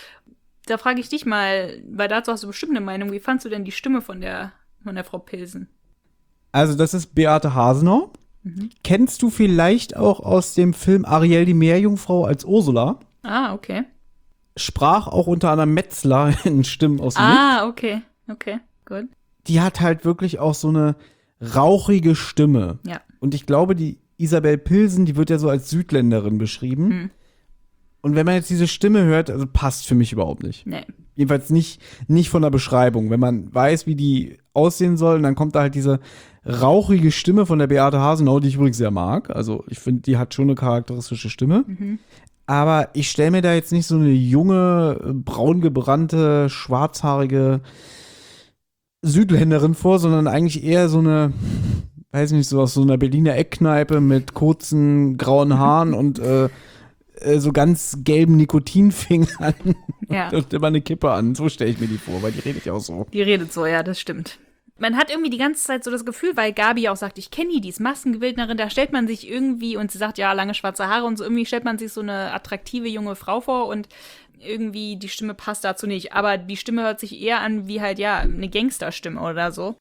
S3: Da frage ich dich mal, weil dazu hast du bestimmt eine Meinung, wie fandst du denn die Stimme von der Frau Pilsen?
S2: Also das ist Beate Hasenau. Mhm. Kennst du vielleicht auch aus dem Film Ariel die Meerjungfrau als Ursula?
S3: Ah, okay.
S2: Sprach auch unter anderem Metzler in Stimmen aus dem
S3: Licht. Okay, gut.
S2: Die hat halt wirklich auch so eine rauchige Stimme.
S3: Ja.
S2: Und ich glaube, die Isabel Pilsen, die wird ja so als Südländerin beschrieben. Und wenn man jetzt diese Stimme hört, also passt für mich überhaupt nicht.
S3: Nee.
S2: Jedenfalls nicht von der Beschreibung. Wenn man weiß, wie die aussehen sollen, dann kommt da halt diese rauchige Stimme von der Beate Hasenau, die ich übrigens sehr mag. Also ich finde, die hat schon eine charakteristische Stimme. Aber ich stelle mir da jetzt nicht so eine junge, braungebrannte, schwarzhaarige Südländerin vor, sondern eigentlich eher so eine, weiß nicht, so aus so einer Berliner Eckkneipe mit kurzen grauen Haaren und so ganz gelben Nikotinfingern und immer eine Kippe an. So stelle ich mir die vor, weil die redet ja auch so.
S3: Die redet so, ja, das stimmt. Man hat irgendwie die ganze Zeit so das Gefühl, weil Gabi auch sagt, ich kenne die ist Massengewildnerin, da stellt man sich irgendwie, und sie sagt, ja, lange schwarze Haare und so, irgendwie stellt man sich so eine attraktive junge Frau vor und irgendwie die Stimme passt dazu nicht. Aber die Stimme hört sich eher an wie halt, ja, eine Gangsterstimme oder so.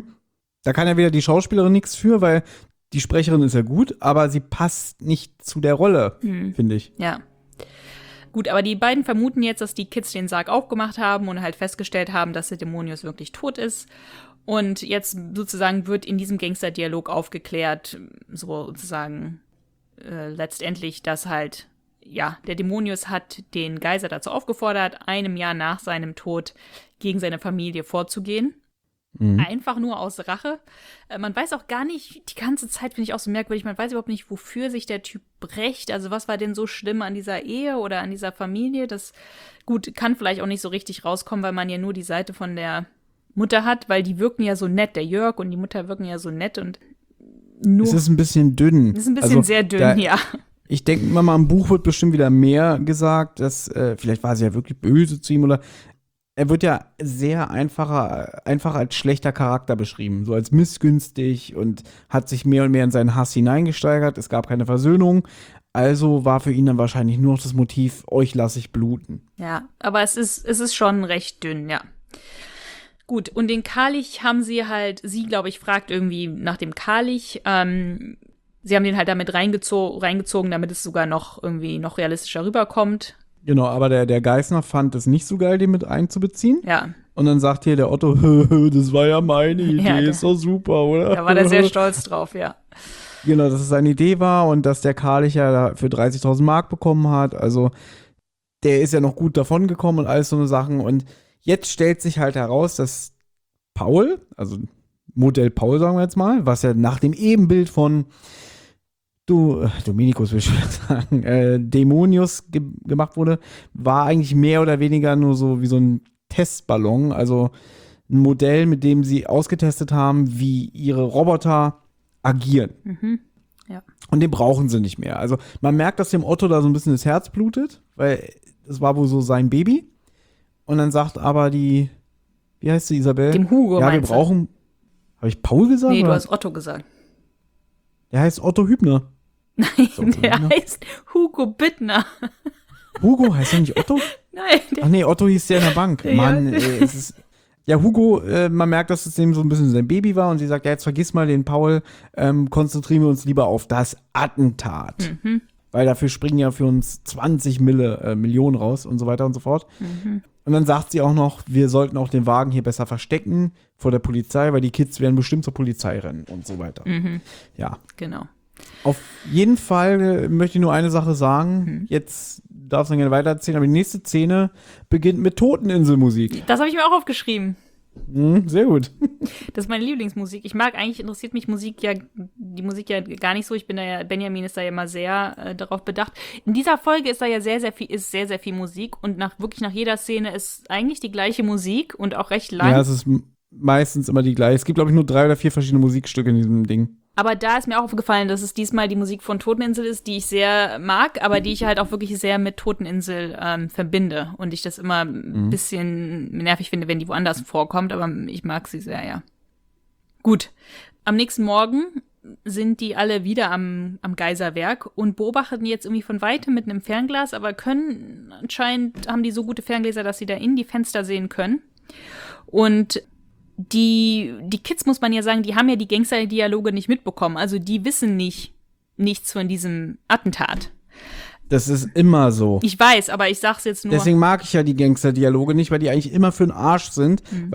S2: Da kann ja wieder die Schauspielerin nichts für, weil die Sprecherin ist ja gut, aber sie passt nicht zu der Rolle, finde ich.
S3: Ja. Gut, aber die beiden vermuten jetzt, dass die Kids den Sarg aufgemacht haben und halt festgestellt haben, dass der Dämonius wirklich tot ist. Und jetzt sozusagen wird in diesem Gangsterdialog aufgeklärt, sozusagen letztendlich, dass halt, ja, der Dämonius hat den Geiser dazu aufgefordert, 1 Jahr nach seinem Tod gegen seine Familie vorzugehen. Einfach nur aus Rache. Man weiß auch gar nicht, die ganze Zeit finde ich auch so merkwürdig, man weiß überhaupt nicht, wofür sich der Typ rächt. Also was war denn so schlimm an dieser Ehe oder an dieser Familie? Das, gut, kann vielleicht auch nicht so richtig rauskommen, weil man ja nur die Seite von der Mutter hat, weil die wirken ja so nett, der Jörg und die Mutter wirken ja so nett und nur.
S2: Es ist ein bisschen dünn.
S3: Es ist ein bisschen sehr dünn, ja.
S2: Ich denke mal, im Buch wird bestimmt wieder mehr gesagt, dass vielleicht war sie ja wirklich böse zu ihm oder er wird ja sehr einfach als schlechter Charakter beschrieben, so als missgünstig und hat sich mehr und mehr in seinen Hass hineingesteigert. Es gab keine Versöhnung, also war für ihn dann wahrscheinlich nur noch das Motiv, euch lasse ich bluten.
S3: Ja, aber es ist schon recht dünn, ja. Gut, und den Kalisch haben sie halt, sie, glaube ich, fragt irgendwie nach dem Kalisch. Sie haben den halt damit reingezogen, damit es sogar noch irgendwie noch realistischer rüberkommt.
S2: Genau, aber der Geißner fand es nicht so geil, den mit einzubeziehen.
S3: Ja.
S2: Und dann sagt hier der Otto, das war ja meine Idee,
S3: Ja,
S2: ist doch super, oder?
S3: Da war der sehr stolz drauf, ja.
S2: Genau, dass es seine Idee war und dass der Kalisch ja für 30.000 Mark bekommen hat. Also der ist ja noch gut davon gekommen und alles so eine Sachen. Und jetzt stellt sich halt heraus, dass Paul, also Modell Paul sagen wir jetzt mal, was ja nach dem Ebenbild von Dominikus will ich schon sagen, Dämonius gemacht wurde, war eigentlich mehr oder weniger nur so wie so ein Testballon, also ein Modell, mit dem sie ausgetestet haben, wie ihre Roboter agieren.
S3: Ja.
S2: Und den brauchen sie nicht mehr. Also man merkt, dass dem Otto da so ein bisschen das Herz blutet, weil das war wohl so sein Baby. Und dann sagt aber wie heißt sie, Isabel?
S3: Dem Hugo,
S2: ja, wir brauchen, habe ich Paul gesagt?
S3: Nee,
S2: oder?
S3: du hast Otto gesagt.
S2: Der heißt Otto Hübner.
S3: Nein, der heißt Hugo Bittner.
S2: Hugo, heißt er nicht Otto?
S3: Nein.
S2: Ach nee, Otto hieß der in der Bank. Mann, es ist. Ja, Hugo, man merkt, dass es dem so ein bisschen sein Baby war und sie sagt, ja, jetzt vergiss mal den Paul, konzentrieren wir uns lieber auf das Attentat. Weil dafür springen ja für uns 20 Millionen raus und so weiter und so fort. Und dann sagt sie auch noch, wir sollten auch den Wagen hier besser verstecken vor der Polizei, weil die Kids werden bestimmt zur Polizei rennen und so weiter. Ja.
S3: Genau.
S2: Auf jeden Fall möchte ich nur eine Sache sagen. Jetzt darfst du gerne weitererzählen, aber die nächste Szene beginnt mit Toteninselmusik.
S3: Das habe ich mir auch aufgeschrieben.
S2: Sehr gut.
S3: Das ist meine Lieblingsmusik. Interessiert mich die Musik ja gar nicht so. Benjamin ist da ja immer sehr darauf bedacht. In dieser Folge ist da ja sehr, sehr viel Musik und wirklich nach jeder Szene ist eigentlich die gleiche Musik und auch recht lang.
S2: Ja, es ist meistens immer die gleiche. Es gibt, glaube ich, nur 3 oder 4 verschiedene Musikstücke in diesem Ding.
S3: Aber da ist mir auch aufgefallen, dass es diesmal die Musik von Toteninsel ist, die ich sehr mag, aber die ich halt auch wirklich sehr mit Toteninsel verbinde. Und ich das immer ein bisschen nervig finde, wenn die woanders vorkommt, aber ich mag sie sehr, ja. Gut, am nächsten Morgen sind die alle wieder am Geiserwerk und beobachten jetzt irgendwie von Weitem mit einem Fernglas, aber anscheinend haben die so gute Ferngläser, dass sie da in die Fenster sehen können. Und die Kids, muss man ja sagen, die haben ja die Gangster-Dialoge nicht mitbekommen. Also die wissen nichts von diesem Attentat.
S2: Das ist immer so.
S3: Ich weiß, aber ich sag's jetzt nur.
S2: Deswegen mag ich ja die Gangster-Dialoge nicht, weil die eigentlich immer für den Arsch sind, weil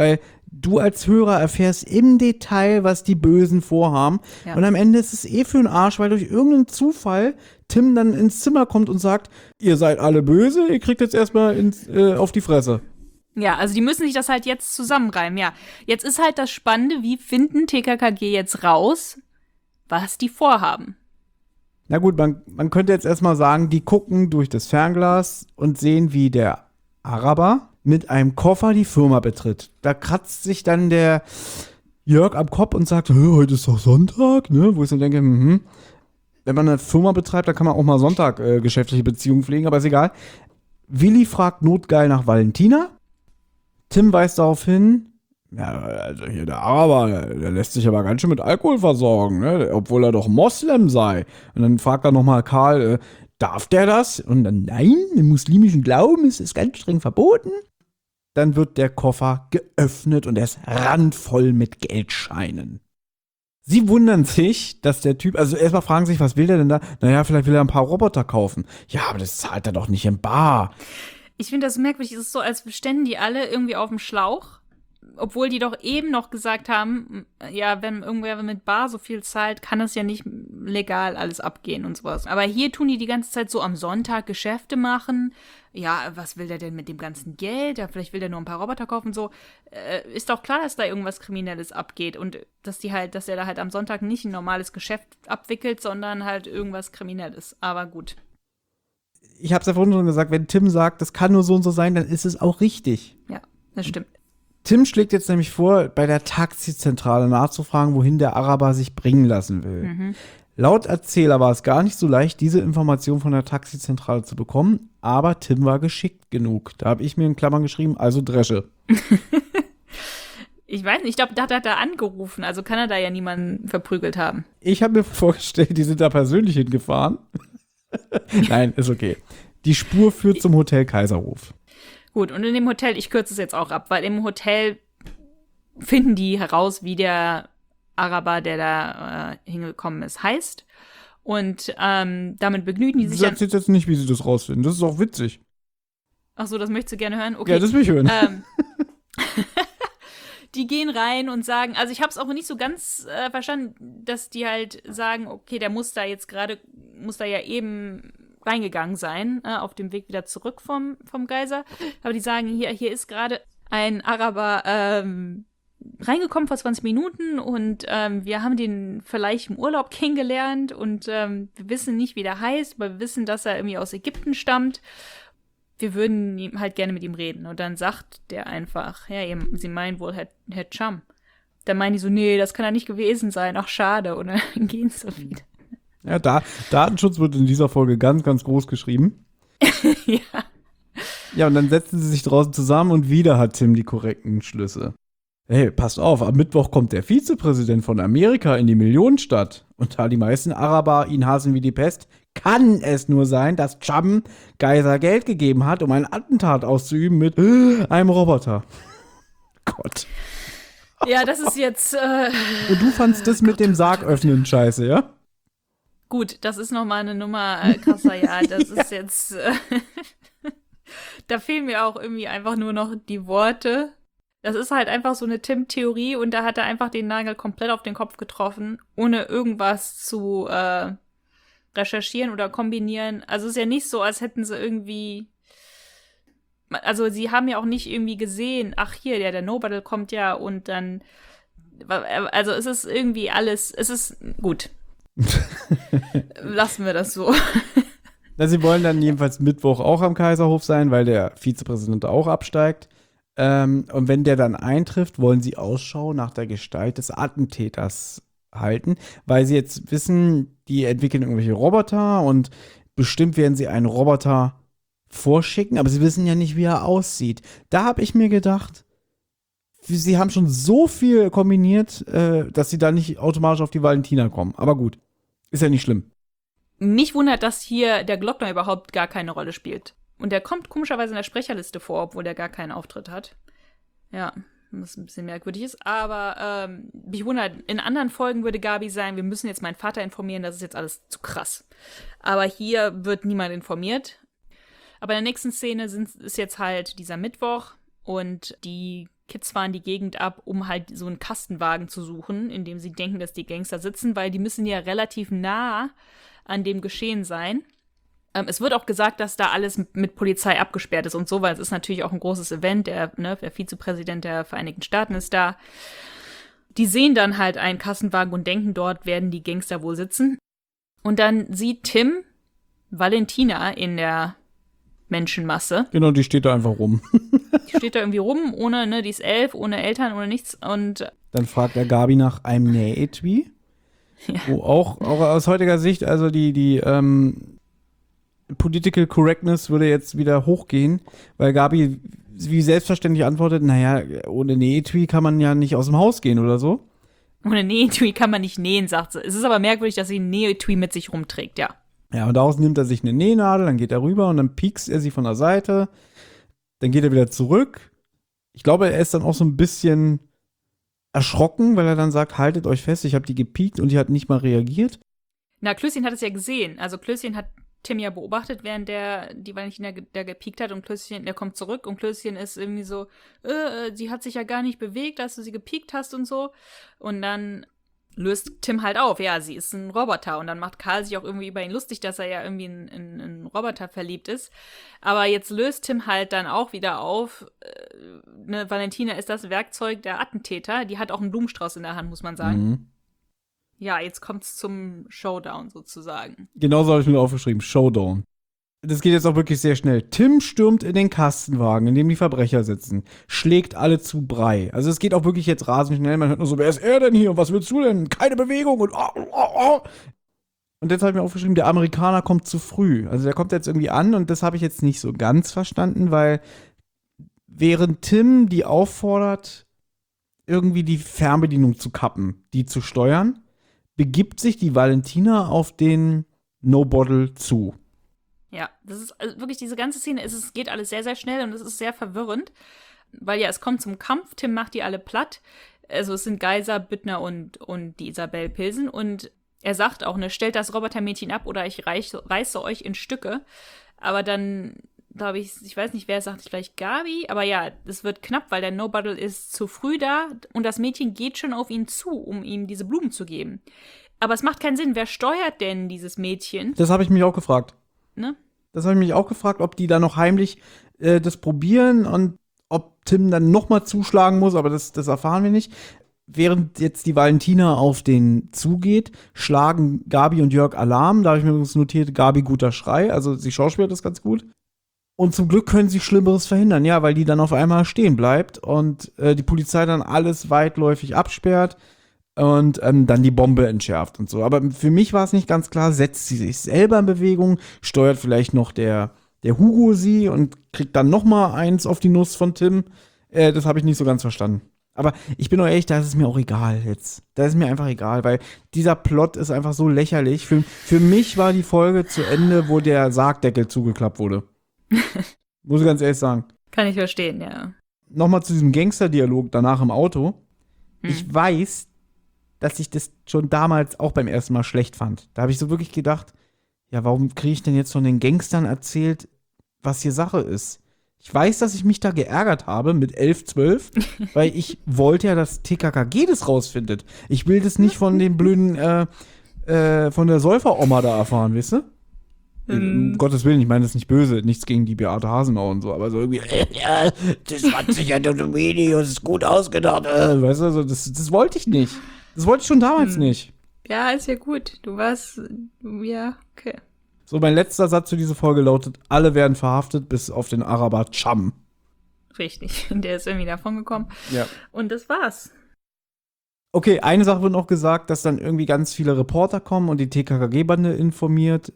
S2: du als Hörer erfährst im Detail, was die Bösen vorhaben.
S3: Ja.
S2: Und am Ende ist es für den Arsch, weil durch irgendeinen Zufall Tim dann ins Zimmer kommt und sagt, ihr seid alle böse, ihr kriegt jetzt erstmal auf die Fresse.
S3: Ja, also die müssen sich das halt jetzt zusammenreimen, ja. Jetzt ist halt das Spannende, wie finden TKKG jetzt raus, was die vorhaben?
S2: Na gut, man könnte jetzt erstmal sagen, die gucken durch das Fernglas und sehen, wie der Araber mit einem Koffer die Firma betritt. Da kratzt sich dann der Jörg am Kopf und sagt, heute ist doch Sonntag, ne? Wo ich so denke, wenn man eine Firma betreibt, dann kann man auch mal Sonntag geschäftliche Beziehungen pflegen, aber ist egal. Willi fragt notgeil nach Valentina. Tim weist darauf hin, ja, also hier der Araber, der lässt sich aber ganz schön mit Alkohol versorgen, ne? Obwohl er doch Moslem sei. Und dann fragt er nochmal Karl, darf der das? Und dann, nein, im muslimischen Glauben ist es ganz streng verboten. Dann wird der Koffer geöffnet und er ist randvoll mit Geldscheinen. Sie wundern sich, dass der Typ, also erstmal fragen sich, was will der denn da? Naja, vielleicht will er ein paar Roboter kaufen. Ja, aber das zahlt er doch nicht im Bar.
S3: Ich finde das merkwürdig, es ist so, als ständen die alle irgendwie auf dem Schlauch, obwohl die doch eben noch gesagt haben, ja, wenn irgendwer mit Bar so viel zahlt, kann das ja nicht legal alles abgehen und sowas. Aber hier tun die ganze Zeit so am Sonntag Geschäfte machen. Ja, was will der denn mit dem ganzen Geld? Ja, vielleicht will der nur ein paar Roboter kaufen, so. Ist doch klar, dass da irgendwas Kriminelles abgeht und dass er da halt am Sonntag nicht ein normales Geschäft abwickelt, sondern halt irgendwas Kriminelles. Aber gut.
S2: Ich hab's ja vorhin schon gesagt, wenn Tim sagt, das kann nur so und so sein, dann ist es auch richtig.
S3: Ja, das stimmt.
S2: Tim schlägt jetzt nämlich vor, bei der Taxizentrale nachzufragen, wohin der Araber sich bringen lassen will. Laut Erzähler war es gar nicht so leicht, diese Information von der Taxizentrale zu bekommen, aber Tim war geschickt genug. Da habe ich mir in Klammern geschrieben, also Dresche.
S3: Ich weiß nicht, ich glaube, da hat er angerufen, also kann er da ja niemanden verprügelt haben.
S2: Ich habe mir vorgestellt, die sind da persönlich hingefahren. Nein, ist okay. Die Spur führt zum Hotel Kaiserhof.
S3: Gut, und in dem Hotel, ich kürze es jetzt auch ab, weil im Hotel finden die heraus, wie der Araber, der da hingekommen ist, heißt. Und damit begnügen die sich
S2: Du sagst jetzt nicht, wie sie das rausfinden. Das ist auch witzig.
S3: Ach so, das möchtest du gerne hören? Okay.
S2: Ja, das will ich hören.
S3: Die gehen rein und sagen, also ich habe es auch nicht so ganz verstanden, dass die halt sagen, okay, der muss da ja eben reingegangen sein, auf dem Weg wieder zurück vom Geiser. Aber die sagen, hier ist gerade ein Araber reingekommen vor 20 Minuten und wir haben den vielleicht im Urlaub kennengelernt und wir wissen nicht, wie der heißt, aber wir wissen, dass er irgendwie aus Ägypten stammt. Wir würden halt gerne mit ihm reden. Und dann sagt der einfach, ja, sie meinen wohl Herr Cham. Dann meinen die so, nee, das kann er nicht gewesen sein. Ach, schade. Und dann gehen sie so wieder.
S2: Ja, Datenschutz wird in dieser Folge ganz, ganz groß geschrieben.
S3: Ja.
S2: Ja, und dann setzen sie sich draußen zusammen und wieder hat Tim die korrekten Schlüsse. Hey, passt auf, am Mittwoch kommt der Vizepräsident von Amerika in die Millionenstadt. Und da die meisten Araber ihn hassen wie die Pest, kann es nur sein, dass Cham Geiser Geld gegeben hat, um ein Attentat auszuüben mit einem Roboter. Gott.
S3: Ja, das ist jetzt
S2: Und du fandst das mit dem Sarg öffnen scheiße, ja?
S3: gut, das ist nochmal eine Nummer krasser, ja. Das ist jetzt da fehlen mir auch irgendwie einfach nur noch die Worte. Das ist halt einfach so eine Tim-Theorie und da hat er einfach den Nagel komplett auf den Kopf getroffen, ohne irgendwas zu recherchieren oder kombinieren. Also es ist ja nicht so, als hätten sie irgendwie, also sie haben ja auch nicht irgendwie gesehen, ach hier, der No-Battle kommt ja und dann, also es ist irgendwie alles, es ist gut. Lassen wir das so.
S2: Na, sie wollen dann jedenfalls Mittwoch auch am Kaiserhof sein, weil der Vizepräsident auch absteigt. Und wenn der dann eintrifft, wollen sie Ausschau nach der Gestalt des Attentäters halten, weil sie jetzt wissen, die entwickeln irgendwelche Roboter und bestimmt werden sie einen Roboter vorschicken, aber sie wissen ja nicht, wie er aussieht. Da habe ich mir gedacht, sie haben schon so viel kombiniert, dass sie da nicht automatisch auf die Valentina kommen. Aber gut, ist ja nicht schlimm.
S3: Mich wundert, dass hier der Glockner überhaupt gar keine Rolle spielt. Und der kommt komischerweise in der Sprecherliste vor, obwohl der gar keinen Auftritt hat. Ja, was ein bisschen merkwürdig ist. Aber mich wundert, in anderen Folgen würde Gabi sagen, wir müssen jetzt meinen Vater informieren, das ist jetzt alles zu krass. Aber hier wird niemand informiert. Aber in der nächsten Szene ist jetzt halt dieser Mittwoch und die Kids fahren die Gegend ab, um halt so einen Kastenwagen zu suchen, in dem sie denken, dass die Gangster sitzen, weil die müssen ja relativ nah an dem Geschehen sein. Es wird auch gesagt, dass da alles mit Polizei abgesperrt ist und so, weil es ist natürlich auch ein großes Event. Der Vizepräsident der Vereinigten Staaten ist da. Die sehen dann halt einen Kastenwagen und denken, dort werden die Gangster wohl sitzen. Und dann sieht Tim Valentina in der Menschenmasse.
S2: Genau, die steht da einfach rum.
S3: Die steht da irgendwie rum, ohne, die ist 11, ohne Eltern, ohne nichts. Und
S2: Dann fragt er Gabi nach einem Nähetui.
S3: Ja.
S2: Wo auch aus heutiger Sicht, also die Political Correctness würde jetzt wieder hochgehen, weil Gabi wie selbstverständlich antwortet, naja, ohne Nähetui kann man ja nicht aus dem Haus gehen oder so.
S3: ohne Nähetui kann man nicht nähen, sagt sie. Es ist aber merkwürdig, dass sie ein Nähetui mit sich rumträgt, ja.
S2: Ja, und daraus nimmt er sich eine Nähnadel, dann geht er rüber und dann piekst er sie von der Seite. Dann geht er wieder zurück. Ich glaube, er ist dann auch so ein bisschen erschrocken, weil er dann sagt, haltet euch fest, ich habe die gepiekt und die hat nicht mal reagiert.
S3: Na, Klößchen hat es ja gesehen. Also Klößchen hat Tim ja beobachtet, während die Valentina der gepiekt hat und Klößchen, der kommt zurück und Klößchen ist irgendwie so, sie hat sich ja gar nicht bewegt, als du sie gepiekt hast und so. Und dann löst Tim halt auf, ja, sie ist ein Roboter. Und dann macht Karl sich auch irgendwie über ihn lustig, dass er ja irgendwie in einen Roboter verliebt ist. Aber jetzt löst Tim halt dann auch wieder auf, Valentina ist das Werkzeug der Attentäter. Die hat auch einen Blumenstrauß in der Hand, muss man sagen.
S2: Mhm.
S3: Ja, jetzt kommt's zum Showdown sozusagen.
S2: Genauso habe ich mir aufgeschrieben, Showdown. Das geht jetzt auch wirklich sehr schnell. Tim stürmt in den Kastenwagen, in dem die Verbrecher sitzen, schlägt alle zu Brei. Also es geht auch wirklich jetzt rasend schnell. Man hört nur so, wer ist er denn hier und was willst du denn? Keine Bewegung und Und jetzt habe ich mir aufgeschrieben, der Amerikaner kommt zu früh. Also der kommt jetzt irgendwie an und das habe ich jetzt nicht so ganz verstanden, weil während Tim die auffordert, irgendwie die Fernbedienung zu kappen, die zu steuern, begibt sich die Valentina auf den No-Bottle zu.
S3: Ja, das ist also wirklich diese ganze Szene, es geht alles sehr, sehr schnell und es ist sehr verwirrend, weil ja, es kommt zum Kampf, Tim macht die alle platt, also es sind Geiser, Büttner und die Isabel Pilsen und er sagt auch, stellt das Robotermädchen ab oder ich reiße euch in Stücke, aber dann, glaube ich weiß nicht, wer sagt, vielleicht Gabi, aber ja, es wird knapp, weil der No-Bottle ist zu früh da und das Mädchen geht schon auf ihn zu, um ihm diese Blumen zu geben. Aber es macht keinen Sinn, wer steuert denn dieses Mädchen?
S2: Das habe ich mich auch gefragt.
S3: Ne?
S2: Das habe ich mich auch gefragt, ob die da noch heimlich das probieren und ob Tim dann noch mal zuschlagen muss, aber das erfahren wir nicht. Während jetzt die Valentina auf den zugeht, schlagen Gabi und Jörg Alarm. Da habe ich mir übrigens notiert, Gabi guter Schrei, also sie schauspielt das ganz gut. Und zum Glück können sie Schlimmeres verhindern, ja, weil die dann auf einmal stehen bleibt und die Polizei dann alles weitläufig absperrt und dann die Bombe entschärft und so. Aber für mich war es nicht ganz klar, setzt sie sich selber in Bewegung, steuert vielleicht noch der Hugo sie und kriegt dann noch mal eins auf die Nuss von Tim. Das habe ich nicht so ganz verstanden. Aber ich bin doch ehrlich, da ist es mir auch egal jetzt. Da ist es mir einfach egal, weil dieser Plot ist einfach so lächerlich. Für mich war die Folge zu Ende, wo der Sargdeckel zugeklappt wurde. Muss ich ganz ehrlich sagen.
S3: Kann ich verstehen, ja.
S2: Nochmal zu diesem Gangster-Dialog danach im Auto. Ich weiß, dass ich das schon damals auch beim ersten Mal schlecht fand. Da habe ich so wirklich gedacht, ja, warum kriege ich denn jetzt von den Gangstern erzählt, was hier Sache ist? Ich weiß, dass ich mich da geärgert habe mit 11, 12, weil ich wollte ja, dass TKKG das rausfindet. Ich will das nicht von den blöden, von der Säufer-Oma da erfahren, weißt du? Um Gottes Willen, ich meine das ist nicht böse, nichts gegen die Beate Hasenau und so, aber so irgendwie, ja, das hat sich ja nur Video, das ist gut ausgedacht, weißt du, also das wollte ich nicht. Das wollte ich schon damals nicht.
S3: Ja, ist ja gut. Du warst, ja, okay.
S2: So, mein letzter Satz für diese Folge lautet, alle werden verhaftet, bis auf den Araber Cham.
S3: Richtig, der ist irgendwie davon gekommen.
S2: Ja.
S3: Und das war's.
S2: Okay, eine Sache wird noch gesagt, dass dann irgendwie ganz viele Reporter kommen und die TKKG-Bande interviewt.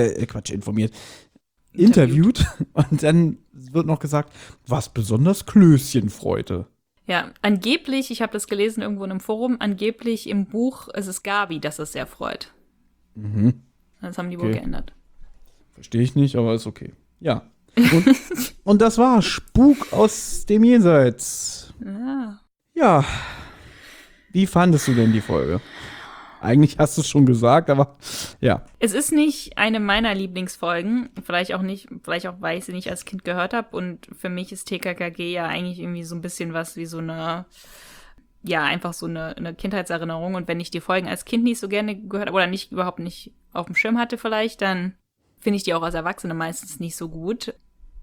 S2: Und dann wird noch gesagt, was besonders Klößchen freute.
S3: Ja, angeblich, ich habe das gelesen irgendwo in einem Forum, angeblich im Buch, es ist Gabi, das es sehr freut.
S2: Mhm.
S3: Das haben die wohl geändert.
S2: Verstehe ich nicht, aber ist okay. Ja. Und das war Spuk aus dem Jenseits.
S3: Ja.
S2: Ja. Wie fandest du denn die Folge? Eigentlich hast du es schon gesagt, aber ja.
S3: Es ist nicht eine meiner Lieblingsfolgen, vielleicht auch, weil ich sie nicht als Kind gehört habe. Und für mich ist TKKG ja eigentlich irgendwie so ein bisschen was wie so eine, ja, einfach so eine Kindheitserinnerung. Und wenn ich die Folgen als Kind nicht so gerne gehört habe oder überhaupt nicht auf dem Schirm hatte vielleicht, dann finde ich die auch als Erwachsene meistens nicht so gut.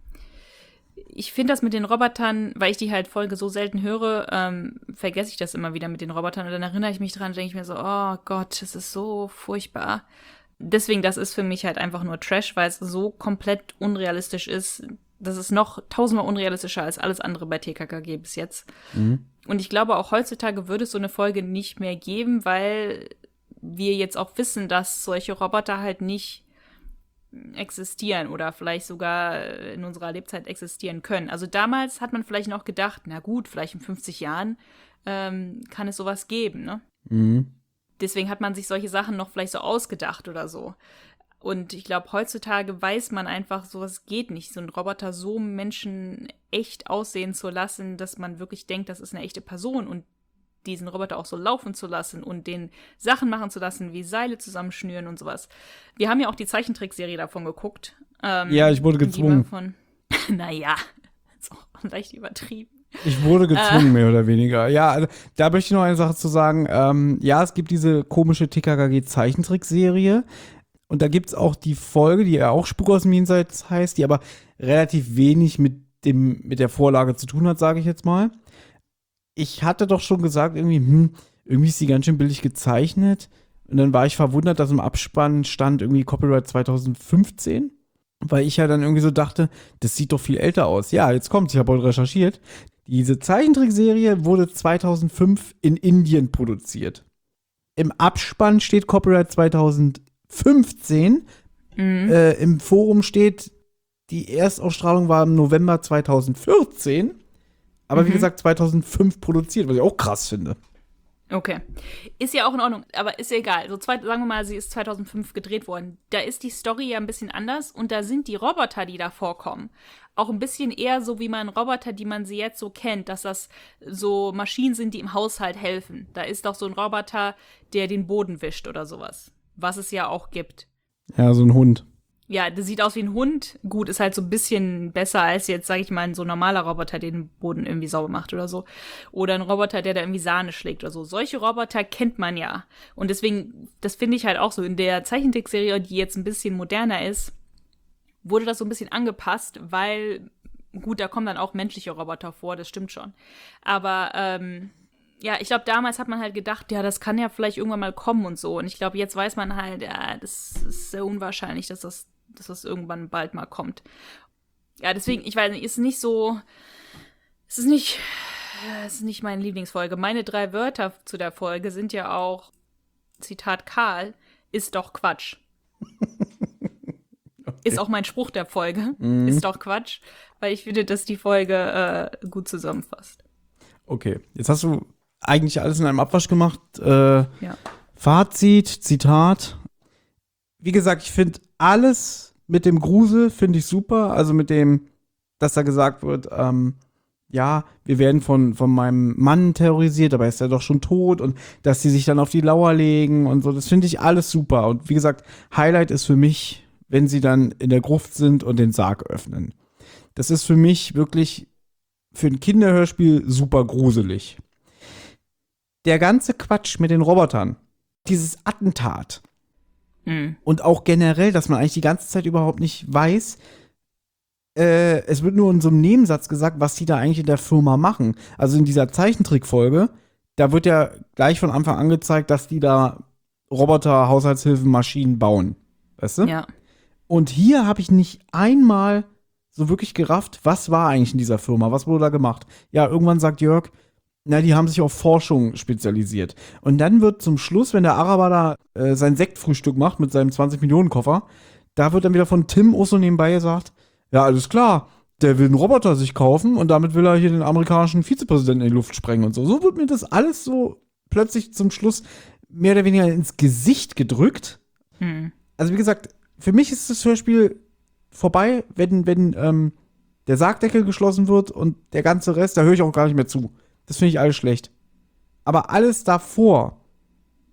S3: Ich finde das mit den Robotern, weil ich die halt Folge so selten höre, vergesse ich das immer wieder mit den Robotern. Und dann erinnere ich mich dran, denke ich mir so, oh Gott, das ist so furchtbar. Deswegen, das ist für mich halt einfach nur Trash, weil es so komplett unrealistisch ist. Das ist noch tausendmal unrealistischer als alles andere bei TKKG bis jetzt. Mhm. Und ich glaube, auch heutzutage würde es so eine Folge nicht mehr geben, weil wir jetzt auch wissen, dass solche Roboter halt nicht existieren oder vielleicht sogar in unserer Lebzeit existieren können. Also damals hat man vielleicht noch gedacht, na gut, vielleicht in 50 Jahren kann es sowas geben, ne?
S2: Mhm.
S3: Deswegen hat man sich solche Sachen noch vielleicht so ausgedacht oder so. Und ich glaube, heutzutage weiß man einfach, sowas geht nicht, so einen Roboter so menschenecht aussehen zu lassen, dass man wirklich denkt, das ist eine echte Person und diesen Roboter auch so laufen zu lassen und den Sachen machen zu lassen, wie Seile zusammenschnüren und sowas. Wir haben ja auch die Zeichentrickserie davon geguckt.
S2: Ja, ich wurde gezwungen.
S3: Naja, ist auch leicht übertrieben.
S2: Ich wurde gezwungen, mehr oder weniger. Ja, also, da möchte ich noch eine Sache zu sagen. Ja, es gibt diese komische TKKG-Zeichentrickserie. Und da gibt es auch die Folge, die ja auch Spuk aus dem Jenseits heißt, die aber relativ wenig mit der Vorlage zu tun hat, sage ich jetzt mal. Ich hatte doch schon gesagt, irgendwie ist sie ganz schön billig gezeichnet. Und dann war ich verwundert, dass im Abspann stand irgendwie Copyright 2015. Weil ich ja dann irgendwie so dachte, das sieht doch viel älter aus. Ja, jetzt kommt's, ich habe heute recherchiert. Diese Zeichentrickserie wurde 2005 in Indien produziert. Im Abspann steht Copyright 2015. Im Forum steht, die Erstausstrahlung war im November 2014. Aber wie gesagt, 2005 produziert, was ich auch krass finde.
S3: Okay. Ist ja auch in Ordnung, aber ist ja egal. So sagen wir mal, sie ist 2005 gedreht worden. Da ist die Story ja ein bisschen anders und da sind die Roboter, die da vorkommen, auch ein bisschen eher so wie man Roboter, die man sie jetzt so kennt, dass das so Maschinen sind, die im Haushalt helfen. Da ist doch so ein Roboter, der den Boden wischt oder sowas, was es ja auch gibt.
S2: Ja, so ein Hund.
S3: Ja, das sieht aus wie ein Hund. Gut, ist halt so ein bisschen besser als jetzt, sag ich mal, so ein normaler Roboter, der den Boden irgendwie sauber macht oder so. Oder ein Roboter, der da irgendwie Sahne schlägt oder so. Solche Roboter kennt man ja. Und deswegen, das finde ich halt auch so. In der Zeichentrickserie, die jetzt ein bisschen moderner ist, wurde das so ein bisschen angepasst, weil, gut, da kommen dann auch menschliche Roboter vor, das stimmt schon. Aber, ja, ich glaube, damals hat man halt gedacht, ja, das kann ja vielleicht irgendwann mal kommen und so. Und ich glaube, jetzt weiß man halt, ja, das ist sehr unwahrscheinlich, dass das irgendwann bald mal kommt. Ja, deswegen, ich weiß nicht, ist nicht meine Lieblingsfolge. Meine 3 Wörter zu der Folge sind ja auch, Zitat Karl, ist doch Quatsch. Okay. Ist auch mein Spruch der Folge, ist doch Quatsch, weil ich finde, dass die Folge gut zusammenfasst.
S2: Okay, jetzt hast du eigentlich alles in einem Abwasch gemacht.
S3: Ja.
S2: Fazit, Zitat. Wie gesagt, ich finde alles mit dem Grusel finde ich super. Also mit dem, dass da gesagt wird, ja, wir werden von meinem Mann terrorisiert, aber ist er doch schon tot und dass die sich dann auf die Lauer legen und so. Das finde ich alles super. Und wie gesagt, Highlight ist für mich, wenn sie dann in der Gruft sind und den Sarg öffnen. Das ist für mich wirklich für ein Kinderhörspiel super gruselig. Der ganze Quatsch mit den Robotern, dieses Attentat und auch generell, dass man eigentlich die ganze Zeit überhaupt nicht weiß, es wird nur in so einem Nebensatz gesagt, was die da eigentlich in der Firma machen. Also in dieser Zeichentrickfolge, da wird ja gleich von Anfang an gezeigt, dass die da Roboter, Haushaltshilfen, Maschinen bauen. Weißt du?
S3: Ja.
S2: Und hier habe ich nicht einmal so wirklich gerafft, was war eigentlich in dieser Firma, was wurde da gemacht. Ja, irgendwann sagt Jörg, na, die haben sich auf Forschung spezialisiert. Und dann wird zum Schluss, wenn der Araber da sein Sektfrühstück macht mit seinem 20-Millionen-Koffer, da wird dann wieder von Tim Uso nebenbei gesagt, ja, alles klar, der will einen Roboter sich kaufen und damit will er hier den amerikanischen Vizepräsidenten in die Luft sprengen und so. So wird mir das alles so plötzlich zum Schluss mehr oder weniger ins Gesicht gedrückt. Also wie gesagt, für mich ist das Hörspiel vorbei, wenn der Sargdeckel geschlossen wird und der ganze Rest, da höre ich auch gar nicht mehr zu. Das finde ich alles schlecht. Aber alles davor,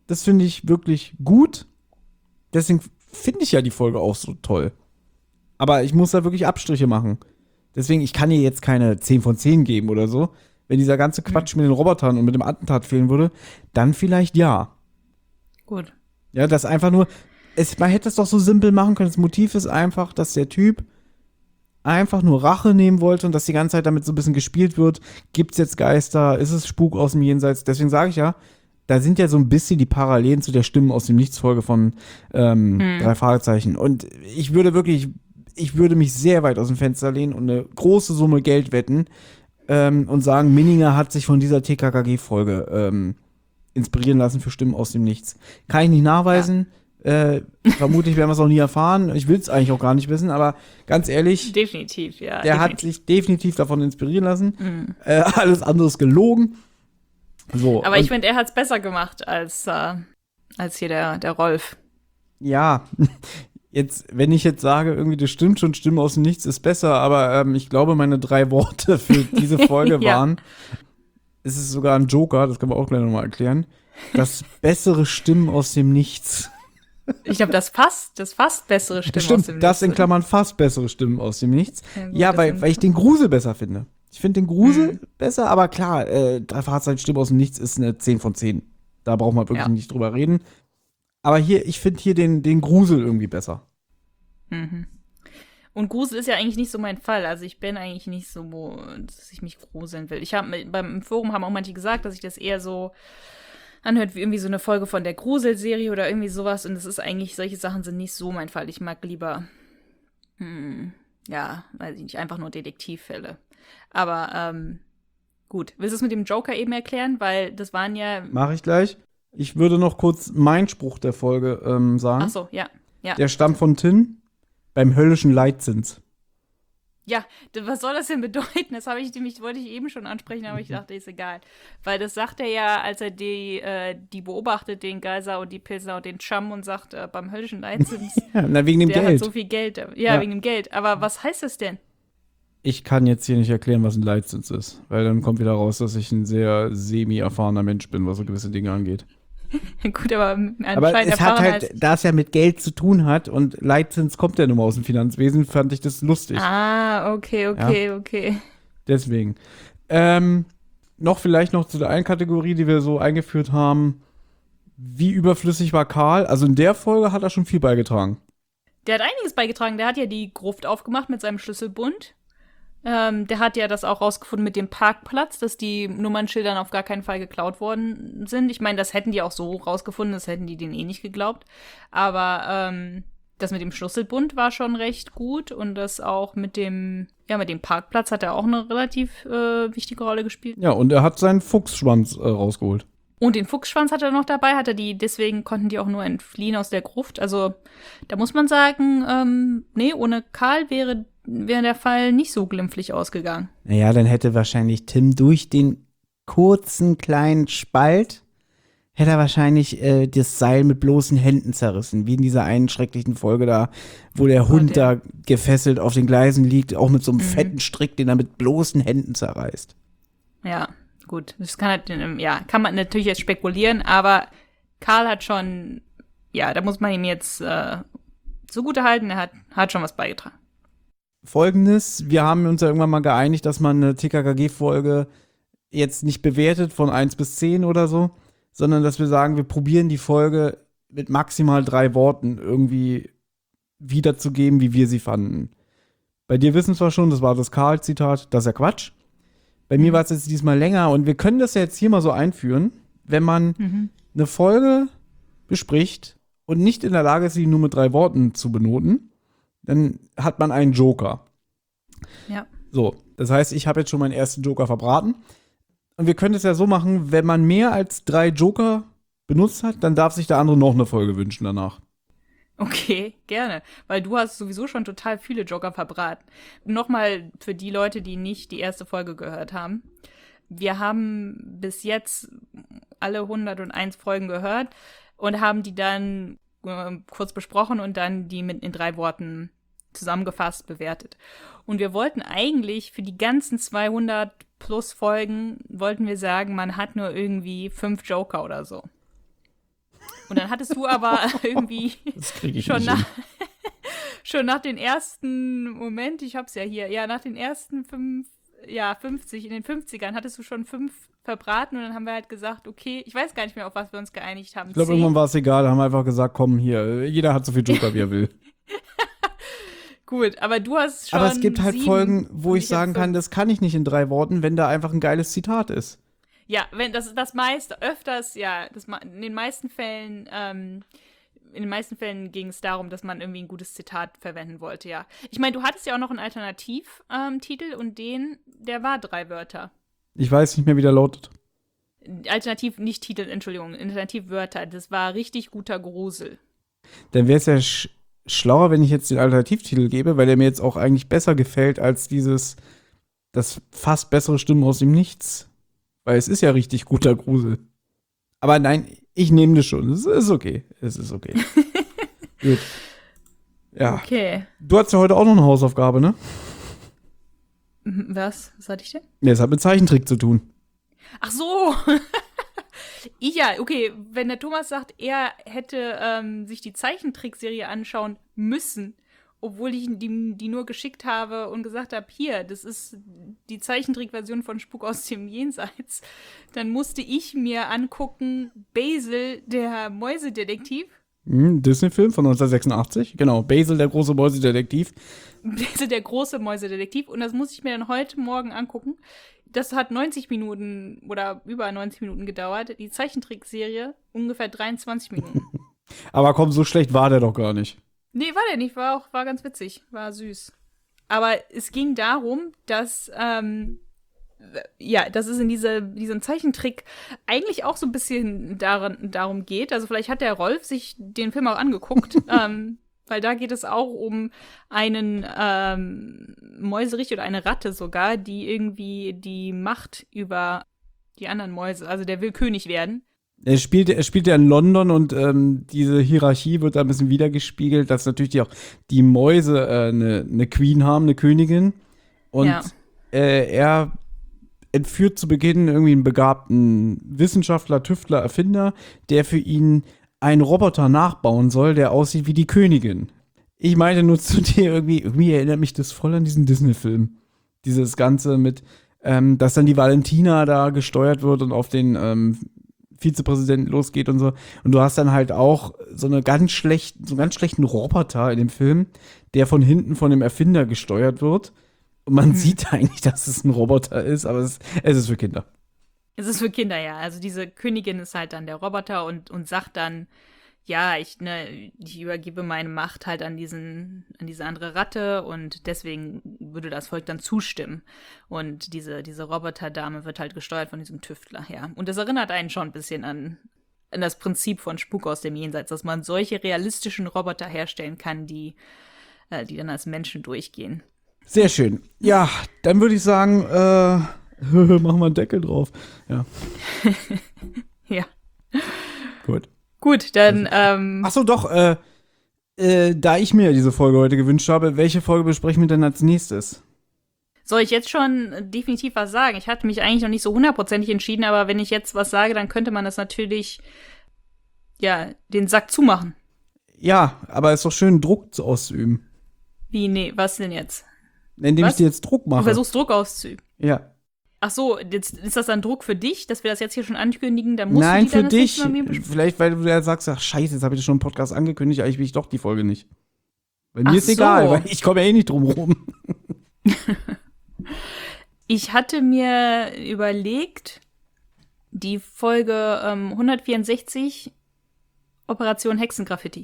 S2: Das finde ich wirklich gut. Deswegen finde ich ja die Folge auch so toll. Aber ich muss da wirklich Abstriche machen. Deswegen, ich kann ihr jetzt keine 10 von 10 geben oder so. Wenn dieser ganze Quatsch mit den Robotern und mit dem Attentat fehlen würde, dann vielleicht ja.
S3: Gut.
S2: Ja, das einfach nur, man hätte es doch so simpel machen können. Das Motiv ist einfach, dass der Typ einfach nur Rache nehmen wollte und dass die ganze Zeit damit so ein bisschen gespielt wird. Gibt's jetzt Geister? Ist es Spuk aus dem Jenseits? Deswegen sage ich ja, da sind ja so ein bisschen die Parallelen zu der Stimmen aus dem Nichts-Folge von 3 Fragezeichen. Und ich würde mich sehr weit aus dem Fenster lehnen und eine große Summe Geld wetten und sagen, Minninger hat sich von dieser TKKG-Folge inspirieren lassen für Stimmen aus dem Nichts. Kann ich nicht nachweisen. Vermutlich werden wir es auch nie erfahren. Ich will es eigentlich auch gar nicht wissen, aber ganz ehrlich,
S3: Definitiv, ja.
S2: der hat sich definitiv davon inspirieren lassen. Alles andere ist gelogen. So,
S3: aber ich finde, er hat es besser gemacht als hier der Rolf.
S2: Ja, jetzt, wenn ich jetzt sage, irgendwie, das stimmt schon, Stimmen aus dem Nichts ist besser, aber ich glaube, meine 3 Worte für diese Folge
S3: Ja.
S2: waren, es ist sogar ein Joker, das können wir auch gleich nochmal erklären, das bessere Stimmen aus dem Nichts.
S3: Ich glaube, das fast bessere Stimmen aus dem
S2: Stimmt, das in
S3: Nichts.
S2: Klammern fast bessere Stimmen aus dem Nichts.
S3: Ja, gut,
S2: Ja,
S3: das
S2: weil
S3: sind-
S2: ich den Grusel besser finde. Ich finde den Grusel besser, aber klar, 3 Fahrzeichen Stimmen aus dem Nichts ist eine 10 von 10. Da braucht man wirklich
S3: Ja.
S2: nicht drüber reden. Aber ich finde hier den Grusel irgendwie besser.
S3: Und Grusel ist ja eigentlich nicht so mein Fall. Also ich bin eigentlich nicht so, dass ich mich gruseln will. Im Forum haben auch manche gesagt, dass ich das eher so anhört wie irgendwie so eine Folge von der Gruselserie oder irgendwie sowas. Und das ist eigentlich, solche Sachen sind nicht so mein Fall. Ich mag lieber, ja, weiß ich nicht, einfach nur Detektivfälle. Aber, gut. Willst du es mit dem Joker eben erklären? Weil das waren ja,
S2: Mache ich gleich. Ich würde noch kurz meinen Spruch der Folge sagen.
S3: ach so, ja.
S2: Der stammt von Tin beim höllischen Leitzins.
S3: Ja, was soll das denn bedeuten? Das wollte ich eben schon ansprechen, aber ich dachte, ist egal. Weil das sagt er ja, als er die beobachtet, den Geiser und die Pilsner und den Chum und sagt, beim höllischen Leitzins,
S2: Ja, na, wegen dem
S3: der
S2: Geld.
S3: hat so viel Geld. Ja,
S2: Ja.
S3: wegen dem Geld. Aber was heißt das denn?
S2: Ich kann jetzt hier nicht erklären, was ein Leitzins ist, weil dann kommt wieder raus, dass ich ein sehr semi-erfahrener Mensch bin, was so gewisse Dinge angeht.
S3: Gut, aber
S2: Aber
S3: anscheinend
S2: es hat
S3: erfahren
S2: halt, da es ja mit Geld zu tun hat und Leitzins kommt ja nun mal aus dem Finanzwesen, fand ich das lustig.
S3: Okay.
S2: Deswegen. Vielleicht noch zu der einen Kategorie, die wir so eingeführt haben. Wie überflüssig war Karl? Also in der Folge hat er schon viel beigetragen.
S3: Der hat einiges beigetragen. Der hat ja die Gruft aufgemacht mit seinem Schlüsselbund. Der hat ja das auch rausgefunden mit dem Parkplatz, dass die Nummernschildern auf gar keinen Fall geklaut worden sind. Ich meine, das hätten die auch so rausgefunden, das hätten die denen eh nicht geglaubt. Aber das mit dem Schlüsselbund war schon recht gut und das auch mit dem Parkplatz hat er auch eine relativ wichtige Rolle gespielt.
S2: Ja, und er hat seinen Fuchsschwanz rausgeholt.
S3: Und den Fuchsschwanz hat er noch dabei, deswegen konnten die auch nur entfliehen aus der Gruft. Also da muss man sagen, nee, ohne Karl wäre der Fall nicht so glimpflich ausgegangen.
S2: Naja, dann hätte wahrscheinlich Tim durch den kurzen kleinen Spalt hätte er wahrscheinlich das Seil mit bloßen Händen zerrissen, wie in dieser einen schrecklichen Folge da, wo der Hund da gefesselt auf den Gleisen liegt, auch mit so einem fetten Strick, den er mit bloßen Händen zerreißt.
S3: Ja, gut. Das kann man natürlich jetzt spekulieren, aber Karl hat schon, ja, da muss man ihm jetzt zugute halten, er hat schon was beigetragen.
S2: Folgendes, wir haben uns ja irgendwann mal geeinigt, dass man eine TKKG-Folge jetzt nicht bewertet von 1 bis 10 oder so, sondern dass wir sagen, wir probieren die Folge mit maximal 3 Worten irgendwie wiederzugeben, wie wir sie fanden. Bei dir wissen wir schon, das war das Karl-Zitat, das ist ja Quatsch. Bei mir war es jetzt diesmal länger und wir können das ja jetzt hier mal so einführen, wenn man eine Folge bespricht und nicht in der Lage ist, sie nur mit 3 Worten zu benoten, dann hat man einen Joker.
S3: Ja.
S2: So, das heißt, ich habe jetzt schon meinen ersten Joker verbraten. Und wir können es ja so machen, wenn man mehr als 3 Joker benutzt hat, dann darf sich der andere noch eine Folge wünschen danach.
S3: Okay, gerne. Weil du hast sowieso schon total viele Joker verbraten. Nochmal für die Leute, die nicht die erste Folge gehört haben. Wir haben bis jetzt alle 101 Folgen gehört und haben die dann kurz besprochen und dann die in 3 Worten zusammengefasst bewertet. Und wir wollten eigentlich für die ganzen 200 plus Folgen, wollten wir sagen, man hat nur irgendwie 5 Joker oder so. Und dann hattest du aber irgendwie
S2: Das kriege ich
S3: schon
S2: nicht
S3: nach,
S2: hin.
S3: schon nach den ersten, Moment, ich hab's ja hier, ja, nach den ersten 50, in den 50ern hattest du schon 5 verbraten und dann haben wir halt gesagt, okay, ich weiß gar nicht mehr, auf was wir uns geeinigt haben.
S2: Ich glaube, irgendwann war es egal. Da haben wir einfach gesagt, komm, hier, jeder hat so viel Joker, wie er will.
S3: Gut, aber du hast schon
S2: Aber es gibt halt
S3: 7
S2: Folgen, wo
S3: und
S2: ich sagen
S3: hab
S2: kann,
S3: 5.
S2: das kann ich nicht in 3 Worten, wenn da einfach ein geiles Zitat ist.
S3: Ja, wenn das meiste, öfters, ja, in den meisten Fällen, ging es darum, dass man irgendwie ein gutes Zitat verwenden wollte, ja. Ich meine, du hattest ja auch noch einen Alternativtitel und der war 3 Wörter.
S2: Ich weiß nicht mehr, wie der lautet.
S3: Nicht Titel, Entschuldigung, Alternativwörter. Das war richtig guter Grusel.
S2: Dann wäre es ja schlauer, wenn ich jetzt den Alternativtitel gebe, weil der mir jetzt auch eigentlich besser gefällt als das fast bessere Stimmen aus dem Nichts. Weil es ist ja richtig guter Grusel. Aber nein, ich nehme das schon. Es ist okay. Es ist okay. Gut. Ja.
S3: Okay.
S2: Du hast ja heute auch noch eine Hausaufgabe, ne?
S3: Was hatte ich denn?
S2: Ja, es hat mit Zeichentrick zu tun.
S3: Ach so. Ja, okay, wenn der Thomas sagt, er hätte sich die Zeichentrickserie anschauen müssen, obwohl ich die nur geschickt habe und gesagt habe, hier, das ist die Zeichentrickversion von Spuk aus dem Jenseits, dann musste ich mir angucken, Basil, der Mäusedetektiv.
S2: Disney-Film von 1986. Genau, Basil, der große Mäusedetektiv.
S3: Basil, der große Mäusedetektiv. Und das muss ich mir dann heute Morgen angucken. Das hat 90 Minuten oder über 90 Minuten gedauert. Die Zeichentrickserie ungefähr 23 Minuten.
S2: Aber komm, so schlecht war der doch gar nicht.
S3: Nee, war der nicht. War ganz witzig. War süß. Aber es ging darum, dass, dass es in diesem Zeichentrick eigentlich auch so ein bisschen darum geht. Also vielleicht hat der Rolf sich den Film auch angeguckt. Weil da geht es auch um einen Mäuserich oder eine Ratte sogar, die irgendwie die Macht über die anderen Mäuse, also der will König werden.
S2: Er spielt ja in London und diese Hierarchie wird da ein bisschen wiedergespiegelt, dass natürlich auch die Mäuse eine Queen haben, eine Königin. Und
S3: Ja.
S2: Er entführt zu Beginn irgendwie einen begabten Wissenschaftler, Tüftler, Erfinder, der für ihn einen Roboter nachbauen soll, der aussieht wie die Königin. Ich meinte nur zu dir, irgendwie erinnert mich das voll an diesen Disney-Film. Dieses Ganze mit, dass dann die Valentina da gesteuert wird und auf den Vizepräsidenten losgeht und so. Und du hast dann halt auch so einen ganz schlechten Roboter in dem Film, der von hinten von dem Erfinder gesteuert wird. Und man sieht eigentlich, dass es ein Roboter ist, aber es ist für Kinder.
S3: Es ist für Kinder, ja. Also diese Königin ist halt dann der Roboter und sagt dann, ja, ich übergebe meine Macht halt an diese andere Ratte und deswegen würde das Volk dann zustimmen. Und diese Roboterdame wird halt gesteuert von diesem Tüftler, ja. Und das erinnert einen schon ein bisschen an das Prinzip von Spuk aus dem Jenseits, dass man solche realistischen Roboter herstellen kann, die dann als Menschen durchgehen.
S2: Sehr schön. Ja, dann würde ich sagen, machen wir einen Deckel drauf. Ja.
S3: Ja.
S2: Gut.
S3: Gut, dann,
S2: Ach so, doch, da ich mir diese Folge heute gewünscht habe, welche Folge besprechen wir denn als nächstes?
S3: soll ich jetzt schon definitiv was sagen? Ich hatte mich eigentlich noch nicht so 100% entschieden, aber wenn ich jetzt was sage, dann könnte man das natürlich, ja, den Sack zumachen.
S2: Ja, aber es ist doch schön, Druck auszuüben.
S3: Wie, nee, was denn jetzt?
S2: Indem
S3: Was?
S2: ich dir jetzt Druck
S3: Du
S2: mache.
S3: versuchst Druck auszuüben.
S2: Ja.
S3: Ach so, jetzt ist das dann Druck für dich, dass wir das jetzt hier schon ankündigen? Dann musst
S2: Nein,
S3: du die
S2: für
S3: dann das nächste
S2: dich.
S3: Mal mit mir besprechen.
S2: Vielleicht, weil du ja sagst, ach scheiße, jetzt habe ich das schon im Podcast angekündigt, eigentlich will ich doch die Folge nicht. Bei mir
S3: Ach
S2: ist egal,
S3: so.
S2: weil ich komme ja eh nicht drum rum.
S3: Ich hatte mir überlegt, die Folge 164, Operation Hexengraffiti.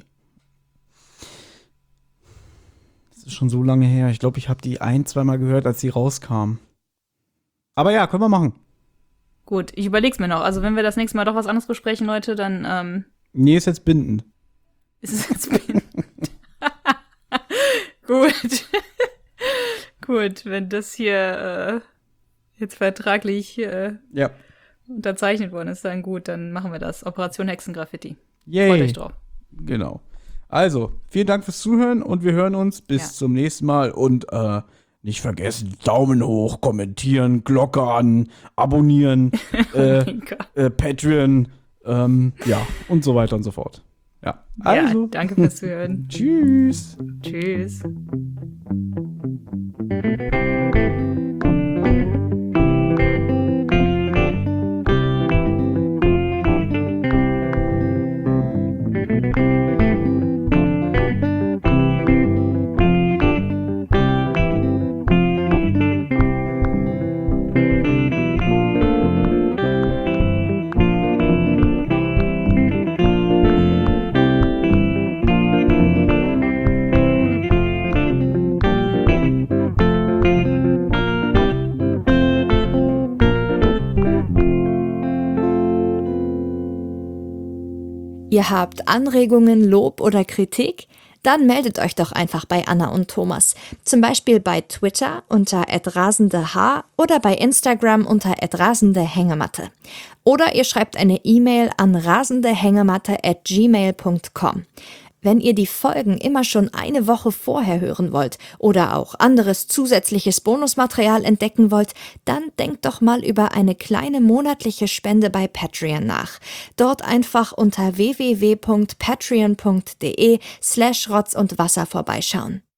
S2: Das ist schon so lange her. Ich glaube, ich habe die 1-2 Mal gehört, als sie rauskam. Aber ja, können wir machen.
S3: Gut, ich überleg's mir noch. Also wenn wir das nächste Mal doch was anderes besprechen, Leute, dann
S2: Nee, ist jetzt bindend.
S3: ist es jetzt bindend. Gut. Gut, wenn das hier jetzt vertraglich
S2: Ja.
S3: unterzeichnet worden ist, dann gut, dann machen wir das. Operation Hexengraffiti.
S2: Yay.
S3: Freut euch drauf.
S2: Genau. Also, vielen Dank fürs Zuhören und wir hören uns bis
S3: Ja.
S2: zum nächsten Mal. Und nicht vergessen, Daumen hoch, kommentieren, Glocke an, abonnieren,
S3: Oh mein Gott.
S2: Patreon, Ja, und so weiter und so fort. Ja, also.
S3: Ja, danke fürs Zuhören.
S2: Tschüss.
S3: Tschüss.
S1: Ihr habt Anregungen, Lob oder Kritik? Dann meldet euch doch einfach bei Anna und Thomas. Zum Beispiel bei Twitter unter @rasendeh oder bei Instagram unter @rasendehängematte. Oder ihr schreibt eine E-Mail an rasendehängematte@gmail.com. Wenn ihr die Folgen immer schon eine Woche vorher hören wollt oder auch anderes zusätzliches Bonusmaterial entdecken wollt, dann denkt doch mal über eine kleine monatliche Spende bei Patreon nach. Dort einfach unter www.patreon.de/Rotz und Wasser vorbeischauen.